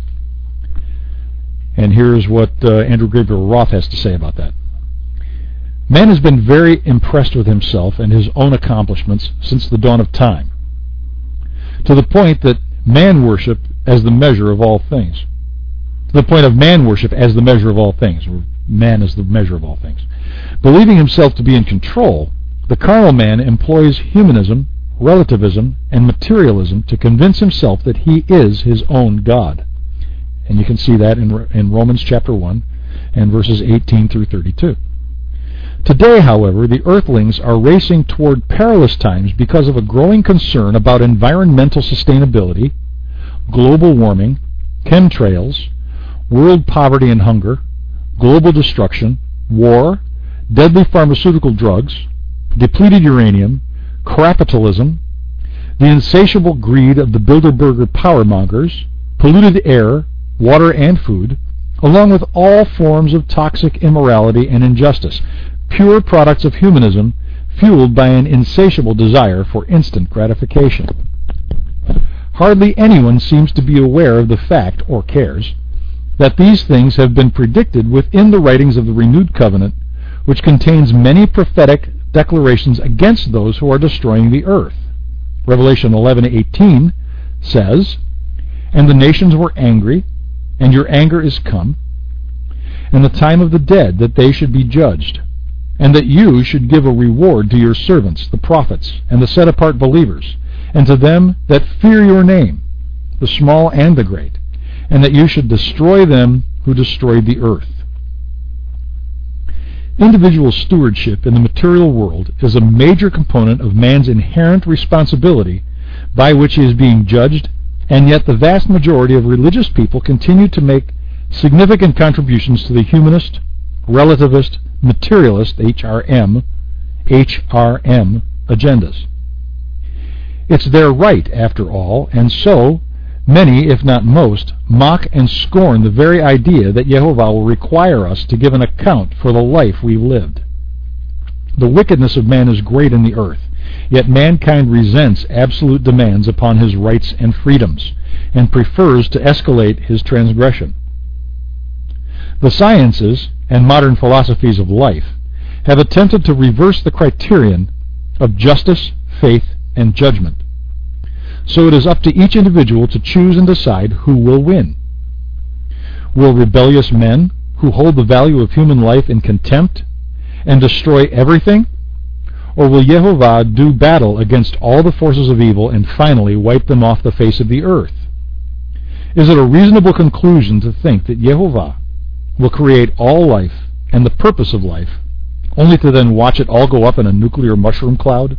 S1: And here's what uh, Andrew Gabriel Roth has to say about that. Man has been very impressed with himself and his own accomplishments since the dawn of time, to the point that man worship as the measure of all things. To the point of man worship as the measure of all things, or man is the measure of all things. Believing himself to be in control, the carnal man employs humanism, relativism, and materialism to convince himself that he is his own God. And you can see that in, in Romans chapter one and verses eighteen through thirty-two. Today, however, the earthlings are racing toward perilous times because of a growing concern about environmental sustainability, global warming, chemtrails, world poverty and hunger, global destruction, war, deadly pharmaceutical drugs, depleted uranium, capitalism, the insatiable greed of the Bilderberger powermongers, polluted air, water, and food, along with all forms of toxic immorality and injustice, pure products of humanism fueled by an insatiable desire for instant gratification. Hardly anyone seems to be aware of the fact, or cares, that these things have been predicted within the writings of the renewed covenant, which contains many prophetic declarations against those who are destroying the earth. Revelation eleven eighteen says, "And the nations were angry, and your anger is come, and the time of the dead, that they should be judged, and that you should give a reward to your servants, the prophets, and the set-apart believers, and to them that fear your name, the small and the great, and that you should destroy them who destroyed the earth." Individual stewardship in the material world is a major component of man's inherent responsibility by which he is being judged, and yet the vast majority of religious people continue to make significant contributions to the humanist, relativist, materialist H R M, H R M agendas. It's their right, after all, and so many, if not most, mock and scorn the very idea that Yehovah will require us to give an account for the life we've lived. The wickedness of man is great in the earth, yet mankind resents absolute demands upon his rights and freedoms, and prefers to escalate his transgression. The sciences and modern philosophies of life have attempted to reverse the criterion of justice, faith, and judgment. So it is up to each individual to choose and decide who will win. Will rebellious men, who hold the value of human life in contempt and destroy everything, or will Yehovah do battle against all the forces of evil and finally wipe them off the face of the earth? Is it a reasonable conclusion to think that Yehovah will create all life and the purpose of life, only to then watch it all go up in a nuclear mushroom cloud?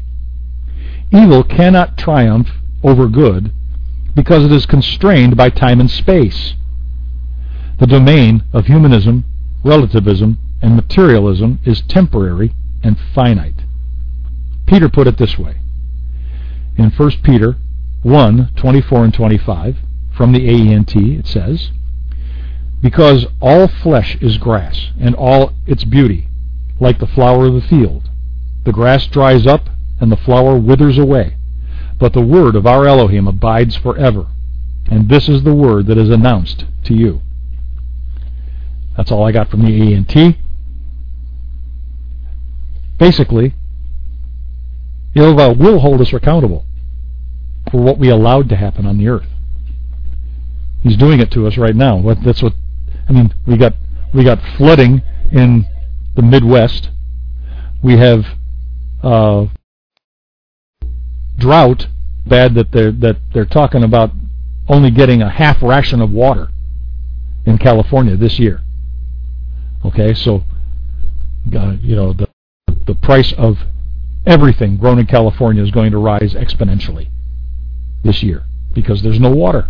S1: Evil cannot triumph over good because it is constrained by time and space. The domain of humanism, relativism, and materialism is temporary and finite. Peter put it this way. In First Peter one, twenty-four and twenty-five, from the A E N T, it says, "Because all flesh is grass, and all its beauty, like the flower of the field. The grass dries up, and the flower withers away, but the word of our Elohim abides forever. And this is the word that is announced to you." That's all I got from the A E N T. Basically, Yehovah will hold us accountable for what we allowed to happen on the earth. He's doing it to us right now. That's what I mean. We got we got flooding in the Midwest. We have uh, drought, bad that they're that they're talking about only getting a half ration of water in California this year. Okay, so uh, you know the the price of everything grown in California is going to rise exponentially this year because there's no water.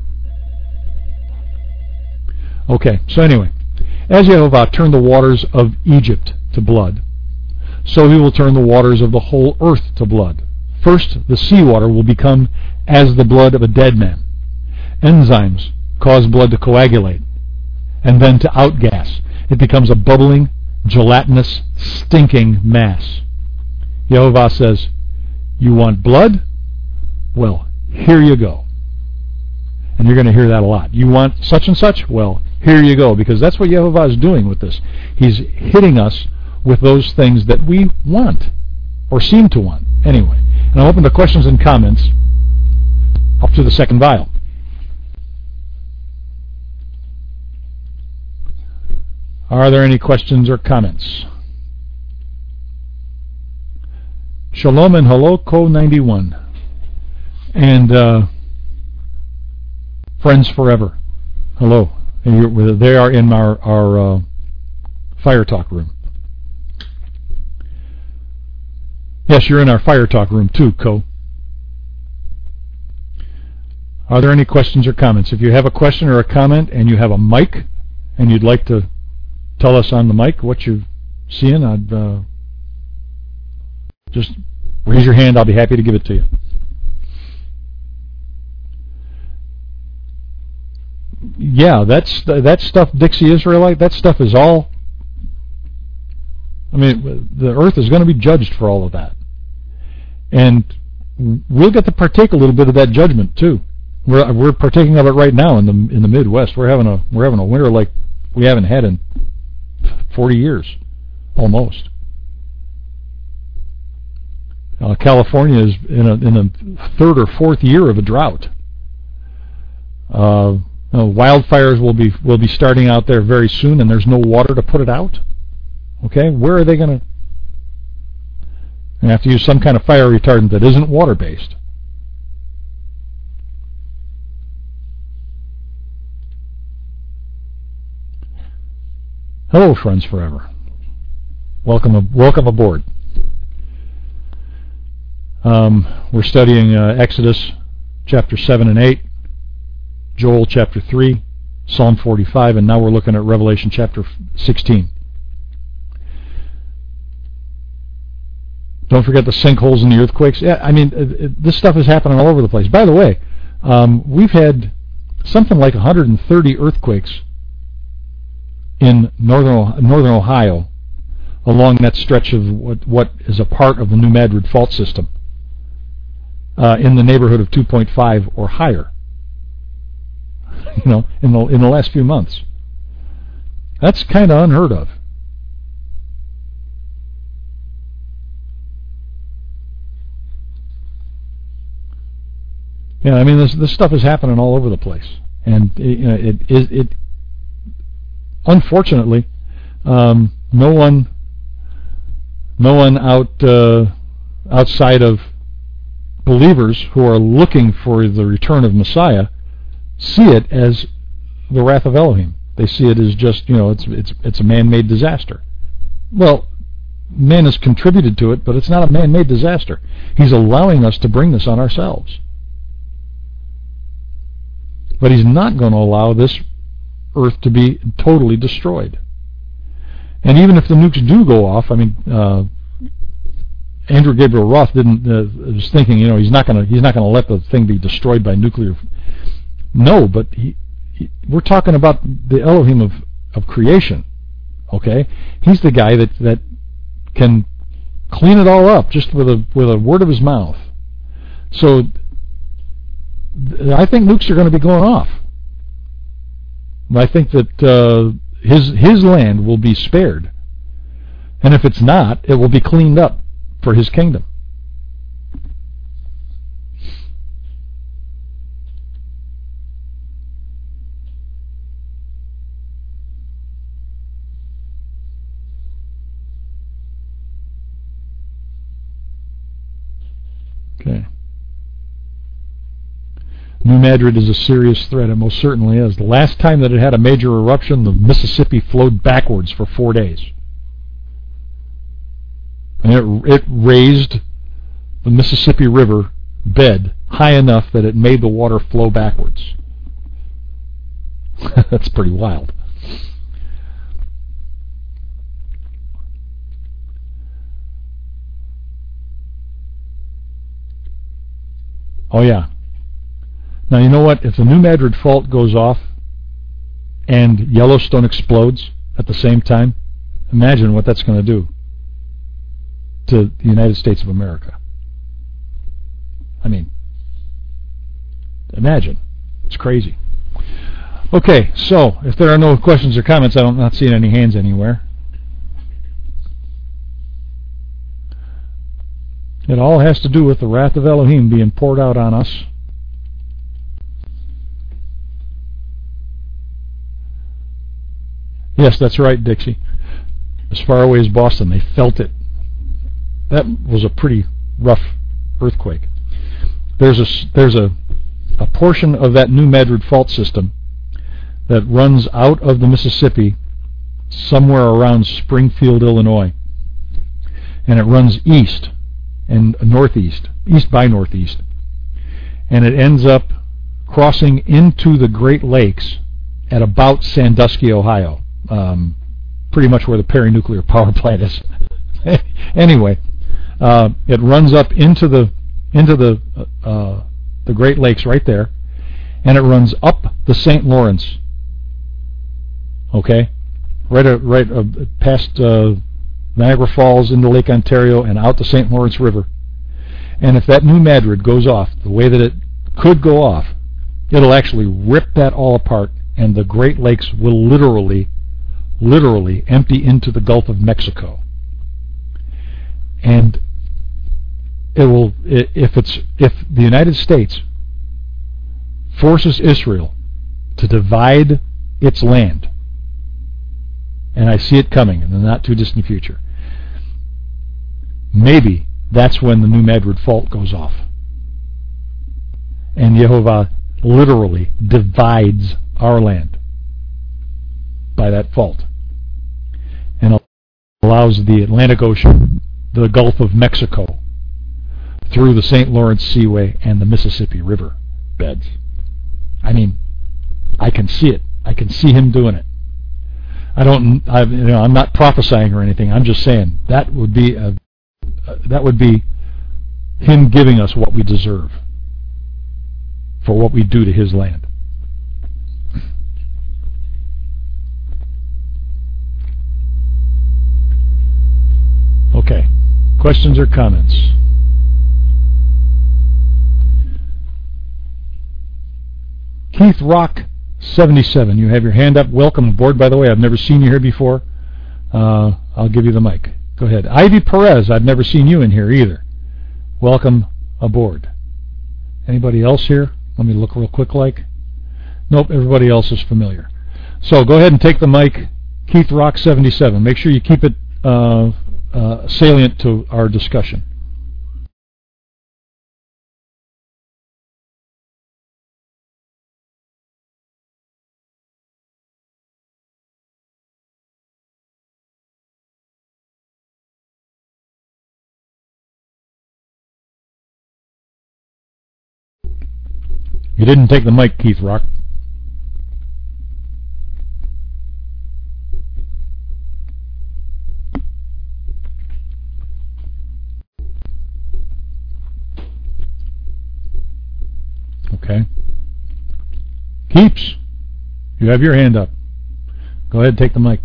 S1: Okay, so anyway, as Yehovah turned the waters of Egypt to blood, so he will turn the waters of the whole earth to blood. First, the seawater will become as the blood of a dead man. Enzymes cause blood to coagulate and then to outgas. It becomes a bubbling, gelatinous, stinking mass. Yehovah says, "You want blood? Well, here you go." And you're going to hear that a lot. You want such and such? Well, here you go, because that's what Yehovah is doing with this. He's hitting us with those things that we want, or seem to want, anyway. And I'll open to questions and comments up to the second vial. Are there any questions or comments? Shalom and hello, Co ninety-one. And uh, Friends Forever. Hello. And you're, they are in our, our uh, Fire Talk room. Yes, you're in our Fire Talk room too, Co. Are there any questions or comments? If you have a question or a comment and you have a mic and you'd like to tell us on the mic what you seeing, I'd uh, just raise your hand. I'll be happy to give it to you. Yeah, that's that stuff, Dixie Israelite, that stuff is all, I mean, the earth is going to be judged for all of that. And we'll get to partake a little bit of that judgment too. We're we're partaking of it right now in the in the Midwest. We're having a we're having a winter like we haven't had in forty years, almost. Uh, California is in a in a third or fourth year of a drought. Uh, you know, wildfires will be will be starting out there very soon, and there's no water to put it out. Okay, where are they going to? They have to use some kind of fire retardant that isn't water based. Hello, Friends Forever. Welcome, welcome aboard. Um, we're studying uh, Exodus chapter seven and eight, Joel chapter three, Psalm forty-five, and now we're looking at Revelation chapter sixteen. Don't forget the sinkholes and the earthquakes. Yeah, I mean, it, it, this stuff is happening all over the place. By the way, um, we've had something like one hundred thirty earthquakes in northern northern Ohio along that stretch of what, what is a part of the New Madrid fault system uh, in the neighborhood of two point five or higher. You know, in the in the last few months. That's kind of unheard of. Yeah, I mean, this this stuff is happening all over the place, and it, you know, it it, it unfortunately, um, no one, no one out uh, outside of believers who are looking for the return of Messiah see it as the wrath of Elohim. They see it as just, you know, it's it's it's a man-made disaster. Well, man has contributed to it, but it's not a man-made disaster. He's allowing us to bring this on ourselves. But he's not going to allow this earth to be totally destroyed. And even if the nukes do go off, I mean, uh, Andrew Gabriel Roth didn't uh, was thinking, you know, he's not going to he's not going to let the thing be destroyed by nuclear. No, but he, he, we're talking about the Elohim of, of creation. Okay, he's the guy that that can clean it all up just with a with a word of his mouth. So I think nukes are going to be going off. I think that uh, his his land will be spared, and if it's not, it will be cleaned up for his kingdom. Okay. New Madrid is a serious threat. It most certainly is. The last time that it had a major eruption, the Mississippi flowed backwards for four days. And it, it raised the Mississippi River bed high enough that it made the water flow backwards. That's pretty wild. Oh, yeah. Now, you know what? If the New Madrid fault goes off and Yellowstone explodes at the same time, imagine what that's going to do to the United States of America. I mean, imagine. It's crazy. Okay, so if there are no questions or comments, I don't not seeing any hands anywhere. It all has to do with the wrath of Elohim being poured out on us. Yes, that's right, Dixie. As far away as Boston, they felt it. That was a pretty rough earthquake. There's a there's a a portion of that New Madrid fault system that runs out of the Mississippi somewhere around Springfield, Illinois, and it runs east and northeast, east by northeast, and it ends up crossing into the Great Lakes at about Sandusky, Ohio. Um, pretty much where the Perry Nuclear Power Plant is. Anyway, uh, it runs up into the into the uh, the Great Lakes right there, and it runs up the Saint Lawrence. Okay, right uh, right uh, past uh, Niagara Falls into Lake Ontario and out the Saint Lawrence River. And if that New Madrid goes off the way that it could go off, it'll actually rip that all apart, and the Great Lakes will literally, literally empty into the Gulf of Mexico. And it will, if it's if the United States forces Israel to divide its land, and I see it coming in the not too distant future, maybe that's when the New Madrid Fault goes off. And Yehovah literally divides our land by that fault and allows the Atlantic Ocean, the Gulf of Mexico, through the Saint Lawrence Seaway and the Mississippi River beds. I mean, I can see it. I can see him doing it. I don't. I, you know, I'm not prophesying or anything. I'm just saying that would be a, uh, that would be him giving us what we deserve for what we do to his land. Okay. Questions or comments? Keith Rock seventy-seven, you have your hand up. Welcome aboard, by the way. I've never seen you here before. Uh, I'll give you the mic. Go ahead. Ivy Perez, I've never seen you in here either. Welcome aboard. Anybody else here? Let me look real quick like. Nope, everybody else is familiar. So go ahead and take the mic. Keith Rock seventy-seven. Make sure you keep it uh, uh, salient to our discussion. You didn't take the mic, Keith Rock. Okay. Keeps, you have your hand up. Go ahead and take the mic.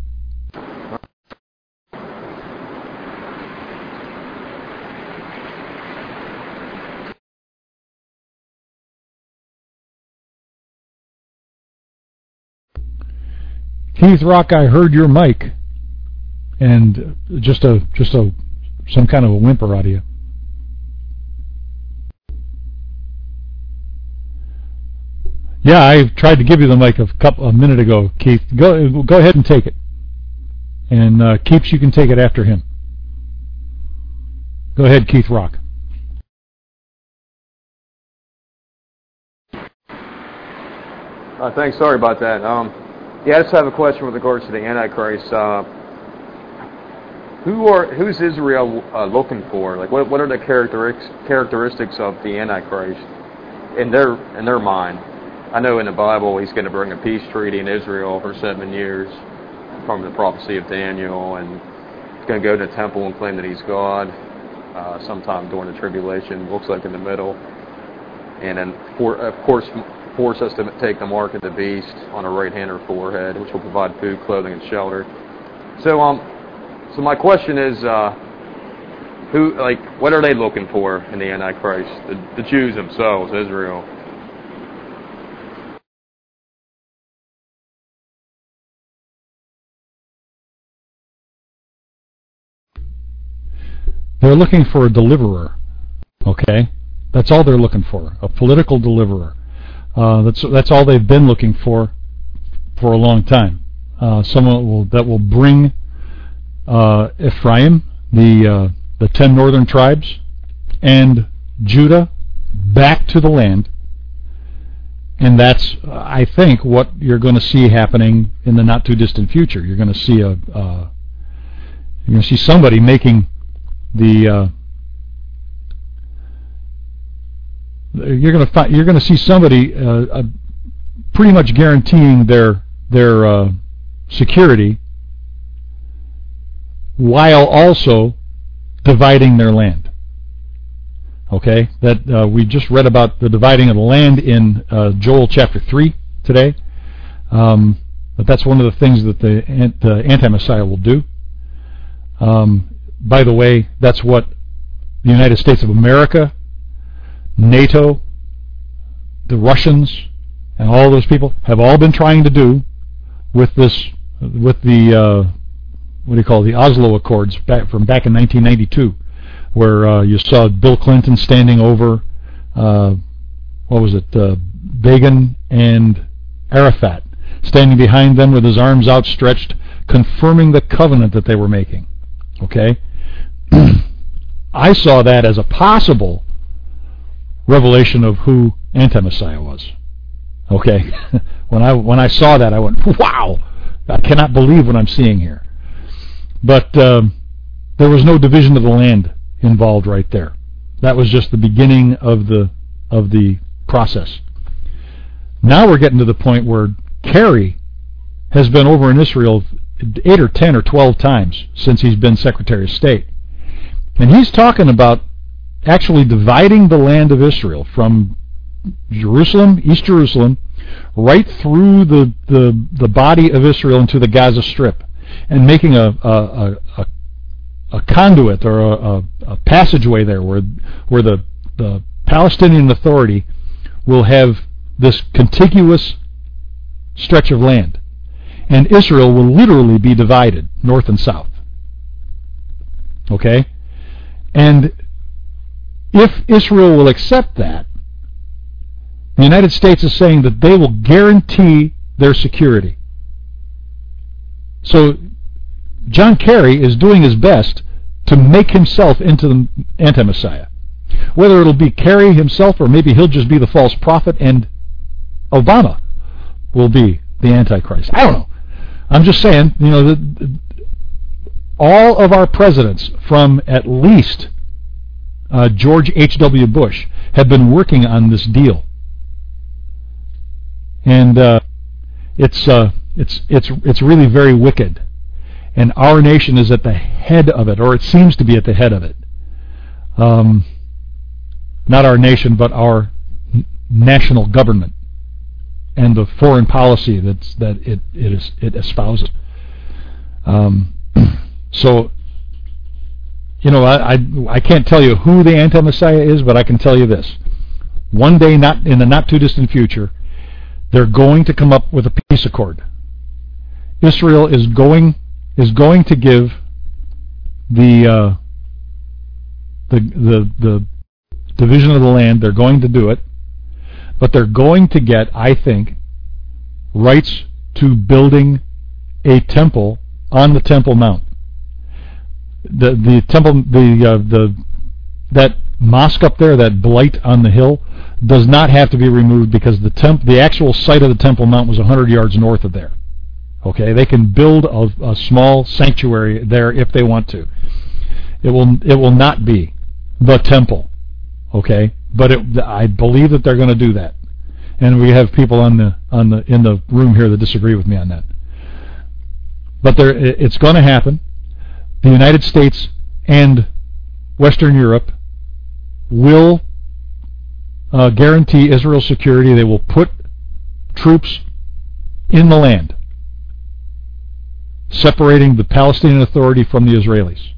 S1: Keith Rock, I heard your mic, and just a just a some kind of a whimper out of you. Yeah, I tried to give you the mic a couple a minute ago, Keith. Go go ahead and take it, and uh, Keeps, you can take it after him. Go ahead, Keith Rock.
S6: Uh, thanks. Sorry about that. Um, Yeah, I just have a question with regards to the Antichrist. Uh, who are who's Israel uh, looking for? Like, what what are the characteristics characteristics of the Antichrist in their in their mind? I know in the Bible he's going to bring a peace treaty in Israel for seven years, from the prophecy of Daniel, and he's going to go to the temple and claim that he's God uh, sometime during the tribulation. Looks like in the middle, and then for, of course. force us to take the mark of the beast on our right hand or forehead, which will provide food, clothing, and shelter. So, um, so my question is, uh, who, like, what are they looking for in the Antichrist? The, the Jews themselves, Israel.
S1: They're looking for a deliverer. Okay, that's all they're looking for, a political deliverer. Uh, that's that's all they've been looking for for a long time. Uh, someone will, that will bring uh, Ephraim, the uh, the ten northern tribes, and Judah back to the land, and that's uh, I think what you're going to see happening in the not too distant future. You're going to see a uh, you're going to see somebody making the uh, You're going to find, you're going to see somebody uh, uh, pretty much guaranteeing their their uh, security while also dividing their land. Okay, that uh, we just read about the dividing of the land in uh, Joel chapter three today. Um, but that's one of the things that the, the anti-Messiah will do. Um, by the way, that's what the United States of America, NATO, the Russians, and all those people have all been trying to do with this, with the uh, what do you call it, the Oslo Accords back from back in nineteen ninety-two, where uh, you saw Bill Clinton standing over, uh, what was it, uh, Begin and Arafat, standing behind them with his arms outstretched, confirming the covenant that they were making. Okay? I saw that as a possible revelation of who Anti-Messiah was. Okay? when I when I saw that, I went, wow! I cannot believe what I'm seeing here. But um, there was no division of the land involved right there. That was just the beginning of the of the process. Now we're getting to the point where Kerry has been over in Israel eight or ten or twelve times since he's been Secretary of State. And he's talking about actually dividing the land of Israel from Jerusalem, East Jerusalem, right through the, the, the body of Israel into the Gaza Strip, and making a a, a, a conduit or a, a, a passageway there where where the, the Palestinian Authority will have this contiguous stretch of land, and Israel will literally be divided north and south. Okay? And if Israel will accept that, the United States is saying that they will guarantee their security. So John Kerry is doing his best to make himself into the anti-Messiah. Whether it'll be Kerry himself or maybe he'll just be the false prophet and Obama will be the Antichrist. I don't know. I'm just saying, you know, the, all of our presidents from at least uh, George H W Bush have been working on this deal. And uh, it's uh, it's it's it's really very wicked, and our nation is at the head of it, or it seems to be at the head of it. Um, not our nation, but our n- national government and the foreign policy that's that it it is it espouses. Um, so, you know, I, I I can't tell you who the anti-Messiah is, but I can tell you this: one day, not in the not too distant future, they're going to come up with a peace accord. Israel is going is going to give the uh, the the the division of the land. They're going to do it, but they're going to get, I think, rights to building a temple on the Temple Mount. The the temple the uh, the that mosque up there, that blight on the hill, does not have to be removed because the temp the actual site of the Temple Mount was one hundred yards north of there. Okay, they can build a, a small sanctuary there if they want to. It will it will not be the temple. Okay, but it, I believe that they're going to do that, and we have people on the on the in the room here that disagree with me on that. But there, it's going to happen. The United States and Western Europe will uh, guarantee Israel's security. They will put troops in the land, separating the Palestinian Authority from the Israelis.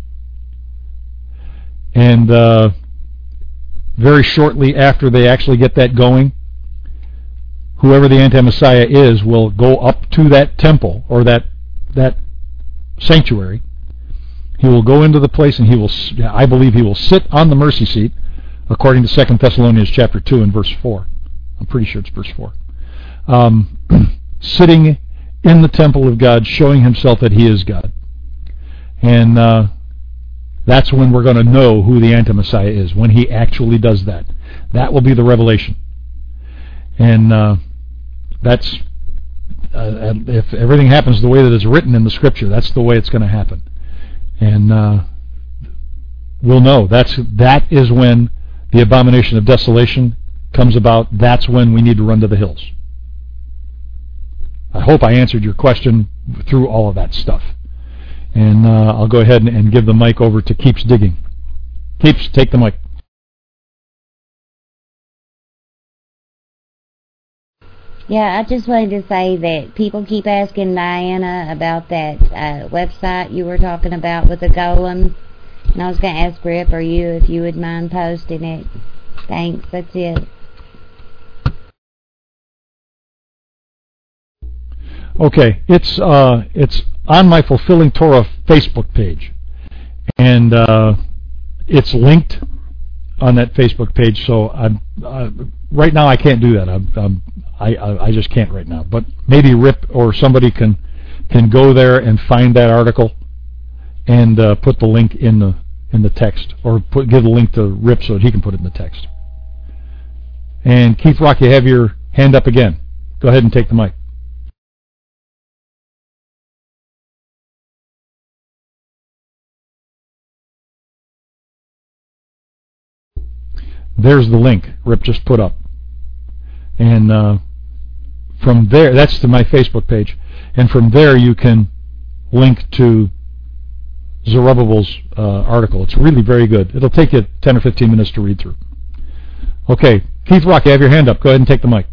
S1: And uh, very shortly after they actually get that going, whoever the anti-Messiah is will go up to that temple or that that sanctuary. He will go into the place and he will, I believe he will sit on the mercy seat, according to Second Thessalonians chapter two and verse four. I'm pretty sure it's verse four. Um, sitting in the temple of God, showing himself that he is God. And uh, that's when we're going to know who the anti-Messiah is, when he actually does that. That will be the revelation. And uh, that's, uh, if everything happens the way that it's written in the Scripture, that's the way it's going to happen. And uh, we'll know. That's that is when the abomination of desolation comes about. That's when we need to run to the hills. I hope I answered your question through all of that stuff. And uh, I'll go ahead and, and give the mic over to Keeps Digging. Keeps, take the mic.
S3: Yeah, I just wanted to say that people keep asking Diana about that uh, website you were talking about with the golem. And I was going to ask Rip or you if you would mind posting it. Thanks, that's it.
S1: Okay, it's uh, it's on my Fulfilling Torah Facebook page. And uh, it's linked on that Facebook page, so I'm, uh, right now I can't do that. I'm, I'm, I, I I just can't right now. But maybe Rip or somebody can can go there and find that article and uh, put the link in the in the text, or put give the link to Rip so that he can put it in the text. And Keith Rock, you have your hand up again. Go ahead and take the mic. There's the link Rip just put up. And uh, from there, that's to my Facebook page. And from there you can link to Zerubbabel's uh, article. It's really very good. It'll take you ten or fifteen minutes to read through. Okay, Keith Rock, you have your hand up. Go ahead and take the mic.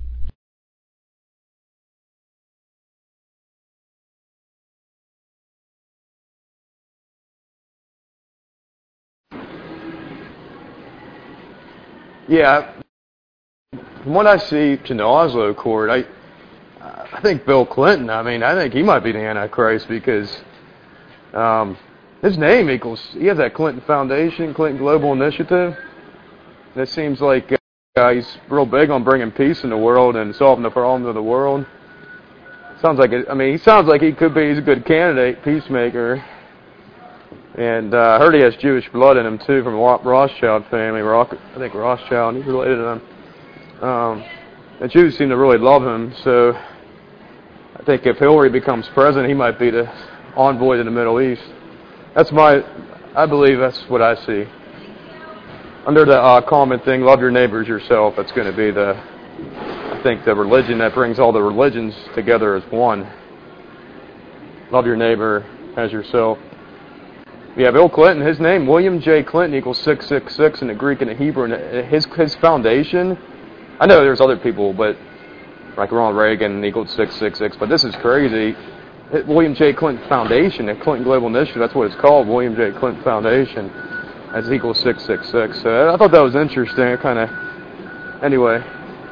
S6: Yeah, from what I see to the Oslo court, I I think Bill Clinton, I mean, I think he might be the Antichrist because um, his name equals, he has that Clinton Foundation, Clinton Global Initiative, and it seems like uh, he's real big on bringing peace in the world and solving the problems of the world. Sounds like, it, I mean, he sounds like he could be, he's a good candidate, peacemaker. And uh, I heard he has Jewish blood in him, too, from the Rothschild family. Rock, I think Rothschild, he's related to them. Um, the Jews seem to really love him, so I think if Hillary becomes president, he might be the envoy to the Middle East. That's my, I believe that's what I see. Under the uh, common thing, love your neighbors yourself, that's going to be the, I think, the religion that brings all the religions together as one. Love your neighbor as yourself. Yeah, Bill Clinton, his name, William J. Clinton, equals six six six in the Greek and the Hebrew. And his his foundation, I know there's other people, but like Ronald Reagan equals six six six, but this is crazy. William J. Clinton Foundation, the Clinton Global Initiative, that's what it's called, William J. Clinton Foundation, as equals six six six. So I thought that was interesting. It kind of, anyway.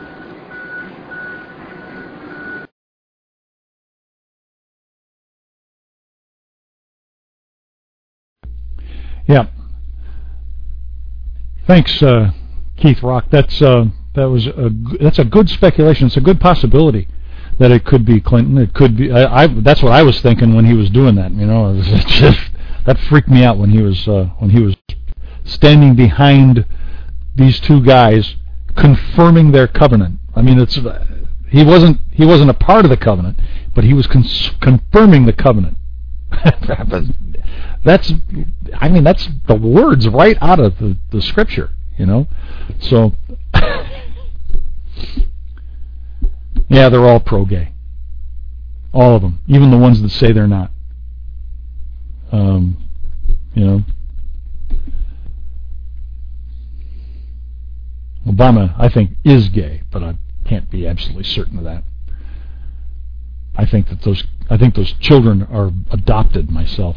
S1: Yeah. Thanks, uh, Keith Rock. That's uh, that was a that's a good speculation. It's a good possibility that it could be Clinton. It could be. I, I that's what I was thinking when he was doing that. You know, it was, it just that freaked me out when he was uh, when he was standing behind these two guys confirming their covenant. I mean, it's he wasn't he wasn't a part of the covenant, but he was cons- confirming the covenant. That's, I mean, that's the words right out of the, the scripture, you know. So, yeah, they're all pro-gay, all of them, even the ones that say they're not. Um, you know, Obama, I think, is gay, but I can't be absolutely certain of that. I think that those, I think those children are adopted myself.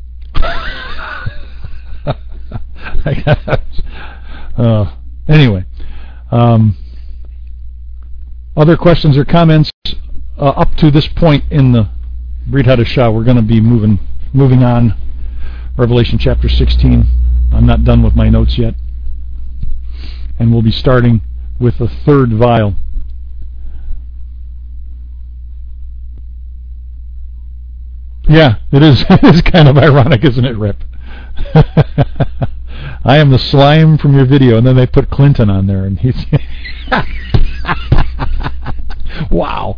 S1: uh, anyway, um, other questions or comments uh, up to this point in the Brit Hadashah? We're going to be moving moving on. Revelation chapter sixteen. I'm not done with my notes yet, and we'll be starting with the third vial. Yeah, it is. It is kind of ironic, isn't it, Rip? I am the slime from your video, and then they put Clinton on there, and he's wow.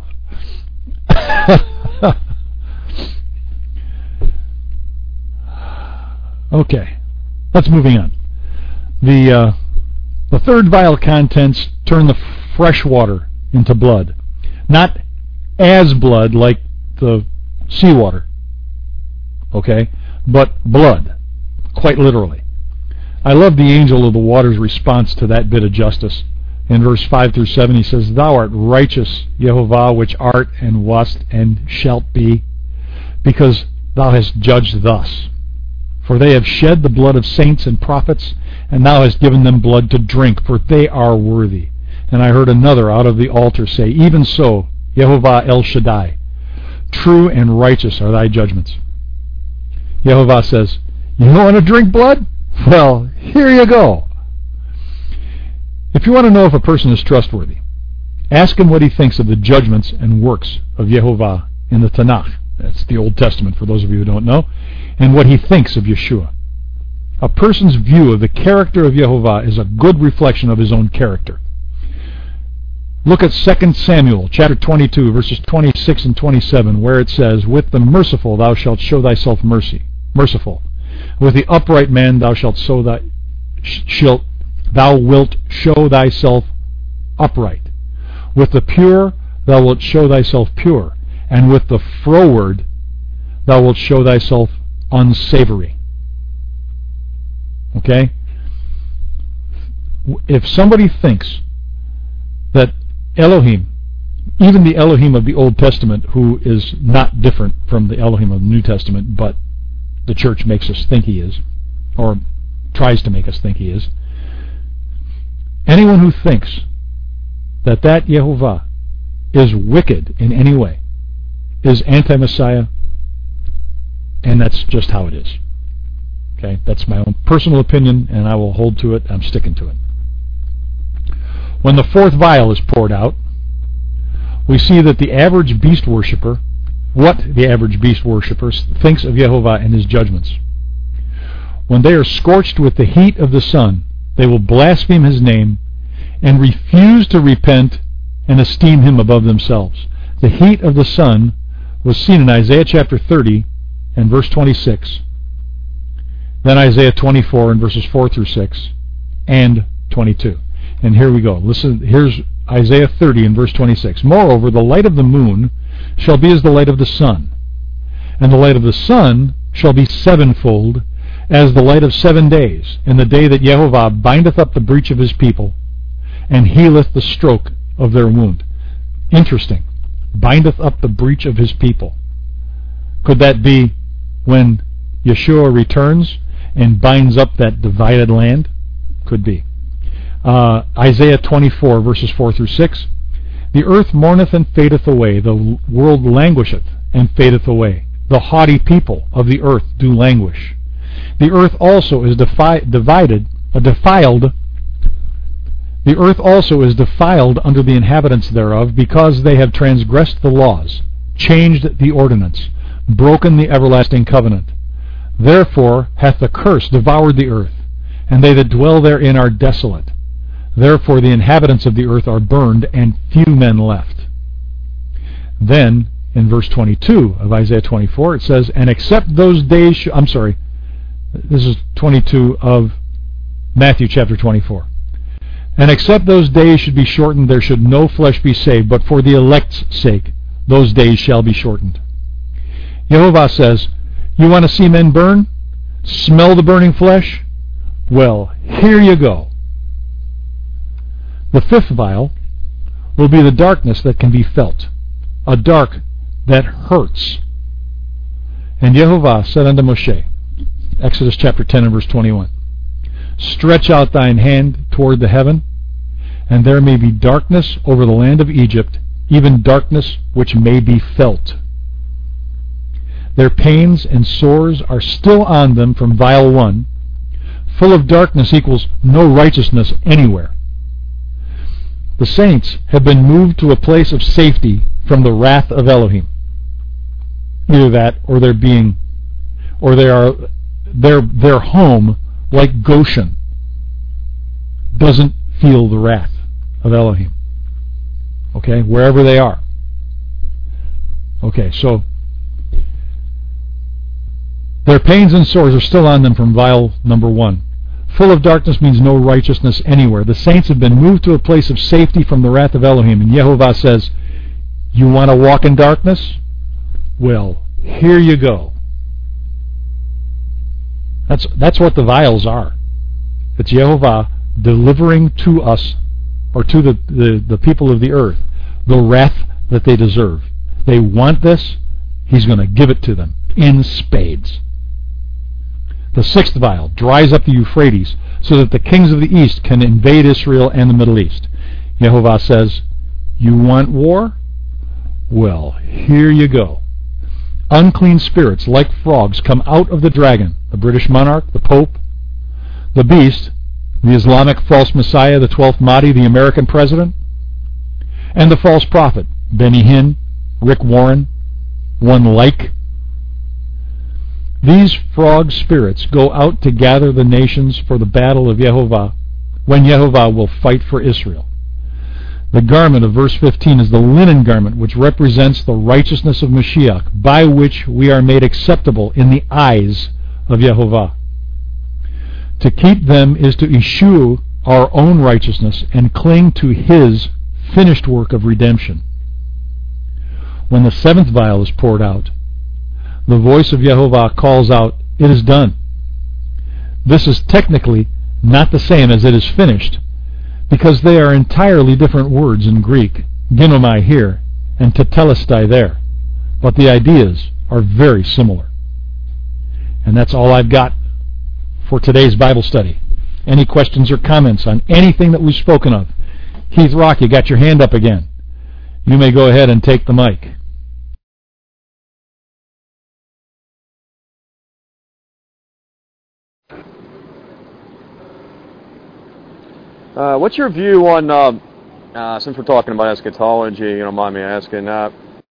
S1: Okay, let's moving on. The uh, the third vial contents turn the fresh water into blood, not as blood like the seawater. Okay, but blood, quite literally. I love the angel of the waters' response to that bit of justice. In verse five through seven, he says, Thou art righteous, Yehovah, which art and wast and shalt be, because thou hast judged thus. For they have shed the blood of saints and prophets, and thou hast given them blood to drink, for they are worthy. And I heard another out of the altar say, Even so, Yehovah El Shaddai, true and righteous are thy judgments. Yehovah says, You want to drink blood? Well, here you go. If you want to know if a person is trustworthy, ask him what he thinks of the judgments and works of Yehovah in the Tanakh. That's the Old Testament, for those of you who don't know, and what he thinks of Yeshua. A person's view of the character of Yehovah is a good reflection of his own character. Look at Second Samuel chapter twenty-two, verses twenty-six and twenty-seven, where it says, With the merciful thou shalt show thyself mercy, merciful. With the upright man thou shalt sow thy, shalt, thou wilt show thyself upright. With the pure thou wilt show thyself pure, and with the froward thou wilt show thyself unsavory. Okay? If somebody thinks that Elohim, even the Elohim of the Old Testament, who is not different from the Elohim of the New Testament, but the church makes us think he is, or tries to make us think he is, anyone who thinks that that Yehovah is wicked in any way is anti-Messiah, and that's just how it is. Okay, that's my own personal opinion, and I will hold to it. I'm sticking to it. When the fourth vial is poured out, we see that the average beast worshipper, what the average beast worshipper thinks of Yehovah and his judgments. When they are scorched with the heat of the sun, they will blaspheme his name and refuse to repent and esteem him above themselves. The heat of the sun was seen in Isaiah chapter thirty and verse twenty-six, then Isaiah twenty-four and verses four through six, and twenty-two. And here we go. Listen, here's Isaiah thirty and verse twenty-six. Moreover, the light of the moon shall be as the light of the sun, and the light of the sun shall be sevenfold as the light of seven days, in the day that Yehovah bindeth up the breach of his people, and healeth the stroke of their wound. Interesting. Bindeth up the breach of his people. Could that be when Yeshua returns and binds up that divided land? Could be. Uh, Isaiah twenty-four, verses four through six. The earth mourneth and fadeth away, the world languisheth and fadeth away. The haughty people of the earth do languish. The earth also is defi- divided, uh, defiled. The earth also is defiled under the inhabitants thereof, because they have transgressed the laws, changed the ordinance, broken the everlasting covenant. Therefore hath the curse devoured the earth, and they that dwell therein are desolate. Therefore the inhabitants of the earth are burned, and few men left. Then, in verse twenty-two of Isaiah twenty-four, it says, And except those days... Sh- I'm sorry, this is twenty-two of Matthew chapter twenty-four. And except those days should be shortened, there should no flesh be saved, but for the elect's sake those days shall be shortened. Yehovah says, You want to see men burn? Smell the burning flesh? Well, here you go. The fifth vial will be the darkness that can be felt, a dark that hurts. And Yehovah said unto Moshe, Exodus chapter ten and verse twenty-one, Stretch out thine hand toward the heaven, and there may be darkness over the land of Egypt, even darkness which may be felt. Their pains and sores are still on them from vial one. Full of darkness equals no righteousness anywhere. The saints have been moved to a place of safety from the wrath of Elohim. Either that, or they're being, or they are, their their home, like Goshen, doesn't feel the wrath of Elohim. Okay, wherever they are. Okay, so their pains and sores are still on them from vial number one. Full of darkness means no righteousness anywhere. The saints have been moved to a place of safety from the wrath of Elohim. And Yehovah says, You want to walk in darkness? Well, here you go. That's that's what the vials are. It's Yehovah delivering to us, or to the, the, the people of the earth, the wrath that they deserve. They want this, he's going to give it to them in spades. The sixth vial dries up the Euphrates so that the kings of the east can invade Israel and the Middle East. Yehovah says, you want war? Well, here you go. Unclean spirits like frogs come out of the dragon, the British monarch, the Pope, the beast, the Islamic false messiah, the twelfth Mahdi, the American president, and the false prophet, Benny Hinn, Rick Warren, one like. These frog spirits go out to gather the nations for the battle of Yehovah, when Yehovah will fight for Israel. The garment of verse fifteen is the linen garment which represents the righteousness of Mashiach, by which we are made acceptable in the eyes of Yehovah. To keep them is to eschew our own righteousness and cling to his finished work of redemption. When the seventh vial is poured out, the voice of Yehovah calls out, it is done. This is technically not the same as it is finished, because they are entirely different words in Greek, ginomai here and tetelestai there, but the ideas are very similar. And that's all I've got for today's Bible study. Any questions or comments on anything that we've spoken of? Keith Rock, you got your hand up again. You may go ahead and take the mic.
S6: Uh, what's your view on, uh, uh, since we're talking about eschatology, you don't mind me asking, uh,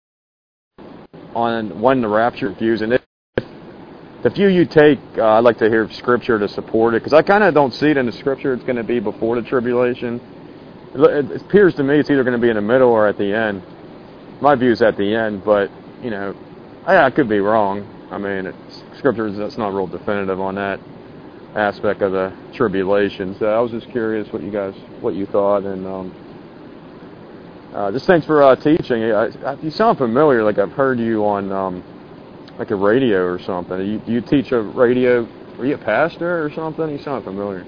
S6: on when the rapture views, and if, if the view you take, uh, I'd like to hear Scripture to support it, because I kind of don't see it in the Scripture it's going to be before the tribulation. It, it appears to me it's either going to be in the middle or at the end. My view is at the end, but, you know, I, I could be wrong. I mean, it's, Scripture is that's not real definitive on that aspect of the tribulation. So I was just curious what you guys, what you thought, and um, uh, just thanks for uh, teaching. I, I, you sound familiar, like I've heard you on um, like a radio or something. Do you, do you teach a radio? Are you a pastor or something? You sound familiar.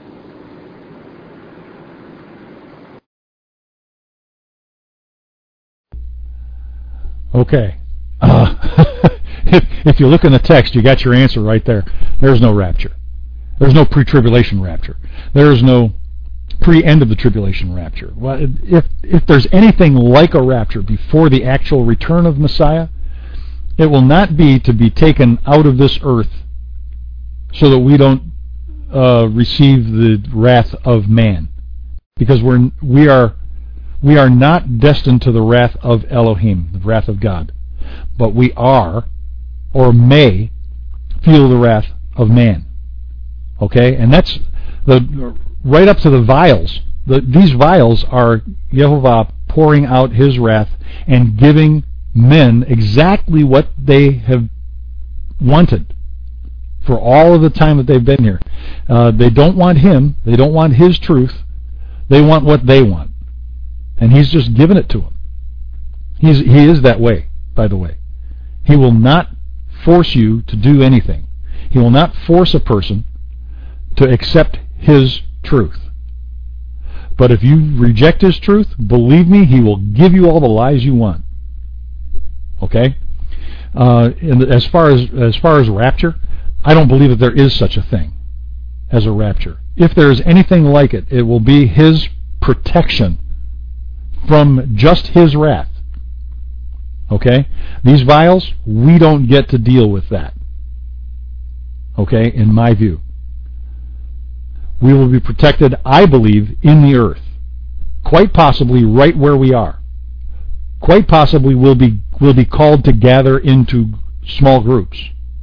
S1: Okay. Uh, if, if you look in the text, you got your answer right there. There's no rapture. There's no pre-tribulation rapture. There is no pre-end of the tribulation rapture. Well, if if there's anything like a rapture before the actual return of Messiah, it will not be to be taken out of this earth so that we don't uh, receive the wrath of man, because we're we are we are not destined to the wrath of Elohim, the wrath of God, but we are or may feel the wrath of man. Okay, and that's the right up to the vials. The, these vials are Yehovah pouring out his wrath and giving men exactly what they have wanted for all of the time that they've been here. Uh, they don't want him. They don't want his truth. They want what they want, and he's just giving it to them. He's he is that way, by the way. He will not force you to do anything. He will not force a person to accept his truth. But if you reject his truth, believe me, he will give you all the lies you want. Okay? Uh, and as far as as far as rapture, I don't believe that there is such a thing as a rapture. If there is anything like it, it will be his protection from just his wrath. Okay? These vials, we don't get to deal with that. Okay? In my view. We will be protected, I believe, in the earth. Quite possibly right where we are. Quite possibly we'll be, we'll be called to gather into small groups.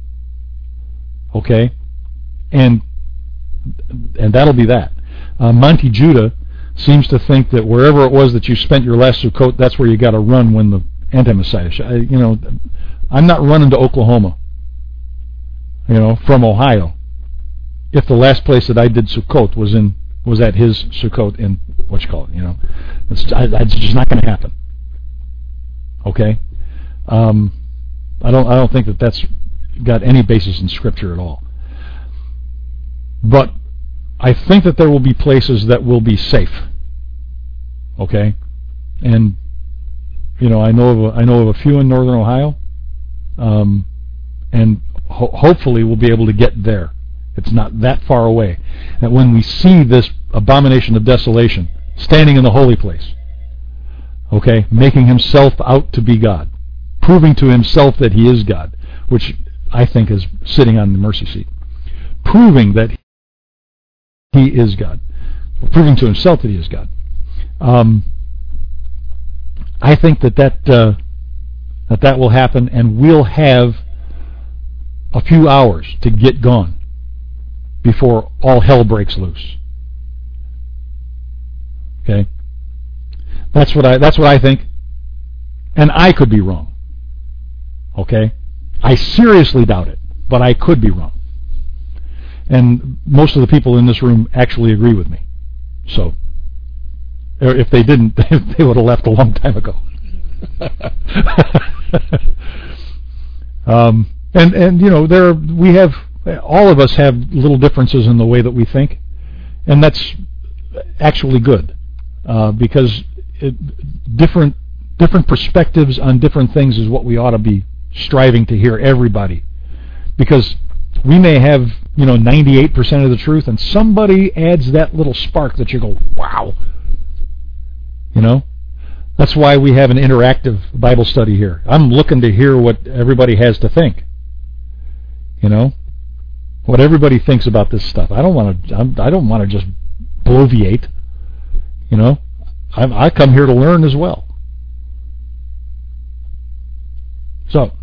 S1: Okay? And and that'll be that. Uh, Monty Judah seems to think that wherever it was that you spent your last Sukkot, that's where you got to run when the anti-Messiah. I, you know, I'm not running to Oklahoma. You know, from Ohio. If the last place that I did Sukkot was in was at his Sukkot in what you call it, you know, it's, it's just not going to happen. Okay, um, I don't I don't think that that's got any basis in Scripture at all. But I think that there will be places that will be safe. Okay? And, you know, I know of a, I know of a few in northern Ohio, um, and ho- hopefully we'll be able to get there. It's not that far away. That when we see this abomination of desolation standing in the holy place, okay, making himself out to be God, proving to himself that he is God, which I think is sitting on the mercy seat, proving that he is God, proving to himself that he is God. Um, I think that that, uh, that that will happen, and we'll have a few hours to get gone before all hell breaks loose. Okay, that's what I that's what I think, and I could be wrong. Okay, I seriously doubt it, but I could be wrong. And most of the people in this room actually agree with me. So, if they didn't, they would have left a long time ago. um, and and you know, there we have all of us have little differences in the way that we think, and that's actually good uh, because it, different different perspectives on different things is what we ought to be striving to hear everybody, because we may have, you know, ninety-eight percent of the truth, and somebody adds that little spark that you go, wow. You know, that's why we have an interactive Bible study here. I'm looking to hear what everybody has to think. You know, what everybody thinks about this stuff. I don't want to. I don't want to just bloviate. You know, I, I come here to learn as well. So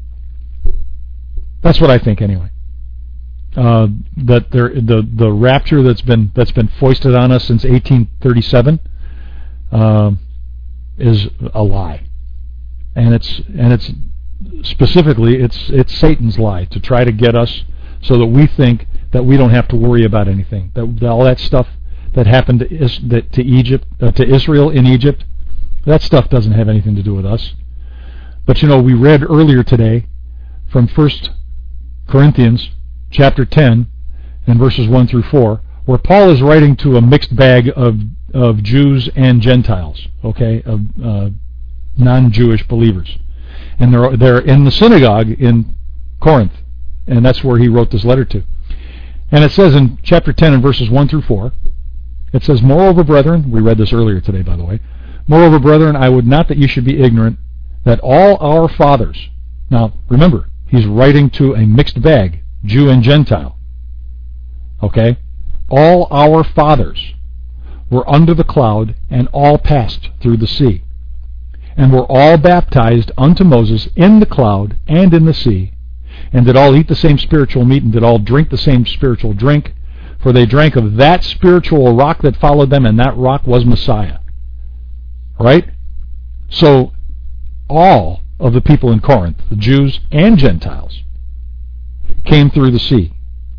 S1: that's what I think, anyway. Uh, that there, the the rapture that's been that's been foisted on us since eighteen thirty-seven. Uh, is a lie, and it's and it's specifically it's it's Satan's lie to try to get us so that we think that we don't have to worry about anything. That, that all that stuff that happened to Is, that to Egypt uh, to Israel in Egypt, that stuff doesn't have anything to do with us. But you know, we read earlier today from First Corinthians chapter ten and verses one through four, where Paul is writing to a mixed bag of of Jews and Gentiles, okay, of uh, non-Jewish believers, and they're they're in the synagogue in Corinth, and that's where he wrote this letter to. And it says in chapter ten and verses one through four, it says, "Moreover, brethren," we read this earlier today, by the way, "Moreover, brethren, I would not that you should be ignorant that all our fathers," now remember, he's writing to a mixed bag, Jew and Gentile, okay, "all our fathers were under the cloud, and all passed through the sea, and were all baptized unto Moses in the cloud and in the sea, and did all eat the same spiritual meat, and did all drink the same spiritual drink, for they drank of that spiritual rock that followed them, and that rock was Messiah." Right? So, all of the people in Corinth, the Jews and Gentiles, came through the sea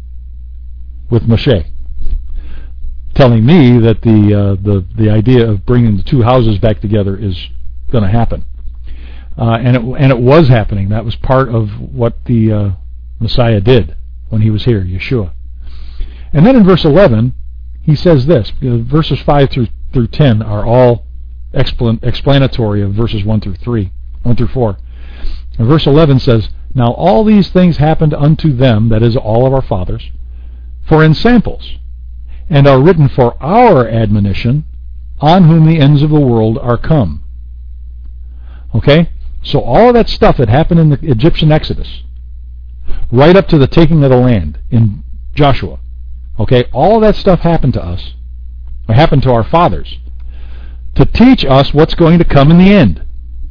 S1: with Moshe, telling me that the uh, the the idea of bringing the two houses back together is going to happen, uh, and it and it was happening. That was part of what the uh, Messiah did when he was here, Yeshua. And then in verse eleven, he says this. Verses five through through ten are all explan- explanatory of verses one through three, one through four. And verse eleven says, "Now all these things happened unto them, that is, all of our fathers, for in samples, and are written for our admonition, on whom the ends of the world are come." Okay? So all of that stuff that happened in the Egyptian Exodus, right up to the taking of the land in Joshua, okay, all of that stuff happened to us, or happened to our fathers, to teach us what's going to come in the end.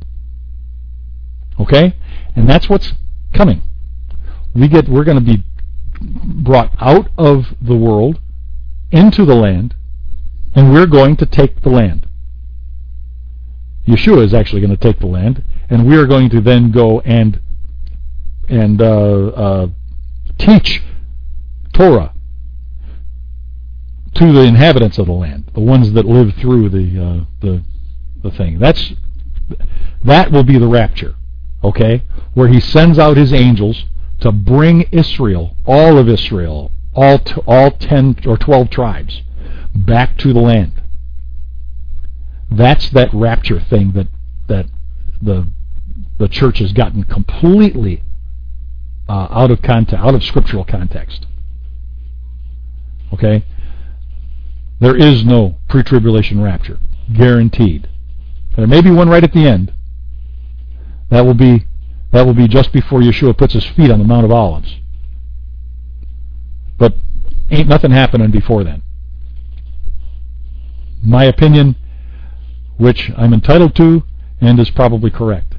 S1: Okay? And that's what's coming. We get, we're going to be brought out of the world into the land, and we're going to take the land. Yeshua is actually going to take the land, and we are going to then go and and uh, uh, teach Torah to the inhabitants of the land, the ones that live through the uh, the the thing. That's that will be the rapture, okay, where he sends out his angels to bring Israel, all of Israel, all t- all ten or twelve tribes back to the land. That's that rapture thing that that the the church has gotten completely uh, out of context, out of scriptural context. Okay, there is no pre-tribulation rapture, guaranteed. There may be one right at the end. That will be that will be just before Yeshua puts his feet on the Mount of Olives. But ain't nothing happening before then. My opinion, which I'm entitled to, and is probably correct.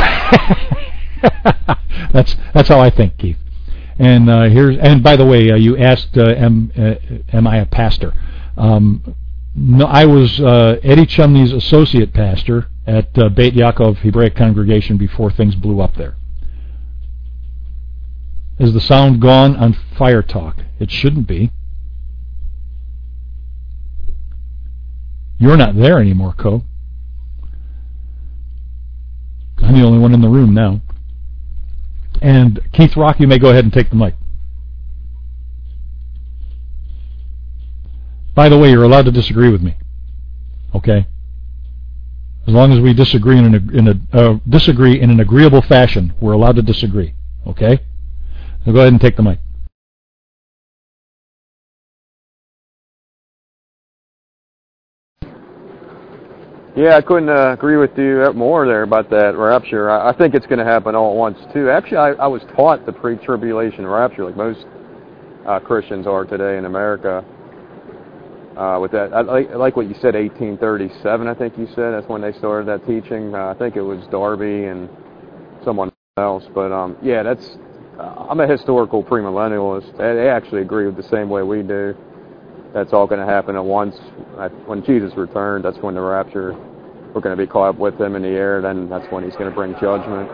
S1: that's that's how I think, Keith. And uh, here's and by the way, uh, you asked, uh, am uh, am I a pastor? Um, no, I was uh, Eddie Chumney's associate pastor at uh, Beit Yaakov Hebraic Congregation before things blew up there. Is the sound gone on Fire Talk? It shouldn't be. You're not there anymore, Co. I'm the only one in the room now. And Keith Rock, you may go ahead and take the mic. By the way, you're allowed to disagree with me. Okay? As long as we disagree in an, in a uh, disagree in an agreeable fashion, we're allowed to disagree. Okay? So go ahead and take the mic.
S6: Yeah, I couldn't uh, agree with you more there about that rapture. I, I think it's going to happen all at once, too. Actually, I, I was taught the pre-tribulation rapture, like most uh, Christians are today in America. Uh, with that, I like, I like what you said, eighteen thirty-seven, I think you said. That's when they started that teaching. Uh, I think it was Darby and someone else. But, um, yeah, that's. Uh, I'm a historical premillennialist. They, they actually agree with the same way we do. That's all going to happen at once. When Jesus returned, that's when the rapture, we're going to be caught up with him in the air. Then that's when he's going to bring judgment.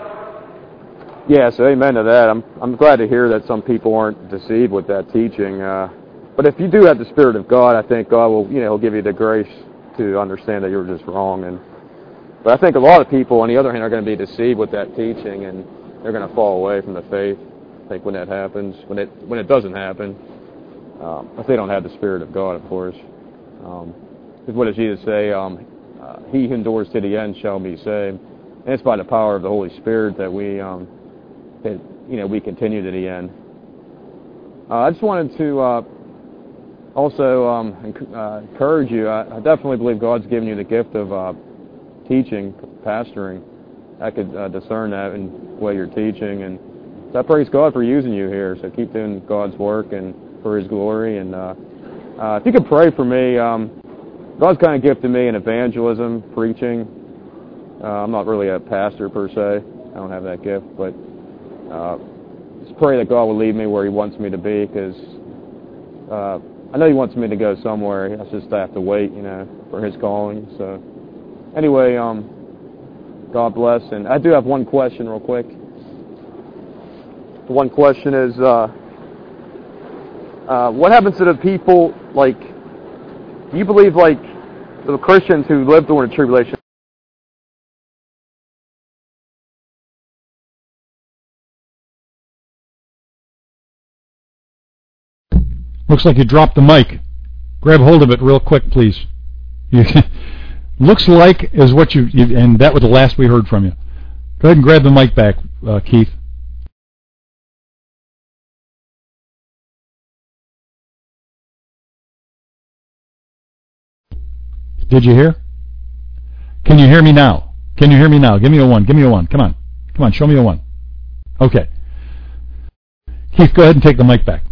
S6: Yeah, so amen to that. I'm I'm glad to hear that some people aren't deceived with that teaching. Uh, but if you do have the Spirit of God, I think God will, you know, He'll give you the grace to understand that you were just wrong. And but I think a lot of people, on the other hand, are going to be deceived with that teaching, and they're going to fall away from the faith. I think when that happens, when it when it doesn't happen. Um, if they don't have the Spirit of God, of course. Um, what does Jesus say? Um, uh, he who endures to the end shall be saved. And it's by the power of the Holy Spirit that we, um, that, you know, we continue to the end. Uh, I just wanted to uh, also um, enc- uh, encourage you. I, I definitely believe God's given you the gift of uh, teaching, pastoring. I could uh, discern that in the way you're teaching. And so I praise God for using you here. So keep doing God's work and for His glory. And uh, uh, if you could pray for me, um, God's kind of gifted me in evangelism, preaching. Uh, I'm not really a pastor per se. I don't have that gift, but uh, just pray that God will lead me where He wants me to be, because uh, I know He wants me to go somewhere. I just have to wait, you know, for His calling. So anyway, um, God bless. And I do have one question real quick. The one question is, uh, Uh, what happens to the people, like, do you believe, like, the Christians who lived during the tribulation?
S1: Looks like you dropped the mic. Grab hold of it real quick, please. You, looks like is what you, you, and that was the last we heard from you. Go ahead and grab the mic back, uh, Keith. Did you hear? Can you hear me now? Can you hear me now? Give me a one. Give me a one. Come on. Come on. Show me a one. Okay. Keith, go ahead and take the mic back.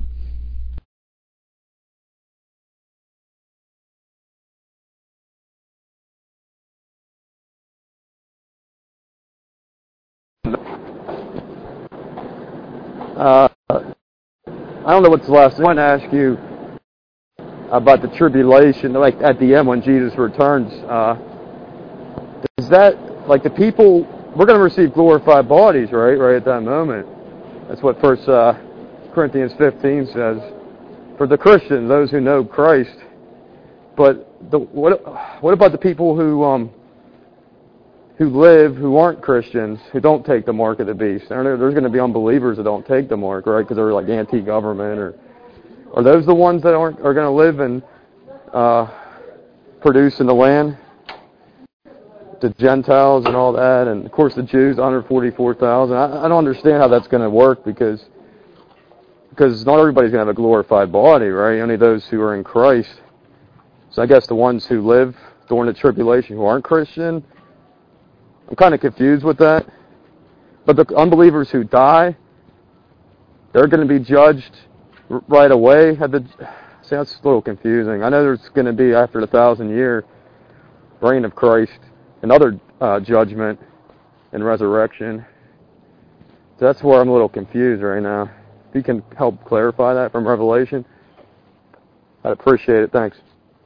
S6: Uh, I don't know what's the last thing. I want to ask you about the tribulation, like at the end when Jesus returns. Uh, is that, like, the people, we're going to receive glorified bodies, right, right at that moment. That's what First uh, Corinthians fifteen says. For the Christians, those who know Christ. But the, what what about the people who um, who live, who aren't Christians, who don't take the mark of the beast? There's going to be unbelievers that don't take the mark, right, because they're like anti-government or Are those the ones that aren't are going to live and uh, produce in the land? The Gentiles and all that, and of course the Jews, one hundred forty-four thousand. I, I don't understand how that's going to work because because not everybody's going to have a glorified body, right? Only those who are in Christ. So I guess the ones who live during the tribulation who aren't Christian, I'm kind of confused with that. But the unbelievers who die, they're going to be judged r- right away. At the, see, that's a little confusing. I know there's going to be, after the thousand-year reign of Christ, another uh, judgment and resurrection. So that's where I'm a little confused right now. If you can help clarify that from Revelation, I'd appreciate it. Thanks.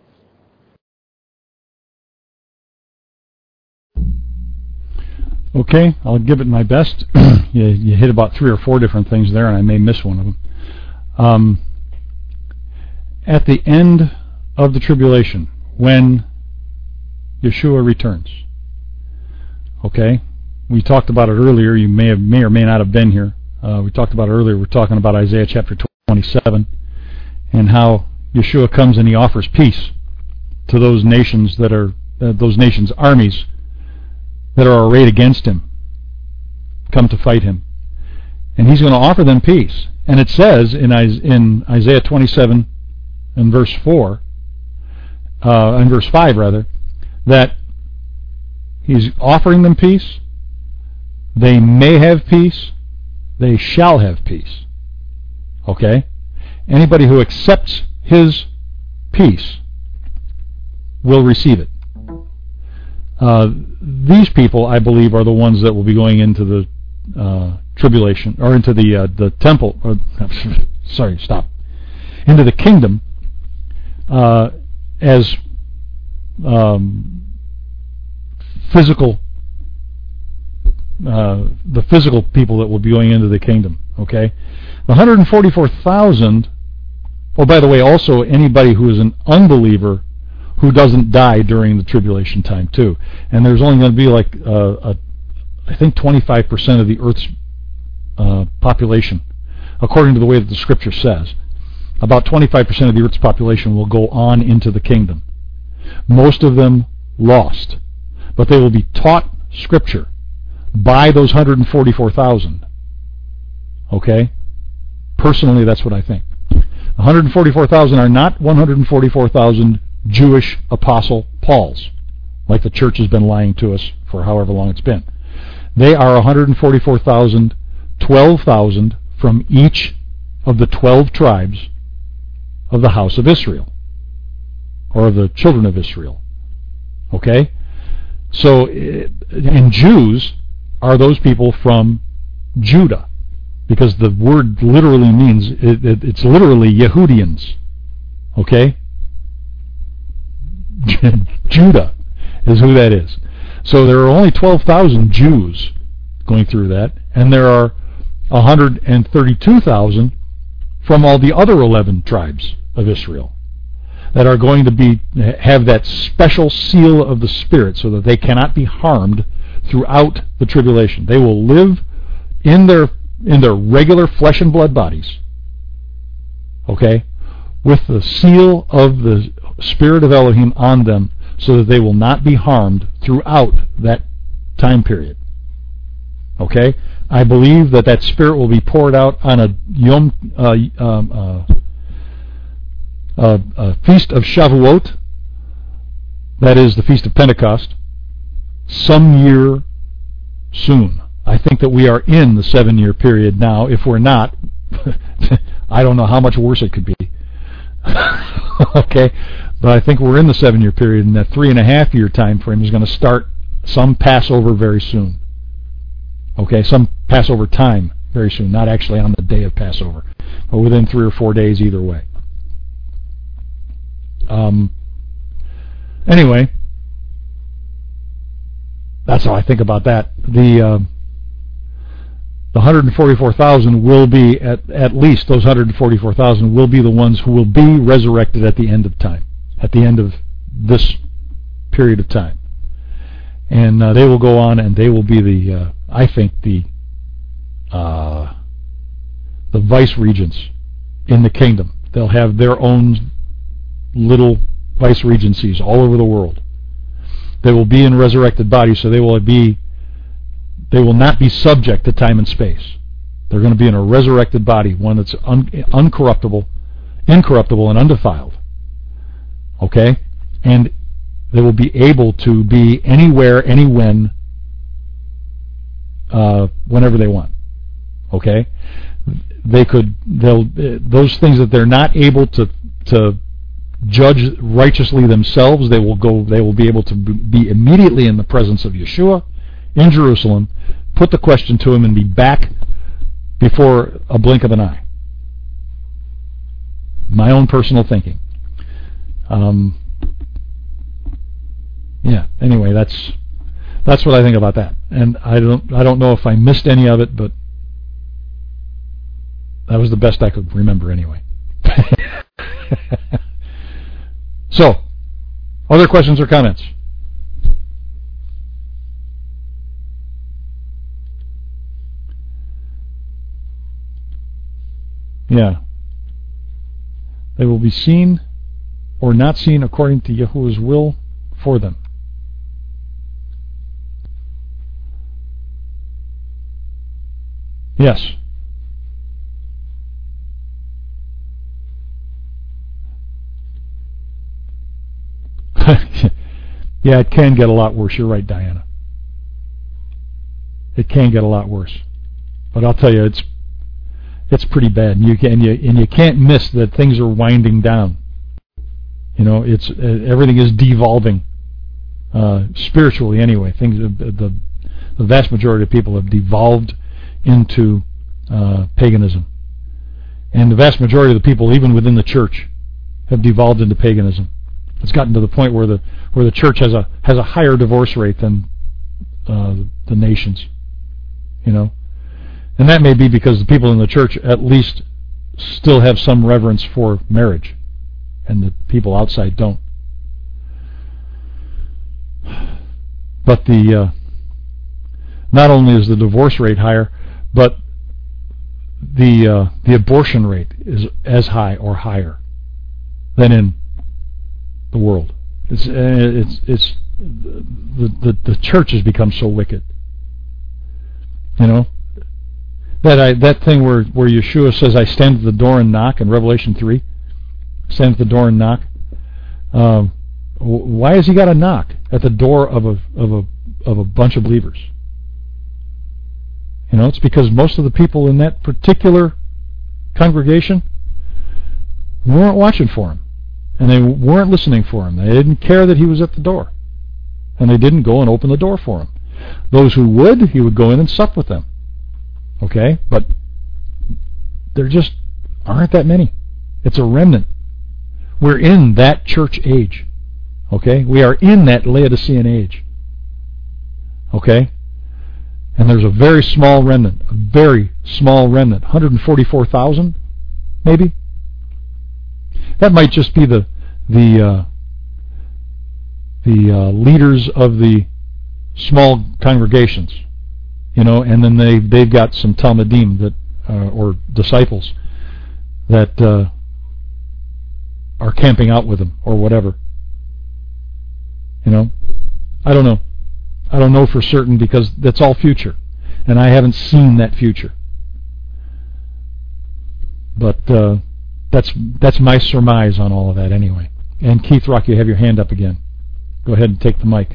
S1: Okay, I'll give it my best. you, you hit about three or four different things there, and I may miss one of them. Um, at the end of the tribulation, when Yeshua returns, okay, we talked about it earlier. You may have, may or may not have been here. Uh, we talked about it earlier. We're talking about Isaiah chapter twenty-seven and how Yeshua comes and he offers peace to those nations that are uh, those nations' armies that are arrayed against him, come to fight him. And he's going to offer them peace. And it says in, in Isaiah twenty-seven, in verse four, uh, in verse five rather, that he's offering them peace. They may have peace. They shall have peace. Okay? Anybody who accepts his peace will receive it. Uh, these people, I believe, are the ones that will be going into the uh, tribulation, or into the uh, the temple. Or, sorry, stop. Into the kingdom uh, as um, physical, uh, the physical people that will be going into the kingdom. Okay, the one hundred forty-four thousand. Oh, by the way, also anybody who is an unbeliever who doesn't die during the tribulation time too. And there's only going to be like, uh, a, I think twenty-five percent of the Earth's uh, population, according to the way that the Scripture says. About twenty-five percent of the Earth's population will go on into the kingdom. Most of them lost. But they will be taught Scripture by those one hundred forty-four thousand. Okay? Personally, that's what I think. one hundred forty-four thousand are not one hundred forty-four thousand Jewish apostle Pauls, like the church has been lying to us for however long it's been. They are one hundred forty-four thousand, twelve thousand from each of the twelve tribes of the house of Israel, or of the children of Israel. Okay? So, and Jews are those people from Judah, because the word literally means, it, it, it's literally Yehudians. Okay? Judah is who that is. So there are only twelve thousand Jews going through that, and there are one hundred thirty-two thousand from all the other eleven tribes of Israel that are going to be have that special seal of the Spirit so that they cannot be harmed throughout the tribulation. They will live in their in their regular flesh and blood bodies, okay, with the seal of the Spirit of Elohim on them so that they will not be harmed throughout that time period. Okay? I believe that that Spirit will be poured out on a Yom, uh, um, uh, uh, uh, Feast of Shavuot, that is the Feast of Pentecost, some year soon. I think that we are in the seven-year period now. If we're not, I don't know how much worse it could be. Okay? But I think we're in the seven-year period, and that three-and-a-half-year time frame is going to start some Passover very soon. Okay, some Passover time very soon, not actually on the day of Passover, but within three or four days either way. Um, anyway, that's how I think about that. The uh, the one hundred forty-four thousand will be, at, at least those one hundred forty-four thousand will be the ones who will be resurrected at the end of time, at the end of this period of time. And uh, they will go on, and they will be the, uh, I think, the uh, the vice regents in the kingdom. They'll have their own little vice regencies all over the world. They will be in resurrected bodies, so they will be they will not be subject to time and space. They're going to be in a resurrected body, one that's un, uncorruptible, incorruptible, and undefiled. Okay? And they will be able to be anywhere, any when, uh, whenever they want. Okay? They could, they'll, those things that they're not able to, to judge righteously themselves, they will go, they will be able to be immediately in the presence of Yeshua in Jerusalem, put the question to him, and be back before a blink of an eye. My own personal thinking. Um, yeah. Anyway, that's that's what I think about that, and I don't I don't know if I missed any of it, but that was the best I could remember anyway. So, other questions or comments? Yeah. They will be seen or not seen according to Yahuwah's will for them. Yes. Yeah, it can get a lot worse. You're right, Diana. It can get a lot worse. But I'll tell you, it's it's pretty bad, and you can and you, and you can't miss that things are winding down. You know, it's uh, everything is devolving uh, spiritually anyway. Things the, the the vast majority of people have devolved into uh, paganism, and the vast majority of the people, even within the church, have devolved into paganism. It's gotten to the point where the where the church has a has a higher divorce rate than uh, the nations, you know, and that may be because the people in the church at least still have some reverence for marriage, and the people outside don't. But the uh, not only is the divorce rate higher, but the uh, the abortion rate is as high or higher than in the world. It's it's it's the, the the church has become so wicked. You know that I that thing where where Yeshua says, "I stand at the door and knock" in Revelation three. Stand at the door and knock. Um, why has he got to knock at the door of a of a of a bunch of believers? You know, it's because most of the people in that particular congregation weren't watching for him. And they weren't listening for him. They didn't care that he was at the door. And they didn't go and open the door for him. Those who would, he would go in and sup with them. Okay? But there just aren't that many. It's a remnant. We're in that church age. Okay? We are in that Laodicean age. Okay? And there's a very small remnant. A very small remnant. one hundred forty-four thousand, maybe? That might just be the the uh, the uh, leaders of the small congregations, you know, and then they they've got some talmidim that uh, or disciples that uh, are camping out with them or whatever. You know, I don't know. I don't know for certain because that's all future, and I haven't seen that future. But uh, That's that's my surmise on all of that anyway. And Keith Rock, you have your hand up again. Go ahead and take the mic.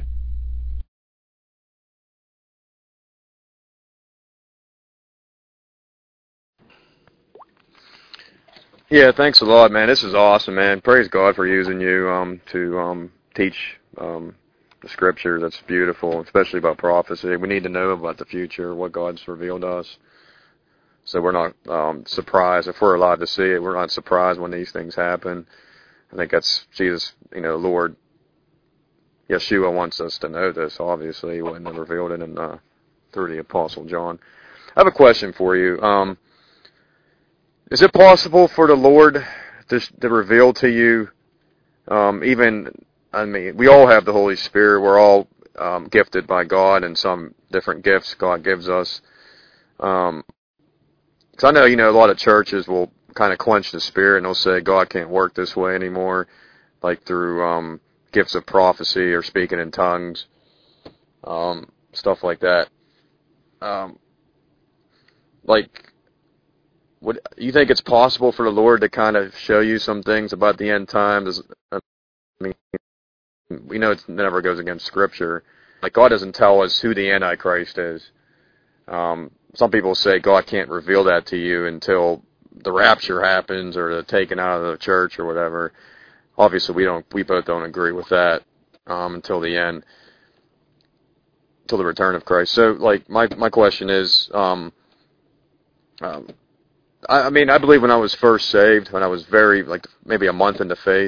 S6: Yeah, thanks a lot, man. This is awesome, man. Praise God for using you um, to um, teach um, the Scripture. That's beautiful, especially about prophecy. We need to know about the future, what God's revealed to us. So we're not um, surprised. If we're allowed to see it, we're not surprised when these things happen. I think that's Jesus, you know, Lord, Yeshua wants us to know this, obviously, when they revealed it in, uh, through the Apostle John. I have a question for you. Um, is it possible for the Lord to, to reveal to you, um, even, I mean, we all have the Holy Spirit. We're all um, gifted by God and some different gifts God gives us. Um, Because I know, you know, a lot of churches will kind of quench the spirit, and they'll say God can't work this way anymore, like through um, gifts of prophecy or speaking in tongues, um, stuff like that. Um, like, would you think it's possible for the Lord to kind of show you some things about the end times? I mean, we know it never goes against Scripture. Like, God doesn't tell us who the Antichrist is. Um, some people say God can't reveal that to you until the rapture happens or the taken out of the church or whatever. Obviously, we don't. We both don't agree with that um, until the end, until the return of Christ. So, like, my my question is, um, um, I, I mean, I believe when I was first saved, when I was very like maybe a month into faith,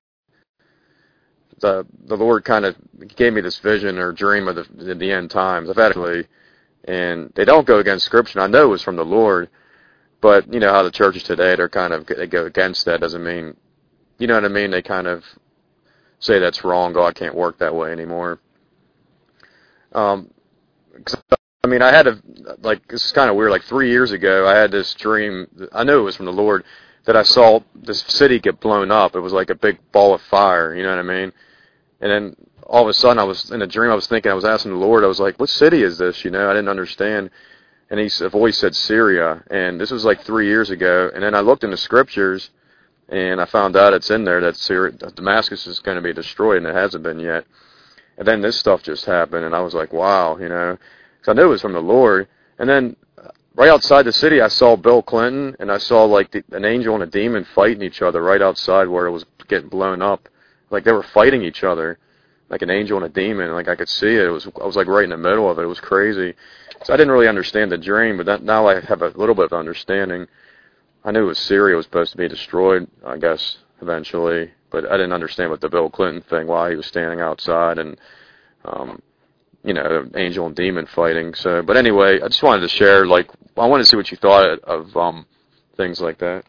S6: the the Lord kind of gave me this vision or dream of the the end times. I've actually, and they don't go against Scripture. I know it was from the Lord, but you know how the churches today, they're kind of they go against that. Doesn't mean, you know what I mean? They kind of say that's wrong. God can't work that way anymore. Um, 'cause, I mean, I had a like this is kind of weird. Like three years ago, I had this dream. I know it was from the Lord that I saw this city get blown up. It was like a big ball of fire. You know what I mean? And then all of a sudden, I was in a dream. I was thinking, I was asking the Lord. I was like, "What city is this?" You know, I didn't understand. And he, a voice said Syria. And this was like three years ago. And then I looked in the Scriptures, and I found out it's in there that Syria, Damascus is going to be destroyed, and it hasn't been yet. And then this stuff just happened, and I was like, "Wow," you know, because I knew it was from the Lord. And then right outside the city, I saw Bill Clinton, and I saw like the, an angel and a demon fighting each other right outside where it was getting blown up. Like they were fighting each other, like an angel and a demon. Like I could see it. It was I was like right in the middle of it. It was crazy. So I didn't really understand the dream, but that, now I have a little bit of understanding. I knew it was Syria was supposed to be destroyed, I guess, eventually, but I didn't understand what the Bill Clinton thing, why he was standing outside and, um, you know, angel and demon fighting. So, but anyway, I just wanted to share, like, I wanted to see what you thought of um, things like that.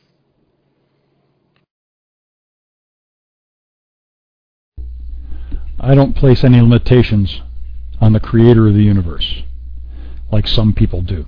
S1: I don't place any limitations on the creator of the universe, like some people do.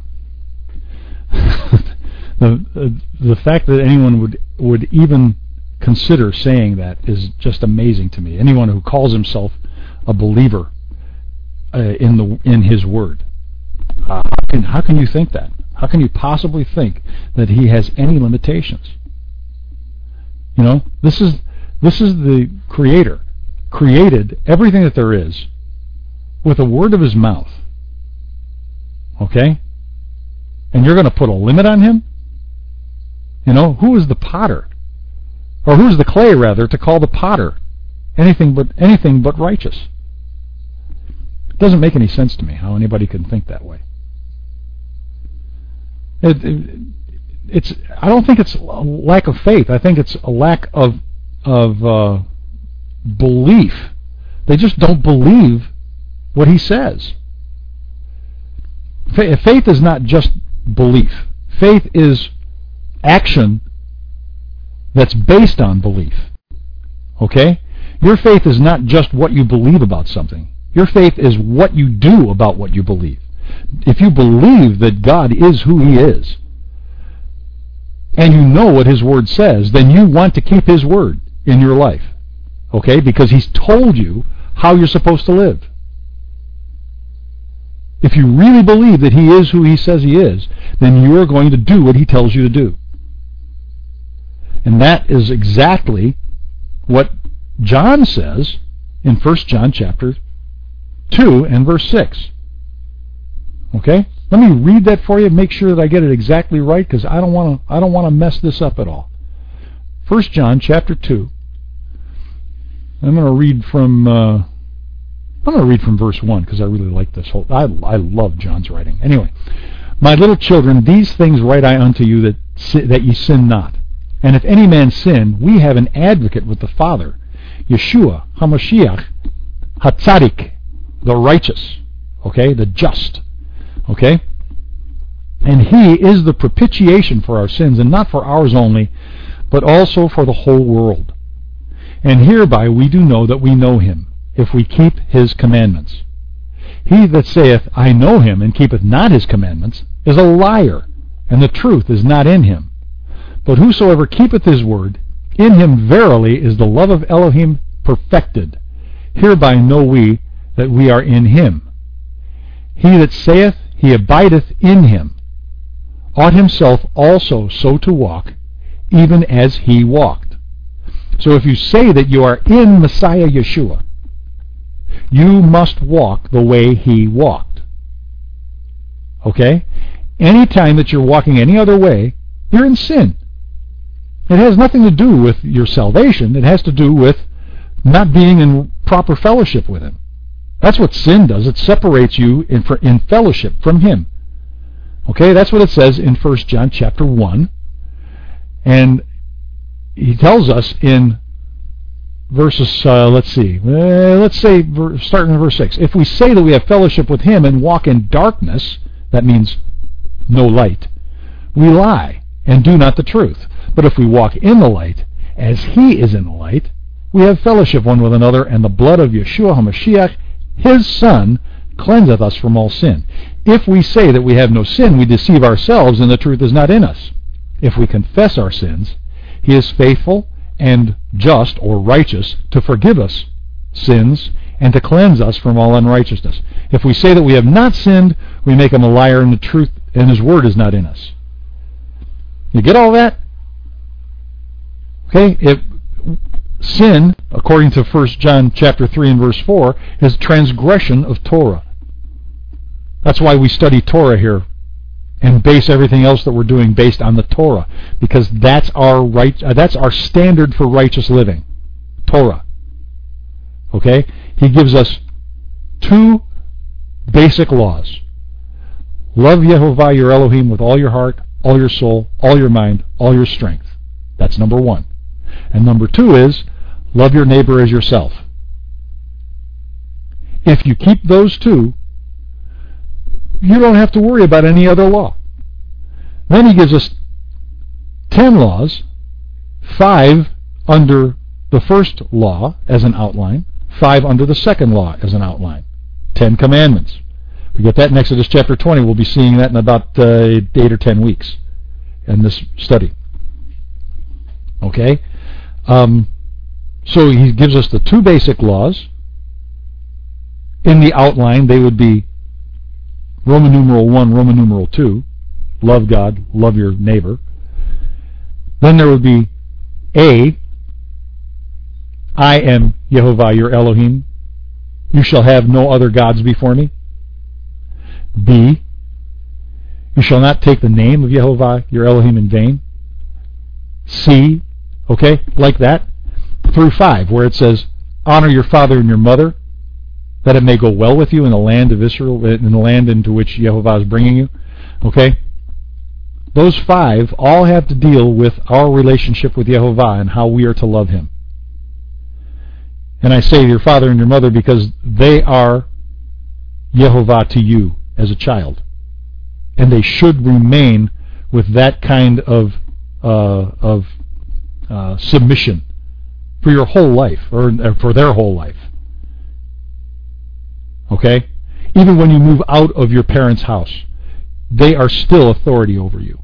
S1: the uh, the fact that anyone would would even consider saying that is just amazing to me. Anyone who calls himself a believer uh, in the in his word, uh, how can how can you think that? How can you possibly think that he has any limitations? You know, this is this is the creator created everything that there is with a word of his mouth. Okay? And you're going to put a limit on him? You know, who is the potter? Or who's the clay, rather, to call the potter anything but anything but righteous? It doesn't make any sense to me how anybody can think that way. It, it, it's I don't think it's a lack of faith. I think it's a lack of of uh, belief. They just don't believe what he says. Faith is not just belief. Faith is action that's based on belief. Okay? Your faith is not just what you believe about something. Your faith is what you do about what you believe. If you believe that God is who he is, and you know what his word says, then you want to keep his word in your life. Okay? Because he's told you how you're supposed to live. If you really believe that he is who he says he is, then you're going to do what he tells you to do. And that is exactly what John says in First John chapter two and verse six. Okay? Let me read that for you and make sure that I get it exactly right, because I don't want to I don't want to mess this up at all. First John chapter two. I'm going to read from uh, I'm going to read from verse one, because I really like this whole... I, I love John's writing. Anyway, my little children, these things write I unto you, that that ye sin not. And if any man sin, we have an advocate with the Father, Yeshua HaMashiach HaTzadik, the righteous, okay, the just, okay? And he is the propitiation for our sins, and not for ours only, but also for the whole world. And hereby we do know that we know him, if we keep his commandments. He that saith, I know him, and keepeth not his commandments, is a liar, and the truth is not in him. But whosoever keepeth his word, in him verily is the love of Elohim perfected. Hereby know we that we are in him. He that saith he abideth in him ought himself also so to walk, even as he walked. So if you say that you are in Messiah Yeshua, you must walk the way he walked. Okay? Any time that you're walking any other way, you're in sin. It has nothing to do with your salvation. It has to do with not being in proper fellowship with him. That's what sin does. It separates you in, in fellowship from him. Okay, that's what it says in First John chapter one. And he tells us in verses, uh, let's see, uh, let's say, starting in verse six. If we say that we have fellowship with him and walk in darkness, that means no light, we lie and do not the truth. But if we walk in the light, as he is in the light, we have fellowship one with another, and the blood of Yeshua HaMashiach, his Son, cleanseth us from all sin. If we say that we have no sin, we deceive ourselves, and the truth is not in us. If we confess our sins, he is faithful and just, or righteous, to forgive us sins and to cleanse us from all unrighteousness. If we say that we have not sinned, we make him a liar, and the truth and his word is not in us. You get all that? Okay, if sin, according to First John chapter three and verse four, is transgression of Torah. That's why we study Torah here and base everything else that we're doing based on the Torah, because that's our right. Uh, that's our standard for righteous living, Torah. Okay, he gives us two basic laws: love Yehovah your Elohim with all your heart, all your soul, all your mind, all your strength. That's number one. And number two is love your neighbor as yourself. If you keep those two, you don't have to worry about any other law. Then he gives us ten laws, five under the first law as an outline, five under the second law as an outline. Ten commandments. We get that in Exodus chapter twenty. We'll be seeing that in about uh, eight or ten weeks in this study. Okay? Um, so he gives us the two basic laws. In the outline, they would be Roman numeral one, Roman numeral two. Love God, love your neighbor. Then there would be A, I am Yehovah your Elohim. You shall have no other gods before me. B, you shall not take the name of Yehovah your Elohim in vain. C, okay, like that, through five, where it says, honor your father and your mother, that it may go well with you in the land of Israel, in the land into which Yehovah is bringing you. Okay? Those five all have to deal with our relationship with Yehovah and how we are to love him. And I say your father and your mother because they are Yehovah to you as a child. And they should remain with that kind of uh, of uh, submission for your whole life, or, or for their whole life. Okay? Even when you move out of your parents' house, they are still authority over you.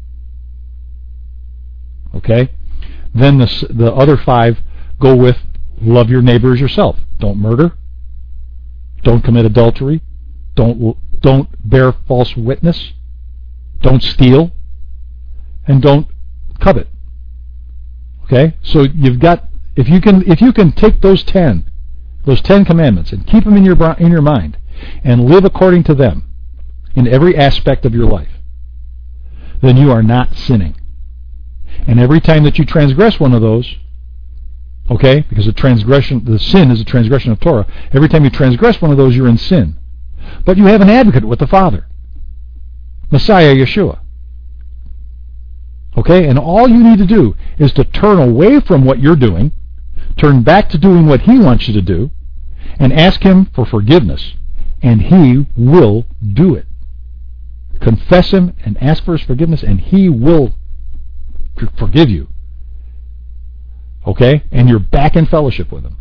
S1: Okay? Then the, the other five go with love your neighbor as yourself. Don't murder. Don't commit adultery. Don't don't bear false witness. Don't steal. And don't covet. Okay? So you've got, if you can if you can take those ten, those ten commandments and keep them in your in your mind and live according to them in every aspect of your life, then you are not sinning. And every time that you transgress one of those, okay, because the transgression, the sin is a transgression of Torah, every time you transgress one of those, you're in sin. But you have an advocate with the Father, Messiah Yeshua. Okay, and all you need to do is to turn away from what you're doing, turn back to doing what he wants you to do, and ask him for forgiveness, and he will do it. Confess him and ask for his forgiveness, and he will forgive you. Okay? And you're back in fellowship with him.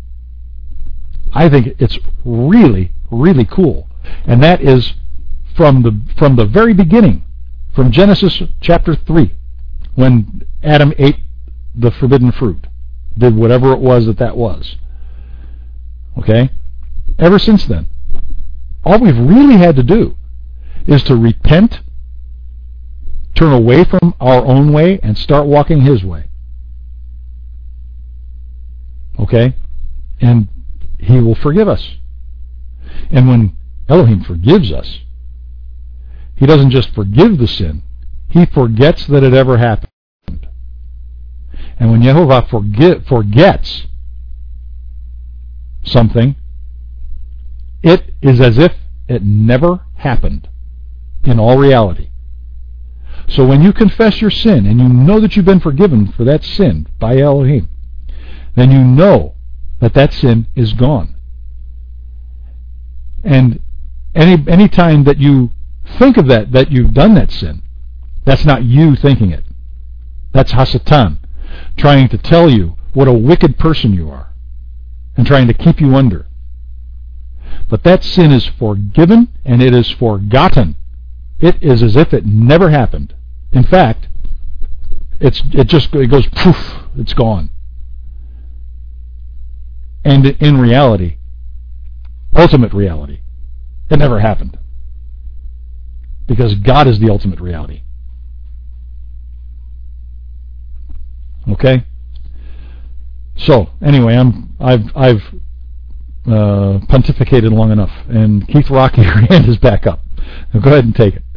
S1: I think it's really, really cool. And that is from the from the very beginning, from Genesis chapter three, when Adam ate the forbidden fruit, did whatever it was that that was. Okay? Ever since then, all we've really had to do is to repent, turn away from our own way, and start walking His way. Okay? And He will forgive us. And when Elohim forgives us, He doesn't just forgive the sin, He forgets that it ever happened. And when Yehovah forget, forgets something, it is as if it never happened in all reality. So when you confess your sin and you know that you've been forgiven for that sin by Elohim, then you know that that sin is gone. And any any time that you think of that, that you've done that sin, that's not you thinking it. That's Hasatan, trying to tell you what a wicked person you are and trying to keep you under. But that sin is forgiven and it is forgotten. It is as if it never happened. In fact, it's it just it goes poof, it's gone. And in reality, ultimate reality, it never happened. Because God is the ultimate reality. Okay? So, anyway, I'm I've I've uh, pontificated long enough, and Keith Rocky, your hand is back up. Now go ahead and take it.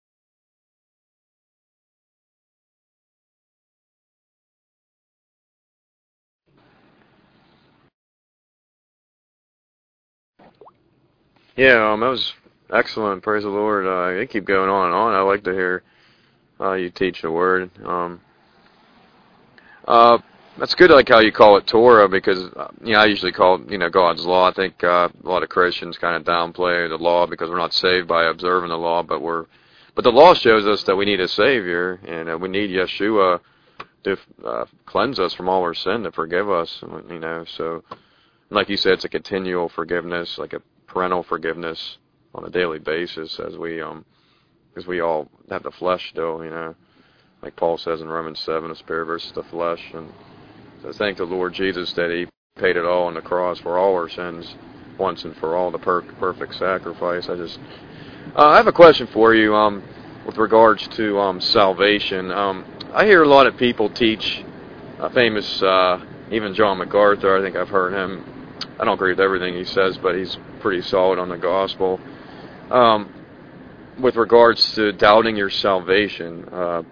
S6: Yeah, um, that was excellent. Praise the Lord. Uh, you keep going on and on. I like to hear uh, you teach the Word. Um, uh, that's good. I like how you call it Torah, because uh, you know I usually call it you know God's law. I think uh, a lot of Christians kind of downplay the law because we're not saved by observing the law, but we're but the law shows us that we need a Savior, and uh, we need Yeshua to uh, cleanse us from all our sin, to forgive us. You know, so like you said, it's a continual forgiveness, like a parental forgiveness on a daily basis, as we um because we all have the flesh still, you know, like Paul says in Romans seven, the spirit versus the flesh. And so thank the Lord Jesus that He paid it all on the cross for all our sins once and for all, the per- perfect sacrifice. I just uh, I have a question for you um with regards to um salvation. um I hear a lot of people teach a famous uh even John MacArthur. I think I've heard him. I don't agree with everything he says, but he's pretty solid on the gospel. Um, with regards to doubting your salvation, uh,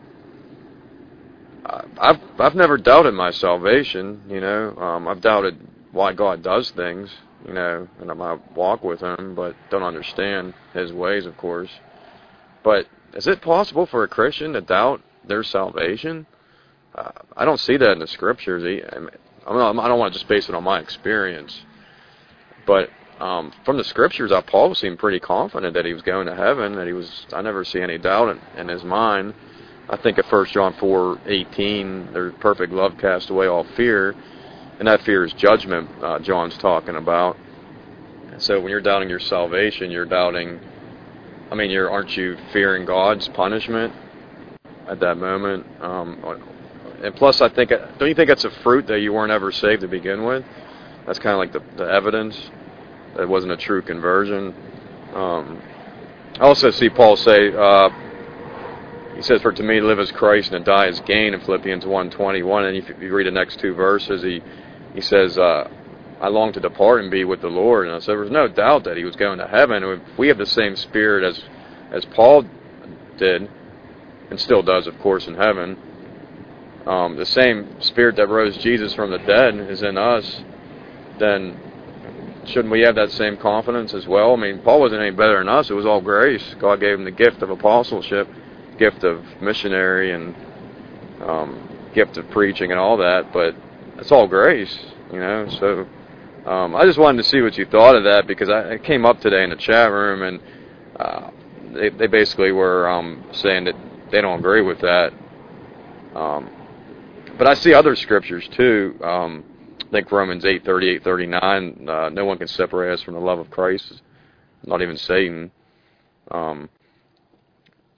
S6: I've I've never doubted my salvation. You know, um, I've doubted why God does things. You know, and I might walk with Him, but don't understand His ways, of course. But is it possible for a Christian to doubt their salvation? Uh, I don't see that in the Scriptures. I, mean, I don't want to just base it on my experience. But um, from the Scriptures, uh, Paul seemed pretty confident that he was going to heaven. That he was. I never see any doubt in, in his mind. I think of First John four eighteen, their perfect love casts away all fear, and that fear is judgment. Uh, John's talking about. So when you're doubting your salvation, you're doubting. I mean, you're aren't you fearing God's punishment at that moment? Um, and plus, I think don't you think that's a fruit that you weren't ever saved to begin with? That's kind of like the, the evidence that it wasn't a true conversion. Um, I also see Paul say, uh, he says, "For to me to live is Christ and to die is gain," in Philippians one twenty-one. And if you read the next two verses, he he says, uh, "I long to depart and be with the Lord." And so there was no doubt that he was going to heaven. If we have the same spirit as as Paul did, and still does, of course, in heaven, um, the same spirit that rose Jesus from the dead is in us, then shouldn't we have that same confidence as well? I mean, Paul wasn't any better than us. It was all grace. God gave him the gift of apostleship, gift of missionary, and um, gift of preaching and all that, but it's all grace, you know. So um, I just wanted to see what you thought of that, because I, I came up today in the chat room, and uh, they, they basically were um, saying that they don't agree with that. Um, but I see other scriptures too. Um, I think Romans eight thirty-eight thirty-nine, uh, no one can separate us from the love of Christ, not even Satan. Um,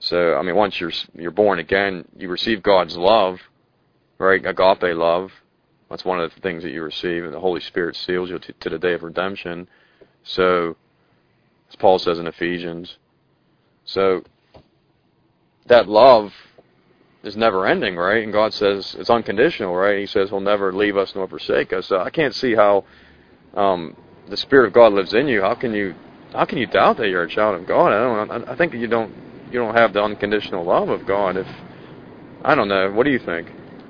S6: So, I mean, once you're you're born again, you receive God's love, right? Agape love. That's one of the things that you receive, and the Holy Spirit seals you to, to the day of redemption. So, as Paul says in Ephesians, so that love is never ending, right? And God says it's unconditional, right? He says He'll never leave us nor forsake us. So I can't see how um, the Spirit of God lives in you. How can you how can you doubt that you're a child of God? I don't. I think that you don't. You don't have the unconditional love of God. If I don't know, what do you think?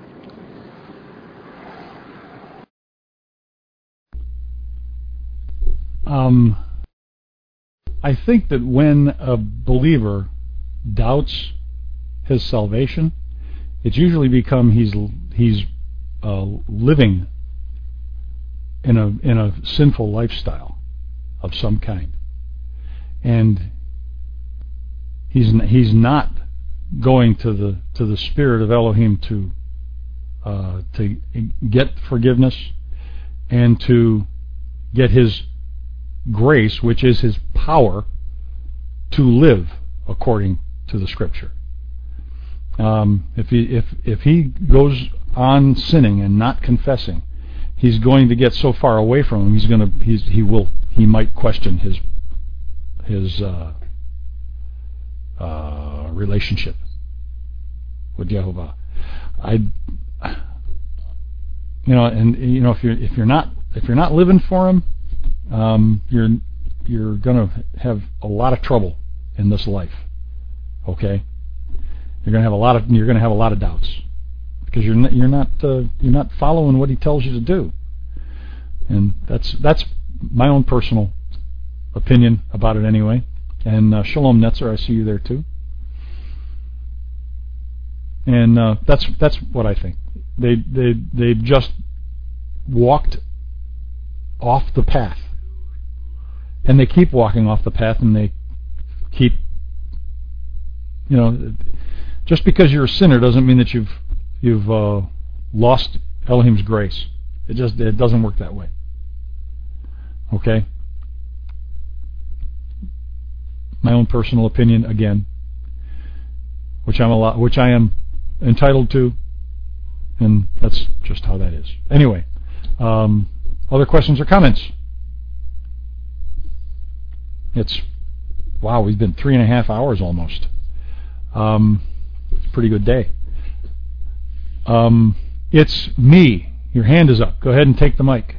S1: Um, I think that when a believer doubts his salvation, it's usually become he's he's uh, living in a in a sinful lifestyle of some kind, and He's he's not going to the to the Spirit of Elohim to uh, to get forgiveness and to get His grace, which is His power, to live according to the Scripture. Um, if he if if he goes on sinning and not confessing, he's going to get so far away from Him. He's going to he's he will he might question his his. Uh, Uh, relationship with Jehovah. I, you know, and you know, if you're if you're not if you're not living for Him, um, you're you're gonna have a lot of trouble in this life. Okay, you're gonna have a lot of you're gonna have a lot of doubts because you're not, you're not uh, you're not following what He tells you to do, and that's that's my own personal opinion about it anyway. And uh, Shalom Netzer, I see you there too. And uh, that's that's what I think. They they they just walked off the path, and they keep walking off the path, and they keep, you know, just because you're a sinner doesn't mean that you've you've uh, lost Elohim's grace. It just it doesn't work that way. Okay. My own personal opinion again, which I'm a lot, which I am entitled to, and that's just how that is. Anyway, um, other questions or comments? It's wow, we've been three and a half hours almost. Um, pretty good day. Um, it's me. Your hand is up. Go ahead and take the mic.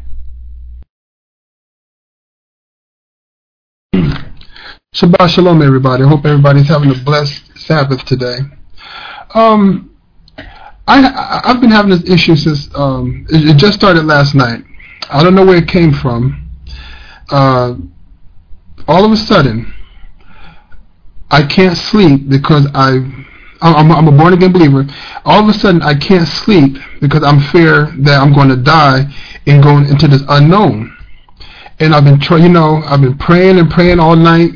S7: Shabbat Shalom, everybody. I hope everybody's having a blessed Sabbath today. Um, I, I've been having this issue since um, it, it just started last night. I don't know where it came from. Uh, all of a sudden, I can't sleep because I, I'm, I'm a born-again believer. All of a sudden, I can't sleep because I'm fear that I'm going to die and going into this unknown. And I've been, try, you know, I've been praying and praying all night.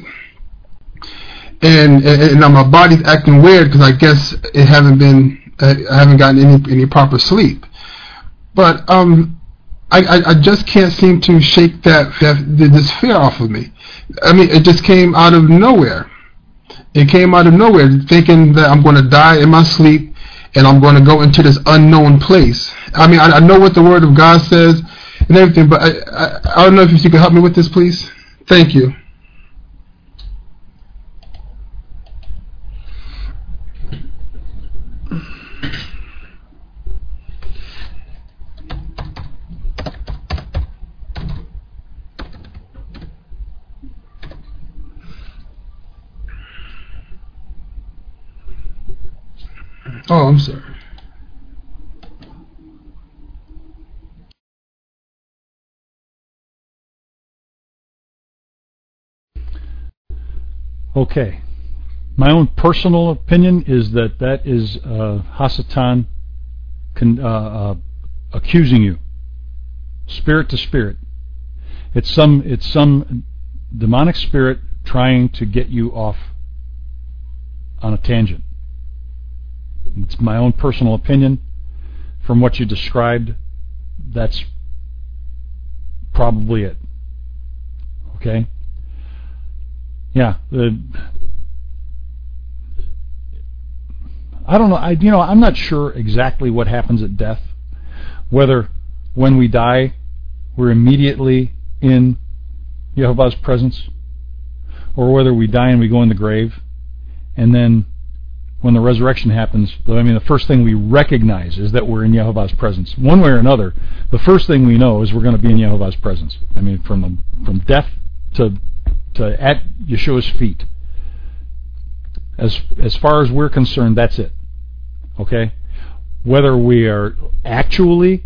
S7: And, and and my body's acting weird because I guess it haven't been I haven't gotten any any proper sleep. But um, I, I I just can't seem to shake that that this fear off of me. I mean, it just came out of nowhere. It came out of nowhere, thinking that I'm going to die in my sleep and I'm going to go into this unknown place. I mean, I, I know what the Word of God says and everything, but I I, I don't know if you could help me with this, please. Thank you. Oh, I'm sorry.
S1: Okay. My own personal opinion is that that is uh, Hasatan con, uh, uh, accusing you, spirit to spirit. It's some it's some demonic spirit trying to get you off on a tangent. It's my own personal opinion. From what you described, that's probably it. Okay? Yeah, the, I don't know. I you know I'm not sure exactly what happens at death. Whether when we die, we're immediately in Yehovah's presence, or whether we die and we go in the grave, and then when the resurrection happens, I mean, the first thing we recognize is that we're in Yehovah's presence. One way or another, the first thing we know is we're going to be in Yehovah's presence. I mean, from the, from death to to at Yeshua's feet. As as far as we're concerned, that's it. Okay? Whether we are actually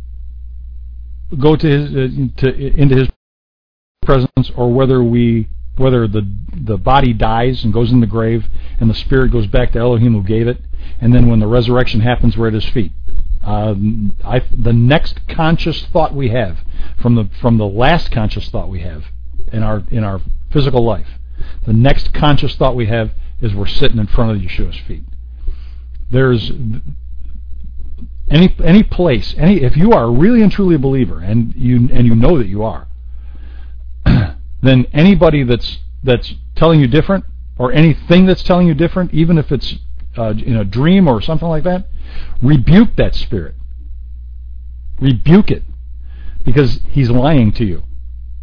S1: go to his uh, to into his presence, or whether we whether the the body dies and goes in the grave and the spirit goes back to Elohim who gave it, and then when the resurrection happens, we're at his feet. Um, I, the next conscious thought we have from the from the last conscious thought we have in our in our physical life, the next conscious thought we have is we're sitting in front of Yeshua's feet. There's any any place, any if you are really and truly a believer, and you and you know that you are, then anybody that's that's telling you different, or anything that's telling you different, even if it's uh, in a dream or something like that, rebuke that spirit. Rebuke it, because he's lying to you.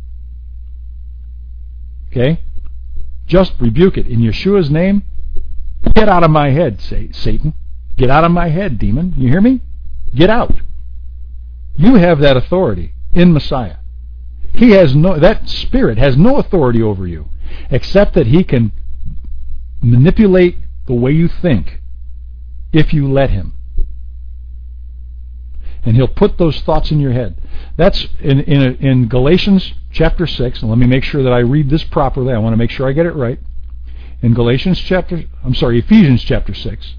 S1: Okay? Just rebuke it. In Yeshua's name, get out of my head, say, Satan. Get out of my head, demon. You hear me? Get out. You have that authority in Messiah. He has no, that spirit has no authority over you, except that he can manipulate the way you think if you let him. And he'll put those thoughts in your head. That's in in, in Galatians chapter six, and let me make sure that I read this properly. I want to make sure I get it right. In Galatians chapter, I'm sorry, Ephesians chapter six,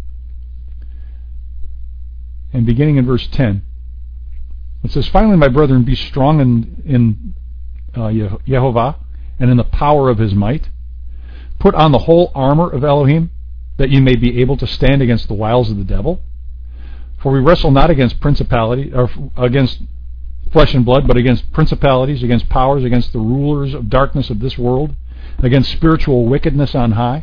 S1: and beginning in verse ten, it says, "Finally, my brethren, be strong in, in uh, Yehovah and in the power of his might. Put on the whole armor of Elohim, that ye may be able to stand against the wiles of the devil. For we wrestle not against principality, or against flesh and blood, but against principalities, against powers, against the rulers of darkness of this world, against spiritual wickedness on high.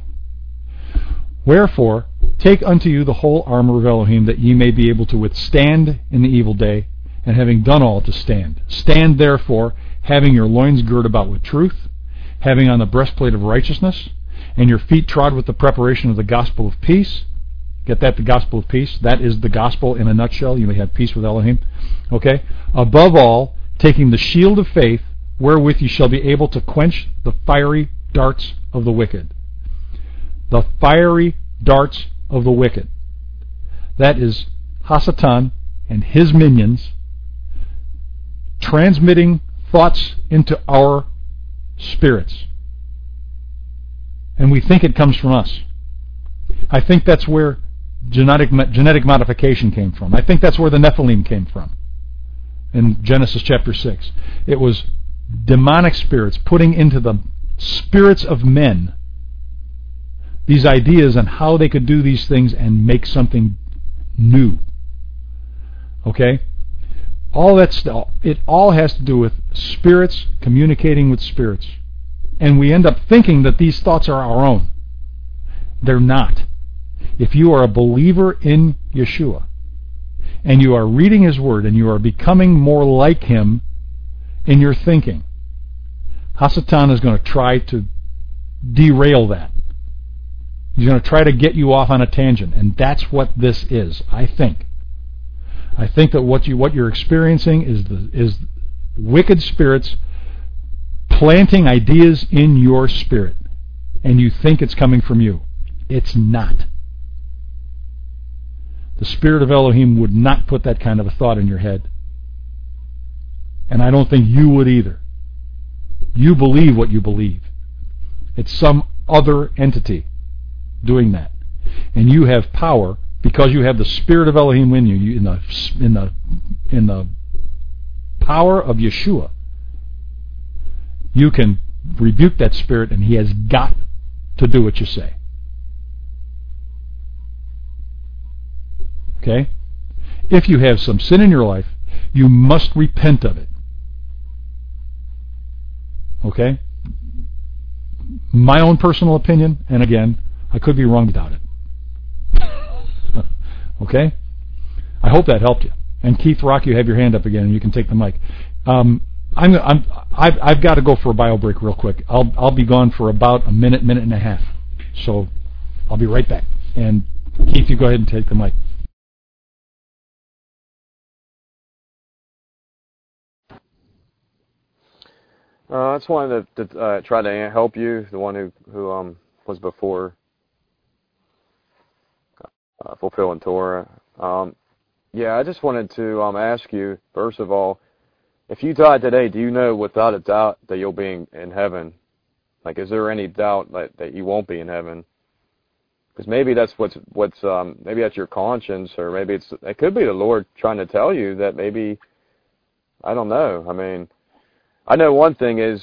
S1: Wherefore, take unto you the whole armor of Elohim, that ye may be able to withstand in the evil day, and having done all, to stand. Stand therefore, having your loins girt about with truth, having on the breastplate of righteousness, and your feet trod with the preparation of the gospel of peace." Get that, the gospel of peace? That is the gospel in a nutshell. You may have peace with Elohim. Okay? "Above all, taking the shield of faith, wherewith you shall be able to quench the fiery darts of the wicked." The fiery darts of the wicked. That is Hasatan and his minions transmitting thoughts into our spirits. And we think it comes from us. I think that's where genetic genetic modification came from. I think that's where the Nephilim came from in Genesis chapter six. It was demonic spirits putting into the spirits of men these ideas on how they could do these things and make something new. Okay? All that's it all has to do with spirits communicating with spirits. And we end up thinking that these thoughts are our own. They're not. If you are a believer in Yeshua, and you are reading his word, and you are becoming more like him in your thinking, Hasatan is going to try to derail that. He's going to try to get you off on a tangent, and that's what this is, I think. I think that what you what you're experiencing is the is wicked spirits planting ideas in your spirit, and you think it's coming from you. It's not. The Spirit of Elohim would not put that kind of a thought in your head. And I don't think you would either. You believe what you believe. It's some other entity doing that. And you have power because you have the Spirit of Elohim in you, you in the in the in the power of Yeshua. You can rebuke that spirit, and he has got to do what you say. Okay? If you have some sin in your life, you must repent of it. Okay? My own personal opinion, and again, I could be wrong about it. Okay? I hope that helped you. And Keith Rock, you have your hand up again, and you can take the mic. Um, I'm, I'm, I've, I've got to go for a bio break real quick. I'll, I'll be gone for about a minute, minute and a half. So I'll be right back. And Keith, you go ahead and take the mic.
S6: Uh, I just wanted to, to uh, try to help you, the one who who um, was before uh, fulfilling Torah. Um, yeah, I just wanted to um, ask you, first of all, if you died today, do you know without a doubt that you'll be in, in heaven? Like, is there any doubt that, that you won't be in heaven? Because maybe that's what's what's um, maybe that's your conscience, or maybe it's it could be the Lord trying to tell you that maybe, I don't know. I mean, I know one thing is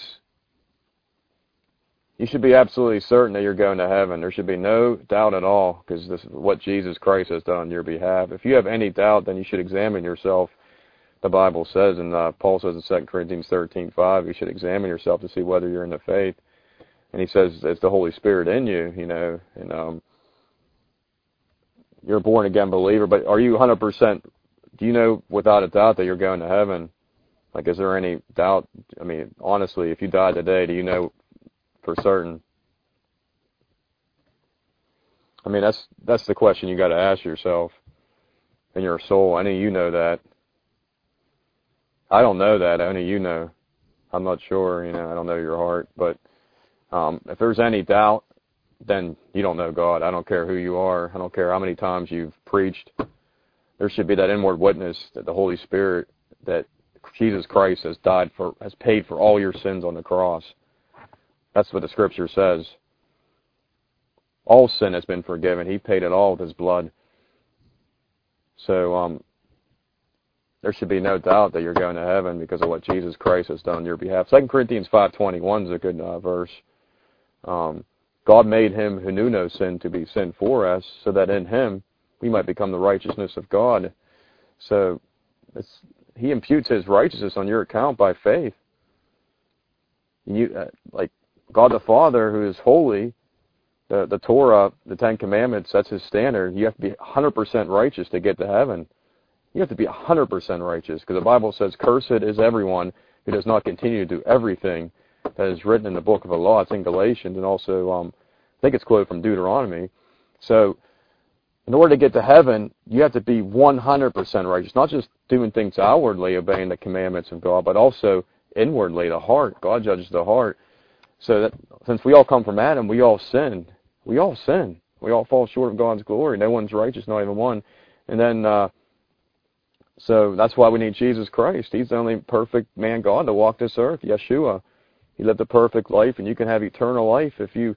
S6: you should be absolutely certain that you're going to heaven. There should be no doubt at all, because this is what Jesus Christ has done on your behalf. If you have any doubt, then you should examine yourself. The Bible says, and uh, Paul says in Second Corinthians thirteen five, you should examine yourself to see whether you're in the faith. And he says it's the Holy Spirit in you, you know, and um, you're a born-again believer. But are you one hundred percent, do you know without a doubt that you're going to heaven? Like, is there any doubt? I mean, honestly, if you died today, do you know for certain? I mean, that's that's the question you got to ask yourself in your soul. I know you know that. I don't know that. Only you know. I'm not sure. You know, I don't know your heart. But um, if there's any doubt, then you don't know God. I don't care who you are. I don't care how many times you've preached. There should be that inward witness that the Holy Spirit, that Jesus Christ has died for, has paid for all your sins on the cross. That's what the Scripture says. All sin has been forgiven. He paid it all with His blood. So um, there should be no doubt that you're going to heaven because of what Jesus Christ has done on your behalf. Second Corinthians five twenty-one is a good uh, verse. Um, God made Him who knew no sin to be sin for us, so that in Him we might become the righteousness of God. So it's, He imputes His righteousness on your account by faith. You, uh, like God the Father, who is holy, the, the Torah, the Ten Commandments, that's His standard. You have to be one hundred percent righteous to get to heaven. You have to be one hundred percent righteous, because the Bible says, cursed is everyone who does not continue to do everything that is written in the book of the law. It's in Galatians, and also um, I think it's quoted from Deuteronomy. So in order to get to heaven, you have to be one hundred percent righteous, not just doing things outwardly, obeying the commandments of God, but also inwardly, the heart. God judges the heart. So that since we all come from Adam, we all sin. We all sin. We all fall short of God's glory. No one's righteous, not even one. And then, uh, so that's why we need Jesus Christ. He's the only perfect man God to walk this earth, Yeshua. He lived a perfect life, and you can have eternal life if you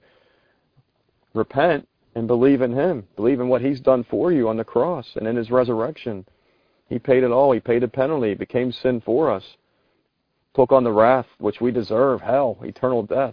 S6: repent and believe in Him. Believe in what He's done for you on the cross and in His resurrection. He paid it all. He paid the penalty. He became sin for us. Took on the wrath which we deserve, hell, eternal death.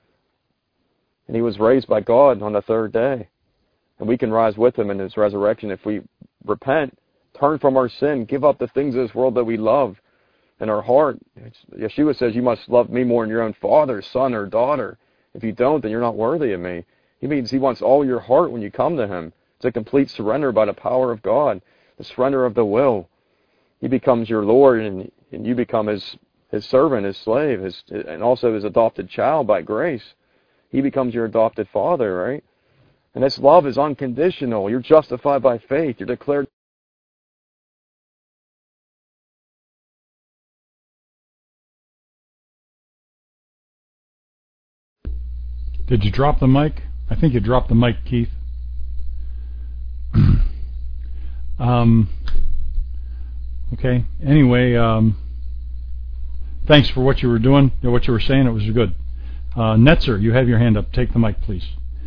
S6: And He was raised by God on the third day. And we can rise with Him in His resurrection if we repent, turn from our sin, give up the things of this world that we love in our heart. It's, Yeshua says you must love me more than your own father, son, or daughter. If you don't, then you're not worthy of me. He means He wants all your heart when you come to Him. It's a complete surrender by the power of God, the surrender of the will. He becomes your Lord, and, and you become His His servant, His slave, his, and also His adopted child by grace. He becomes your adopted father, right? And this love is unconditional. You're justified by faith. You're declared.
S1: Did you drop the mic? I think you dropped the mic, Keith. um, okay. Anyway, um, thanks for what you were doing, what you were saying. It was good. Uh, Netzer, you have your hand up. Take the mic, please.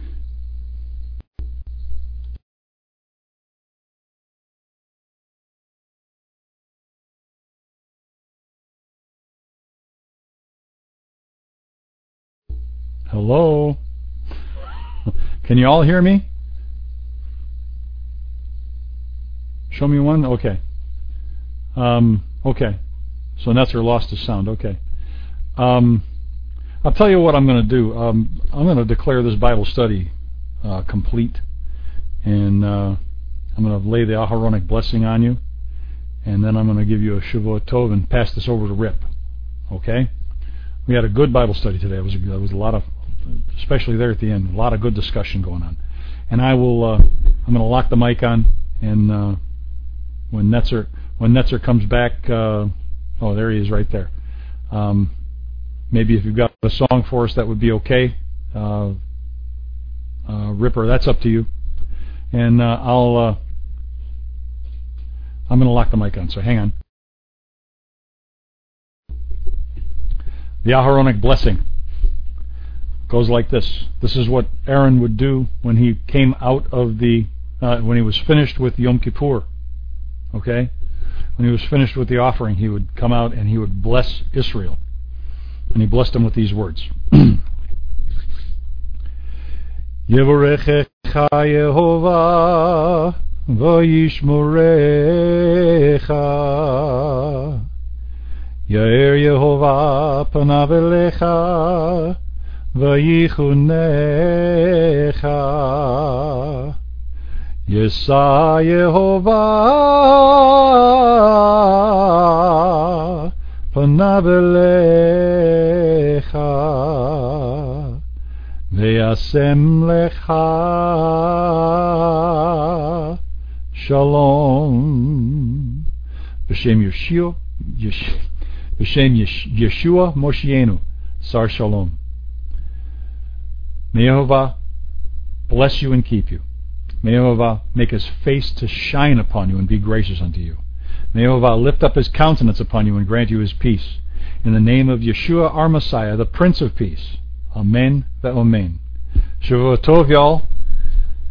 S1: Hello? Can you all hear me? Show me one? Okay. Um, okay. So Netzer lost his sound. Okay. Um, I'll tell you what I'm going to do. Um, I'm going to declare this Bible study uh, complete. And uh, I'm going to lay the Aharonic blessing on you, and then I'm going to give you a Shavuot Tov and pass this over to Rip. Okay? We had a good Bible study today. It was a, there was a lot of, especially there at the end, a lot of good discussion going on. And I will, uh, I'm going to lock the mic on, and uh, when Netzer when Netzer comes back, uh, oh, there he is right there. Um, maybe if you've got a song for us, that would be okay. Uh, uh, Ripper, that's up to you. And uh, I'll, uh, I'm going to lock the mic on. So hang on. The Aharonic blessing goes like this. This is what Aaron would do when he came out of the, uh, when he was finished with Yom Kippur. Okay? When he was finished with the offering, he would come out and he would bless Israel. And he blessed them with these words. Yevorechecha Yehovah v'yishmorecha Yair Yehovah panav elecha v'yichunecha Yesa Yehovah panav elecha ve'asem lecha shalom b'shem Yeshua b'shem Yeshua Moshienu sar shalom. May Yehovah bless you and keep you. May Yehovah make his face to shine upon you and be gracious unto you. May Yehovah lift up his countenance upon you and grant you his peace. In the name of Yeshua our Messiah, the Prince of Peace. Amen ve'amen. Shavuot Tov, y'all.